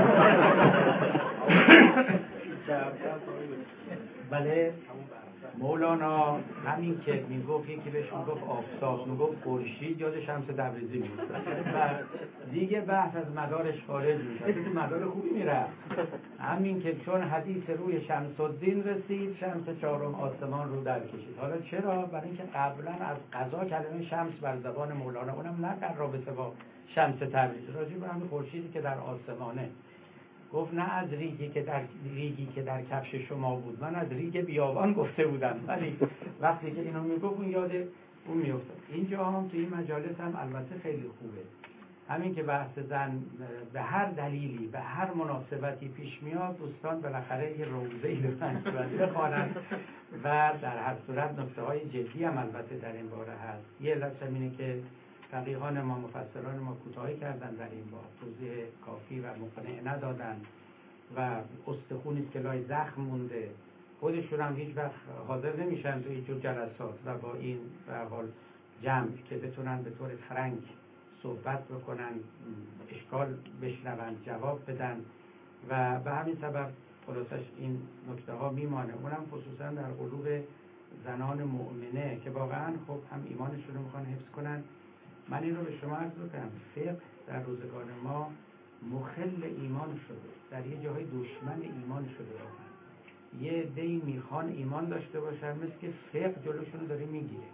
بله مولانا همین که میگفت، یکی بهش میگفت آفتاب، میگفت خورشید، یاد شمس تبریزی میافتاد و دیگه بحث از مدارش خارج میشد. تو مدار خوبی میرفت. همین که چون حدیث روی شمس الدین رسید، شمس چهارم آسمان رو در کشید. حالا چرا؟ برای اینکه قبلا از قضا کلمه شمس بر زبان مولانا، اونم نه در رابطه با شمس تبریزی، راجع به همین خورشیدی که در آسمانه، گفت نه از ریگی که در کفش شما بود، من از ریگ بیابان گفته بودم. ولی وقتی که اینو میگفت اون یاد اون میافتاد. اینجا هم تو این مجالس هم البته خیلی خوبه، همین که بحث زن به هر دلیلی به هر مناسبتی پیش میاد، دوستان بالاخره یه روزه‌ای بخوانن و در هر صورت نکته‌های جدی هم البته در این باره هست. یه علت اینه که فقیهان ما، مفسران ما کوتاهی کردن در این باب، توضیح کافی و مقنع ندادن و استخونی که لای زخم مونده. خودشون هم هیچ وقت حاضر نمیشن توی جور جلسات و با این به حال جمع که بتونن به طور فرنک صحبت بکنن، اشکال بشنون، جواب بدن و به همین سبب خلاصش این نکته ها میمانه. اونم خصوصا در قلوب زنان مؤمنه که واقعا خب هم ایمانشون رو میخوان حفظ کنن. من این رو به شما عرض بکنم، فقه در روزگار ما مخل ایمان شده، در یه جاهای دشمن ایمان شده. یه عده‌ای میخوان ایمان داشته باشن، مثل که فقه جلوشون داره میگیره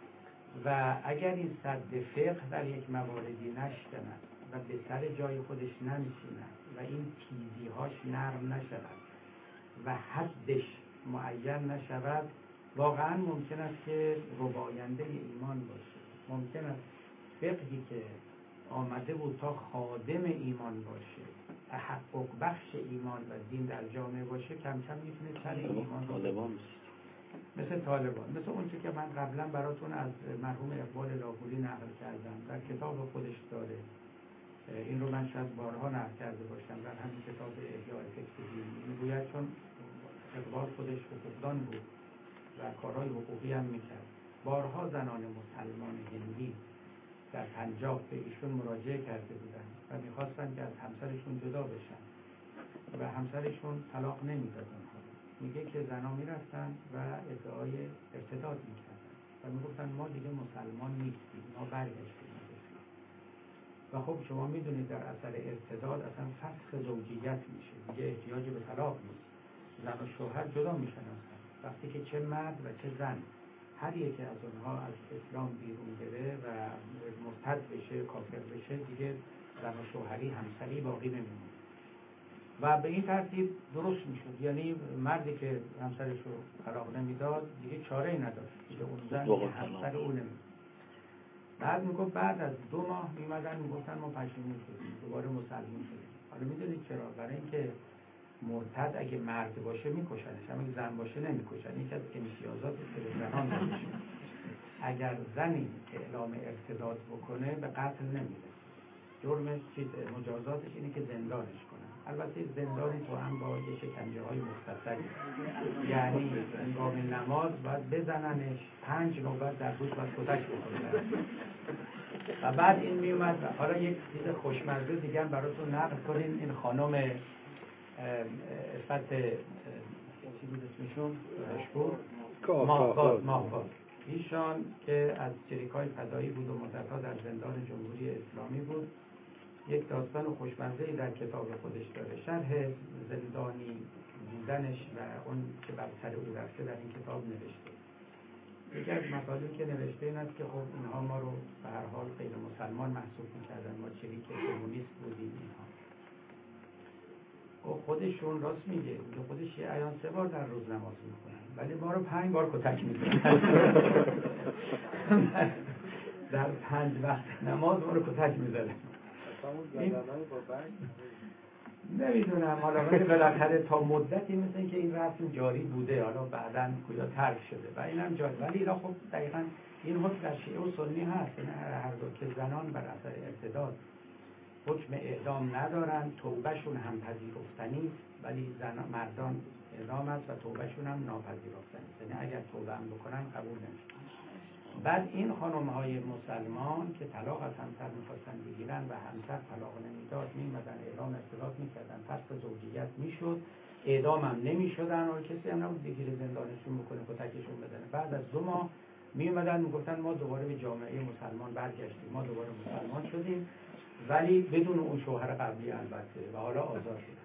و اگر این صد فقه در یک مواردی نشکنن و به سر جای خودش ننشینن و این تیزی‌هاش نرم نشود و حدش معین نشود، واقعا ممکن است که رباینده ایمان باشه. ممکن است فقهی که آمده بود تا خادم ایمان باشه، تحقق بخش ایمان و دین در جامعه باشه، کم کم میتونه سر ایمان رو مثل طالبان، مثل اون که من قبلا براتون از مرحوم اقبال لاهوری نقل کردم، در کتاب خودش داره. این رو من شاید بارها نقل کرده باشم در همین کتاب احیاء فکر دین. میگوید چون اقبال خودش حقوقدان بود و کارهای حقوقی هم میکرد، بارها زنان مسلمان هندی در پنجاب به ایشون مراجعه کرده بودن و میخواستن که از همسرشون جدا بشن و همسرشون طلاق نمیداد. میگه که زنا میرفتن و ادعای ارتداد میکردن و میگفتن ما دیگه مسلمان نیستیم، ما برگشتیم. و خب شما میدونید در اثر ارتداد اصلا فسخ زوجیت میشه، دیگه احتیاج به طلاق نیست، زن و شوهر جدا میشن اصلا. وقتی که چه مرد و چه زن هر که از اونها از اسلام بیرون بره و مرتد بشه، کافر بشه، دیگه زن و شوهری همسری باقی نمیمونه و به این ترتیب درست میشد. یعنی مردی که همسرش رو طلاق نمیداد دیگه چاره ای نداشت، دیگه اون زن دیگه همسر او نمیداد. بعد میگفت بعد از 2 ماه میمدن میگفتن ما پشیمون شدیم، دوباره مسلمان شدیم. حالا میدونید چرا؟ برای اینکه مرتد اگه مرد باشه میکشنش، اما اگه زن باشه نمیکشن. یکی از امتیازات که به زنان داده شده، اگر زنی اعلام ارتداد بکنه به قتل نمیره، جرمش مجازاتش اینه که زندانش کنن. البته زندان تو هم با یه شکنجه های مختصری، یعنی هنگام نماز باید بزننش 5 نوبت در روز باید کتک بکنن و بعد این میومد. حالا یک چیز خوشمزه دیگه هم براتون نقل کنیم. این خانم افت چی بود اسمشون؟ ماهباد، ایشان که از چریکای فدایی بود و مدتها در زندان جمهوری اسلامی بود، یک داستان خوشمزه‌ای در کتاب خودش داره. شرح زندانی بودنش و اون که بر سر او رفته در این کتاب نوشته. یکی از مطالبی که نوشته این است که خب اینها ما رو به هر حال غیر مسلمان محسوب می‌کردن، ما چریک کمونیست بودیم اینها. خودشون راست میگه، خودش یه عیان 3 بار در روز نماز میخونن ولی ما رو 5 بار کتک میزنن. در 5 وقت نماز ما رو کتک میزنن. نمیدونم حالا، ولی بالاخره تا مدتی مثل این که این رسم جاری بوده، حالا بعداً کجا ترک شده و اینم جاری. ولی اینا خب دقیقاً این حکم در شیعه و سنی هست، یعنی هر دو که زنان بر اثر ارتداد حکم اعدام ندارن، توبهشون هم پذیرفتنی است، ولی مردان اعدام است و توبهشون هم ناپذیرفتنی است، یعنی اگر توبه هم بکنن قبول نمیشه. بعد این خانم‌های مسلمان که طلاق از همسر می‌خواستن بگیرن و همسر طلاق نمیداد، می‌اومدن اعلام ارتباط می‌کردن، فسخ زوجیت میشد، اعدام هم نمی‌شدن و کسی هم نبود بگیره زندانشون بکنه، کتکشون بزنه. بعد از 2 ماه می‌اومدن میگفتن ما دوباره به جامعه مسلمان برگشتیم، ما دوباره مسلمان شدیم، ولی بدون اون شوهر قبلی البته، و حالا آزاد شدیم.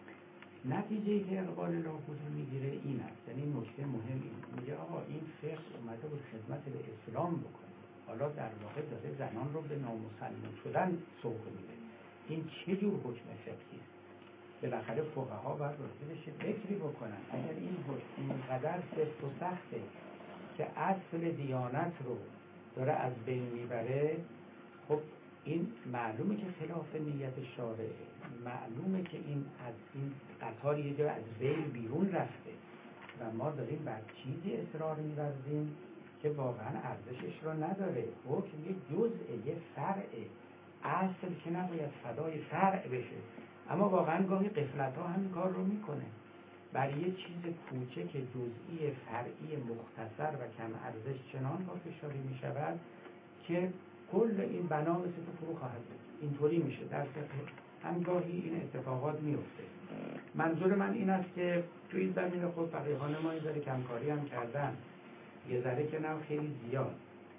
نتیجه‌ای که اقبال لاهوری میگیره این است، یعنی نکته مهم این میگه آقا این فقه اومده بود خدمت به اسلام بکنه، حالا در واقع داره زنان رو به نامسلمان شدن سوق میده. این چه جور حکم فقهی است؟ بالاخره فقها باید راجبش فکری بکنن. اگر این حکم اینقدر سفت و سخته که اصل دیانت رو داره از بین میبره، خب این معلومه که خلاف نیت شارعه، معلومه که این از این قطار یه جا از ریل بیرون رفته و ما داریم بر چیزی اصرار می‌ورزیم که واقعا ارزشش رو نداره. حکم یه جزء، یه فرعه، اصل که نباید فدای فرع بشه، اما واقعا گاهی غفلت‌ها همین کار رو میکنه. بر یه چیز کوچک جزئی فرعی مختصر و کم ارزش چنان پافشاری می‌شود که کل این بنا مثل که فرو خواهد بود. اینطوری میشه در فقه هم گاهی این اتفاقات میفته. منظور من این است که توی این زمین خود فقیهان ما یه ذره کمکاری هم کردن، یه ذره که نه خیلی زیاد،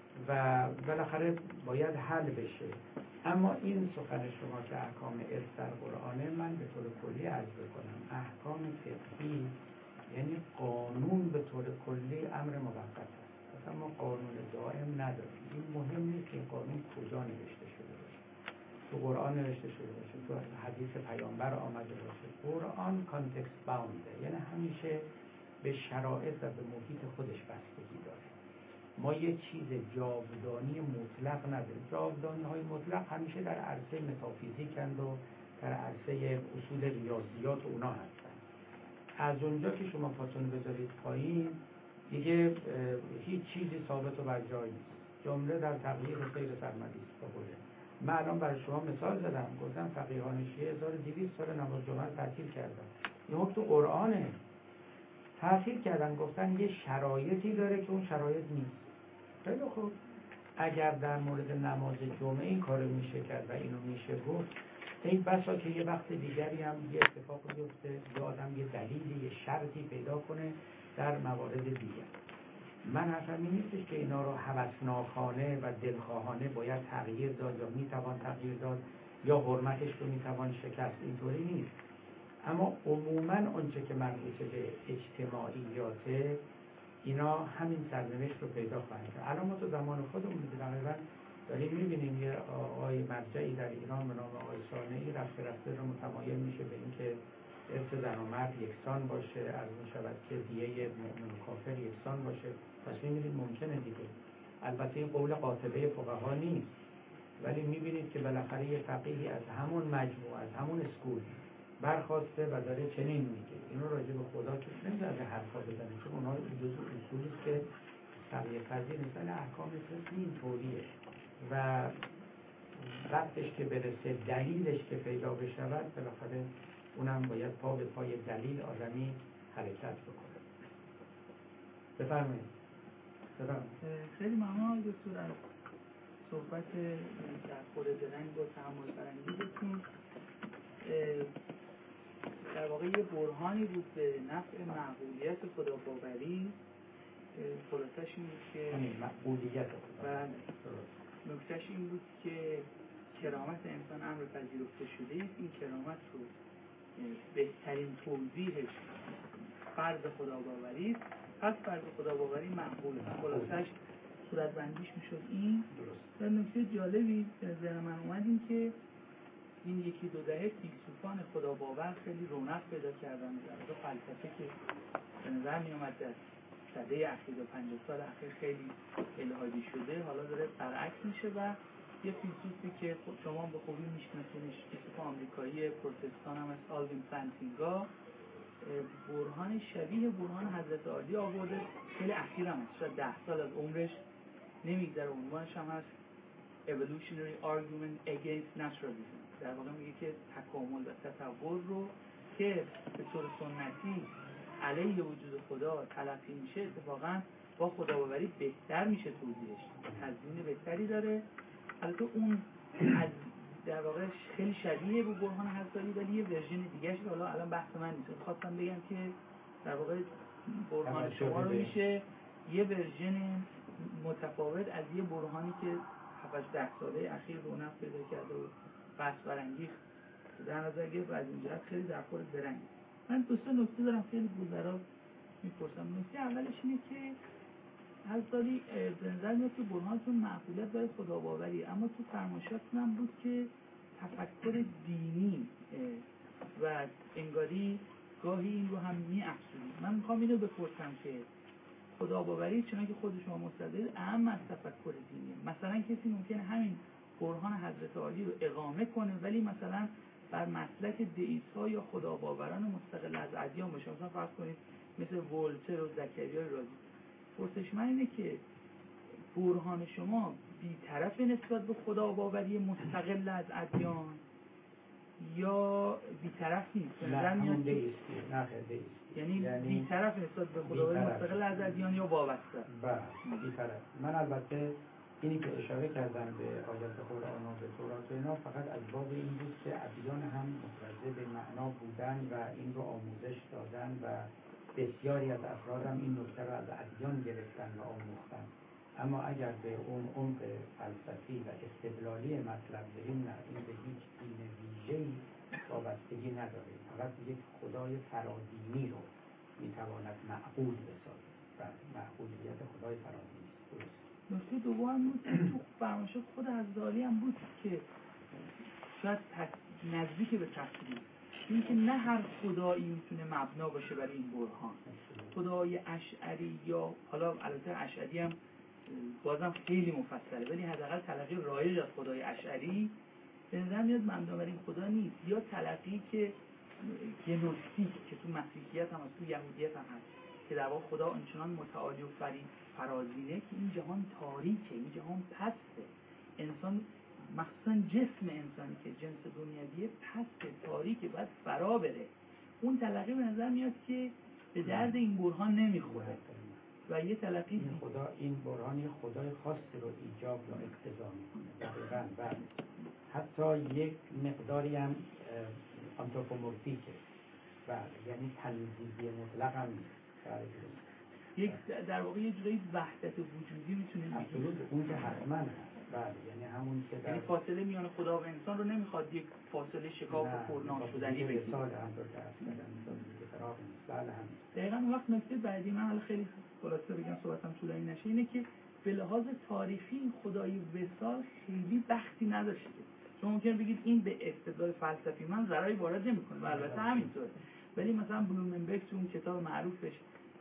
و بالاخره باید حل بشه. اما این سخن شما که احکام ارث در قرآنه، من به طور کلی عرض بکنم احکام فقهی یعنی قانون به طور کلی امر موقت است. اصلا ما قانون دائم نداریم. این مهم نیست که این قانون کجا نوشته شده باشه، تو قرآن نوشته شده باشه، تو حدیث پیامبر آمده باشه. قرآن کانتکست باونده، یعنی همیشه به شرایط و به محیط خودش بستگی داره. ما یه چیز جاودانی مطلق نداریم. جاودانی‌های مطلق همیشه در عرصه متافیزیکند و در عرصه اصول ریاضیات و اونا هستن. از اونجا که شما پاتون بذارید پایین دیگه هیچ چیزی ثابت و بر جای نیست. جمله در تغییر سیر سرمدی است. بقوله من الان برای شما مثال زدم، گفتم فقیهان شیعه 1200 سال نماز جمعه تعطیل کردن. این حکم تو قرآنه. تعطیل کردن، گفتن یه شرایطی داره که اون شرایط نیست. خیلی خوب، اگر در مورد نماز جمعه این کارو میشه کرد و اینو میشه گفت، این بسا که یه وقت دیگری هم یه اتفاق بیفته، یا آدم یه دلیلی، یه شرطی پیدا کنه در موارد دیگر. من حرفم این نیستش که اینا رو هوسناکانه و دلخواهانه باید تغییر داد یا میتوان تغییر داد یا حرمتش رو میتوان شکست، اینطوری نیست. اما عموماً اونچه که مربوط به اجتماعیاته، اینا همین سرنوشت رو پیدا خواهند کرد. الان ما تو زمان خودمون تقریبا داریم می‌بینیم یه آقای مرجعی در ایران به نام آقای صانعی رفته رو متمایل میشه به اینکه ارث زن و مرد یکسان باشه، عرض می‌شود که دیه مؤمن و کافر یکسان باشه. پس می‌بینید ممکنه دیگه. البته این قول قاطبه فقها نیست، ولی می‌بینید که بالاخره یه فقیهی از همون مجموعه، از همون اسکول برخواسته و داره چنین میگه. اینو راجع به خدا که نمی‌ذاره حرفا بزنه، چون اونها جزء اصولی است که تغییر پذیر نیست، ولی احکام اسلامی اینطوریه و وقتش که برسه دلیلش که پیدا بشود بالاخره اونم باید پا به پای دلیل آدمی حرکت بکنه. بفرمایید. خیلی ممنون آقای دکتر از صحبت در خورد رنگ و تحمل برانگیزتون. در واقع یه برهانی بود به نفع معقولیت خداباوری. خلاصش این بود که معقولیت خداباوری، نکتهش این بود که کرامت انسان امر پذیرفته شده است. این کرامت رو بهترین توضیحش فرض خداباوری است، پس فرض خداباوری معقوله. خلاصش صورتبندیش میشد این. و نکته جالبی به ذهن من اومد این که این یکی دو دهه فیلسوفان خداباور خیلی رونق پیدا کردن. در فلسفه که به نظر می اومد در سده اخیر و 50 سال اخیر خیلی الحادی شده، حالا داره برعکس میشه و یه فیلسوفی که شما به خوبی میشناسینش، فیلسوف آمریکایی پروتستان هم از آلوین پلانتینگا، برهان شبیه برهان حضرت عالی آورده. خیلی اخیر هم هست، شاید 10 سال از عمرش نمیگذره. عنوانش هم هست Evolutionary Argument Against Naturalism. در واقع میگه که تکامل و تطور رو که به طور سنتی علیه وجود خدا تلقی میشه، اتفاقا با خداباوری بهتر میشه توضیحش، تضمین بهتری داره. البته اون از در واقع خیلی شبیه به برهان حضرتی، ولی یه ورژن دیگه شده. حالا الان بحث من نیست، خواستم بگم که در واقع برهان شما رو میشه یه ورژن متفاوت از یه برهانی که 7-10 ساله اخیر رونق پیدا کرده و بحث برانگیخت در نظر گرفت و از این جهت خیلی در خور درنگ. من دو سه نکته دارم خیلی گذرا میپرسم. نکته اولش اینه که حضرتی به نظر میاد که برهانتون معقولیت برای خداباوری، اما تو فرمایشاتون هم بود که تفکر دینی و انگاری گاهی این رو هم می‌افزودید. من میخوام اینو بپرسم که خداباوری چون که خود شما مستدل اهم از تفکر دینیه. مثلا کسی ممکنه همین برهان حضرت عالی رو اقامه کنه ولی مثلا بر مسلک دئیست‌ها یا خداباوران مستقل از ادیان باشه. مثلا فرض کنید مثل ولتر و زکریای رازی. پرسش من اینه که برهان شما بی‌طرف نسبت به خداباوری مستقل از ادیان یا بی‌طرف نیست؟ یعنی بی‌طرف نسبت به خداباوری مستقل از ادیان یا وابسته؟ بله بی‌طرف. من البته اینی که اشاره کردم به آیات قرآن و به تورات و اینا فقط از باب این بود که ادیان هم متوجه به معنا بودن و این رو آموزش دادن و بسیاری از افراد هم این نکته رو از ادیان گرفتن و آموختن. اما اگر به اون عمق فلسفی و استدلالی مطلب بریم، نه، این به هیچ دین ویژه‌ای وابستگی نداره. فقط یک خدای فرادینی رو میتواند معقول بسازه و معقولیت خدای فرادینی است. نکته دوم بود تو فرمایشات خود حضرت عالی هم بود که شاید نزدیک به تفسیر این که نه هر خدایی میتونه مبنا باشه برای این برهان. خدای اشعری یا حالا البته اشعری هم بازم خیلی مفصله، ولی حداقل تلقی رایج از خدای اشعری به نظر میاد مبنا بر این خدا نیست. یا تلقی که گنوستیک که تو مسیحیت هم هست، تو یهودیت هم هست، که در واقع خدا آنچنان متعالی و فرازینه که این جهان تاریکه، این جهان پسته، انسان مخصوصا جسم انسانی که جنس دنیویه پسته، تاریکه، باید فرا بره. اون تلقی به نظر میاد که به درد این برهان نمیخوره و یه تلقی این برهان یه خدای خاصی رو ایجاب یا اقتضا میکنه دقیقاً و حتی یک مقداری هم آنتروپومورفیکه، بله، یعنی تنزیهی مطلق هم نیست. یک در واقع یه جورایی وحدت وجودی میتونه بگیم. اون که حتما هست، بله، یعنی همون که یعنی فاصله میان خدا و انسان رو نمیخواد یک فاصله شکاف و پرناشدنی بگیره. مثال همطور که عرض کردم مثال دیگه فراغ نیست. بله همین. دقیقاً اون وقت نکته بعدی من حالا خیلی خلاصه بگم صحبتم طولانی نشه اینه که به لحاظ تاریخی این خدای وصال خیلی بختی نداشته. شما ممکن بگید این به استدلال فلسفی من ضرری وارد نمیکنه و البته همینطوره، ولی مثلا بلومنبرگ تو اون کتاب معروفش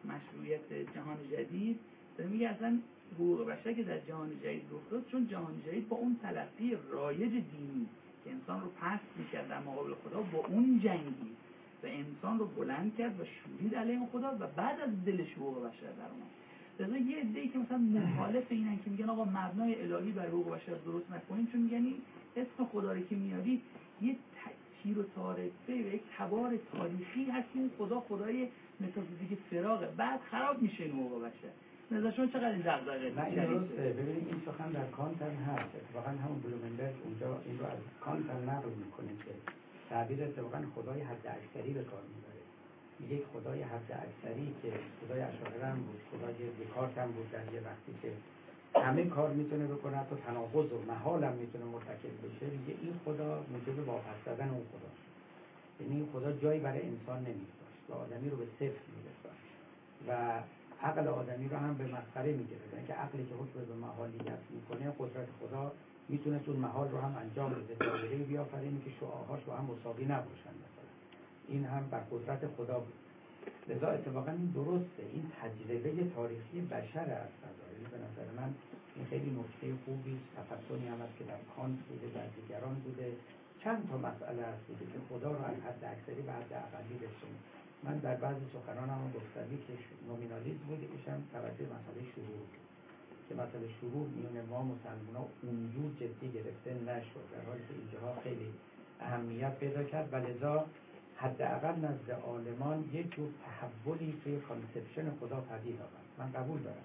مشروعیت جهان جدید داره میگه اصلا حقوق بشر که در جهان جدید رخ داد چون جهان جدید با اون تلقی رایج دینی که انسان رو پست میکرد در مقابل خدا با اون جنگی و انسان رو بلند کرد و شورید علیه خدا و بعد از دلش حقوق بشر در اومد. لذا یه عده‌ای که مثلا مخالف اینن که میگن آقا مبنای الهی برای حقوق بشر درست نکنیم، چون میگن این اسم خدا رو که میاری یه تیر و تارکه و یک تبار تاریخی هست که اون خدا خدای متافیزیک فراغه، بعد خراب میشه این حقوق بشر. نظر شما چقدر این دغدغه نه این درسته. ببینید این سخن در کانت هم هست، اتفاقا همون بلومنبرگ اونجا این رو از کانت هم نقل میکنه که تعبیر اتفاقا خدای حد اکثری به کار میبره. میگه خدای حد اکثری که خدای اشاعره هم بود، خدای دکارت هم بود، در یه وقتی که همه کار میتونه بکنه، حتی تناقض و محال هم میتونه مرتکب بشه، میگه این خدا موجب واپس دادن اون خدا. یعنی این خدا جایی برای انسان نمیذاشت و آدمی رو به صفر میرساند و عقل آدمی رو هم به مسخره میگیره. یعنی که عقلی که حکم به محالیت میکنه، قدرت خدا میتونه اون محال رو هم انجام بده، دایره‌ای بیافرینه که شعاع‌هاش با هم مساوی نباشن مثلا. این هم بر قدرت خدا بود. لذا اتفاقا این درسته، این تجربه تاریخی بشر از قضایی به نظر من این خیلی نکته خوبی است. تفکری هم هست که در کانت بوده، در دیگران بوده. چند تا مسئله هست که خدا رو از حد اکثری به حد اقلی رسوند. من در بعضی سخنانم گفتم که نومینالیسم بود، یکیشم توجه مسئله شروع بود که مسئله شروع میون ما مسلمان‌ها اونجور جدی گرفته نشد، در حالی که اینجاها خیلی اهمیت پیدا کرد و لذا حداقل نزد عالمان یک جور تحولی توی کانسپشن خدا پدید آمد. من قبول دارم،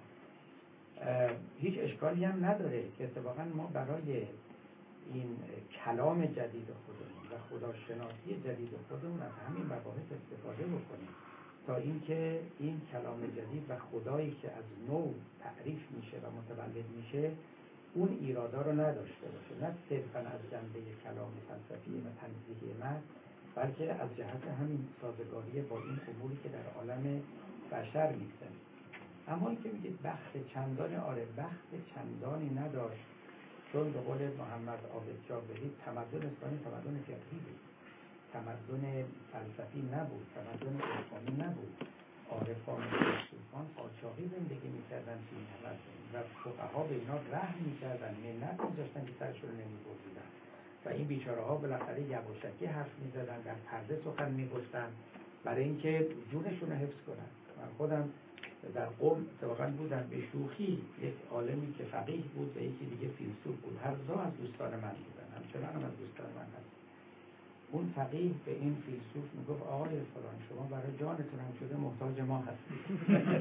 هیچ اشکالی هم نداره که اتفاقا ما برای این کلام جدید خودمون و خداشناسی جدید خودمون از همین مباحث استفاده بکنیم تا اینکه این کلام جدید و خدایی که از نو تعریف میشه و متولد میشه اون ایرادا رو نداشته باشه، نه صرفا از جنبه کلام فلسفی و تنزیهی من، بلکه از جهت همین سازگاری با این اموری که در عالم بشر میگذره. اما این که میگه بخت چندانی، آره بخت چندانی نداشت، چون به قول محمد عابد جابری تمدن اسلامی تمدن فقهی بود، تمدن فلسفی نبود، تمدن عرفانی نبود. عارفان و فیلسوفان قاچاقی زندگی میکردن توی این تمدن و فقها به اینا رحم میکردن، منت میذاشتن که سرشون رو نمیبردیدن و این بیچاره ها بالاخره یواشکی حرف میزدن، در پرده سخن میگفتن برای اینکه جونشون رو حفظ کنن. من خودم در قم اتفاقا بودم، به شوخی یک عالمی که فقیه بود و یکی دیگه فیلسوف بود، هر دو از دوستان من بودن، همچنان هم از دوستان من هست. اون فقیه به این فیلسوف میگفت آقای فلان شما برای جانتون هم شده محتاج ما هستید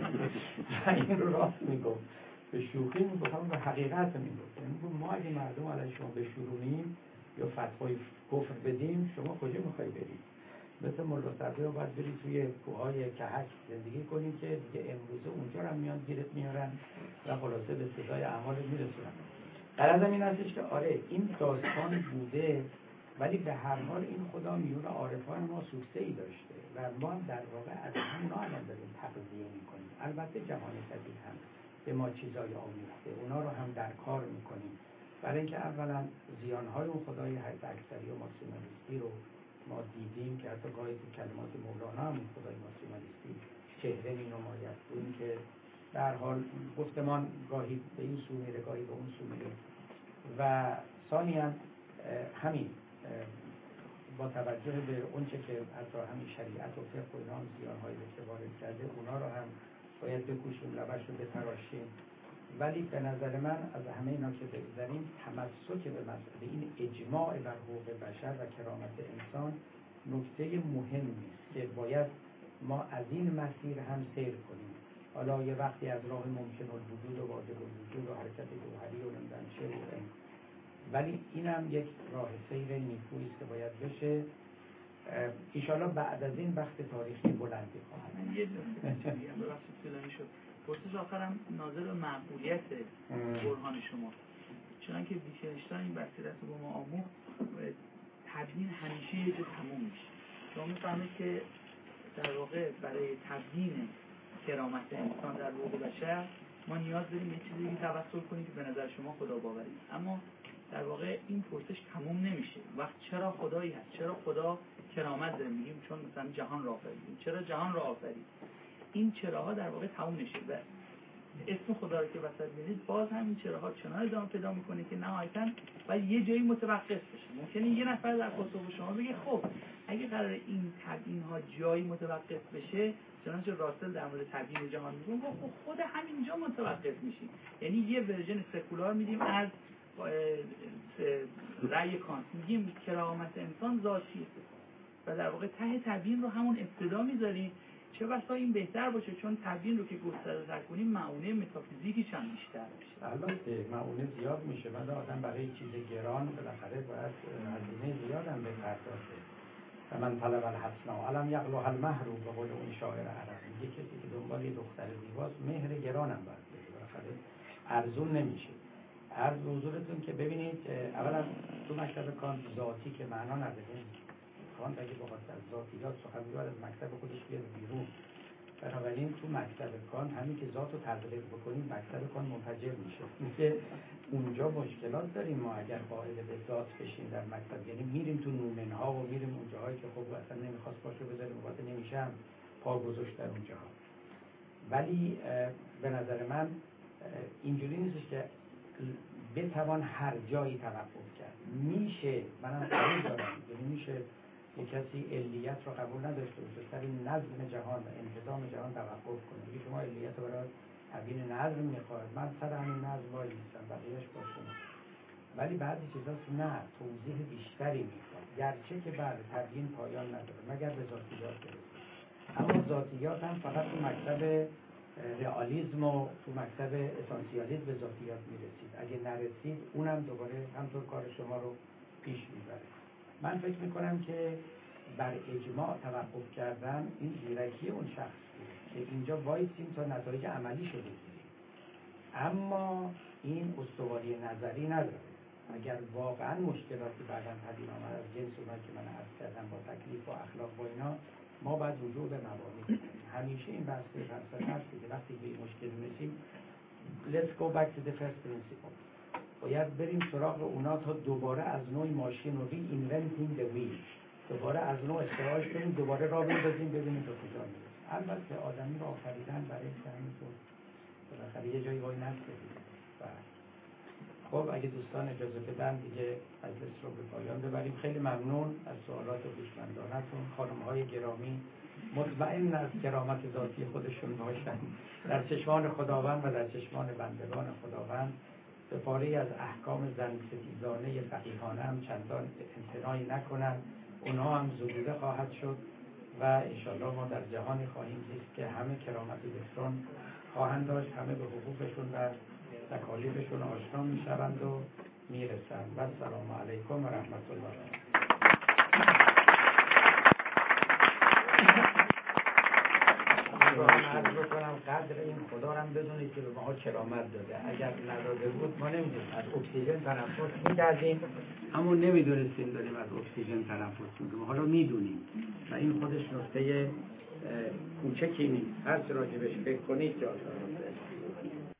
و این رو راست میگفت، به شوخی میگفت، هم به حقیقت میگفت. میگفت ما اگه مردم علیه شما بشورونیم یا فتوای کفر بدیم شما کجا میخوای برید؟ مثل ملا صدرا باید برید توی کوههای کهک زندگی کنیم که دیگه امروزه اونجا هم میان گیرت میارن و خلاصه به سزای اعمالت میرسونن. غرضم این هستش که آره این داستان بوده، ولی به هر حال این خدا میون عارفان ما سوخته‌ای داشته و ما هم در واقع از همونا الان داریم تغذیه میکنیم. البته جهان جدید هم به ما چیزای آموخته، اونا رو هم در کار میکنیم، برای اینکه اولا زیانهای اون خدای حد اکثری و ماکسیمالیستی رو ما دیدیم که حتی گاهی تو کلمات مولانا هم خدای ماکسیمالیستی چهره می نماید، این که در حال گفتمان گاهی به این سو میره گاهی به اون سو میره. و ثانیاً همین با توجه به اونچه که حتی همین شریعت و فقه و اینا هم زیانهایی که وارد کرده، اونا رو هم باید بکوشیم، لبش رو بتراشیم. ولی به نظر من از همه اینا که بگذاریم، تمسک به مسئله این اجماع بر حقوق بشر و کرامت انسان نکته مهمی است که باید ما از این مسیر هم سیر کنیم. حالا یه وقتی از راه ممکن الوجود و واجب الوجود و حرکت جوهری و نمیدونم چه و این، ولی اینم یک راه سیر نیکویی است که باید بشه. ایشالا بعد از این وقت تاریخی بلندی خواهد. من یه نکته میگم، ببخشید طولانی شد. پرسش آخرم ناظر به معقولیت برهان شما. چنانکه ویتگنشتاین بصیرت رو به ما آموخت، تبیین همیشه یه جا تموم میشه. شما میفهمید که در واقع برای تبیین کرامت انسان در روح بشر ما نیاز داریم یه چیزی رو توسل کنیم که به نظر شما خدا باوری، اما در واقع این پرسش تموم نمیشه. وقت چرا خدایی هست؟ چرا خدا کرامت داره؟ میگیم چون مثلا جهان را آفرید. چرا جهان را آفرید؟ این چراها در واقع تموم نشه و اسم خدا رو که وسط می‌بینید باز هم این چراها چنان ادامه پیدا میکنه که نهایتاً باید یه جایی متوقف بشه. ممکنه یه نفر در پاسخ شما بگه خب اگه قرار این تبیین ها جایی متوقف بشه، چنانچه راسل در مورد تبیین جهان میگه خب خود همینجا متوقف میشیم. یعنی یه ورژن سکولار میدیم از رأی کانت، میگیم کرامت انسان ذاتیه و در واقع ته تبیین رو همون ابتدا میذاریم. چه بسا این بهتر باشه، چون تبیین رو که گسترده کنیم معونه متافیزیکی چند بیشتر میشه. البته معونه زیاد میشه، ولی آدم برای چیز گران بالاخره باید هزینه زیاد هم بپردازه. و من طلب الحسنا علم یغلوها المهر، به قول اون شاعر عرب میگه کسی که دنبال یه دختر زیباست مهر گران هم باید بده، بالاخره ارزون نمیشه. عرض به حضورتون که ببینید اولا تو مکتب کانت ذاتی که معنا نداره. کانت اگه بخواد از ذاتیات سخن بگه از مکتب خودش بیاد بیرون. بنابراین تو مکتب کانت همین که ذات رو تقریر بکنیم مکتب کانت منفجر میشه. اینکه اونجا مشکلات داریم ما اگر قائل به ذات بشیم در مکتب، یعنی میریم تو نومنها و میریم اونجاهایی که خب اصلا نمیخواست پاشو بذاریم وقت نمیشه هم پا گذاشت در اونجاها. ولی به نظر من اینجوری نیست که بتوان هر جایی توقف کرد. میشه، منم قبول دارم، یعنی میشه یک کسی علیت رو قبول نداشته باشه، سر نظم جهان و انتظام جهان توقف کنه. اگه شما علیت رو برای تبیین نظم میخواهد، من سر همین نظم وای نیستم، بقیهش باشه. ولی بعضی چیزا نه، توضیح بیشتری میخواد، گرچه که بعد تبیین پایان نداره مگر به ذاتیات برسه. اما ذاتیات هم فقط تو مکتب رئالیسم و تو مکتب اسانسیالیسم به ذاتیات میرسید. اگه نرسید اونم دوباره همطور کار شما رو پیش میبره. من فکر میکنم که بر اجماع توقف کردن این زیرکی اون شخص بود که اینجا وایسیم تا نتایج عملی شده بگیریم، اما این استواری نظری نداره. اگر واقعا مشکلاتی بعداً پدید آمد از جنس اونایی که من عرض کردم با تکلیف و اخلاق و اینا، ما باید رجوع به مبانی کنیم. همیشه این بحث فلسفه هست که وقتی به این مشکل میرسیم let's go back to the first principle، باید بریم سراغ اونا تا دوباره از نوع ماشین رو reinventing the wheel، دوباره از نوع اختراعش کنیم، دوباره راه بندازیم ببینیم تا کجا میرسیم. البته آدمی رو آفریدن برای همینطور بالاخره یه جایی وای نستدیم. خب اگه دوستان اجازه بدن دیگه مجلس رو به پایان ببریم. خیلی ممنون از سوالات هوشمندانه‌تون. خانم‌های گرامی مطمئن از کرامت ذاتی خودشون باشن در چشمان خداوند و در چشمان بندگان خداوند. به پاره از احکام زن ستیزانه فقیهانه هم چندان امتناعی نکنن، اونها هم زدوده خواهد شد و انشالله ما در جهانی خواهیم زیست که همه کرامت بسران خواهند داشت، همه به حقوقشون و تکالیفشون آشنا میشوند و میرسند. و السلام علیکم و رحمت الله. عرض بکنم قدر این خدا رو هم بدونید که به ما کرامت داده. اگر نداده بود ما نمیدونیم از اکسیژن تنفس میکردیم، اما نمیدونستیم داریم از اکسیژن تنفس میکنیم. حالا میدونیم و این خودش نکته کوچکی نیست. هر چه راجبش فکر کنید جا داره.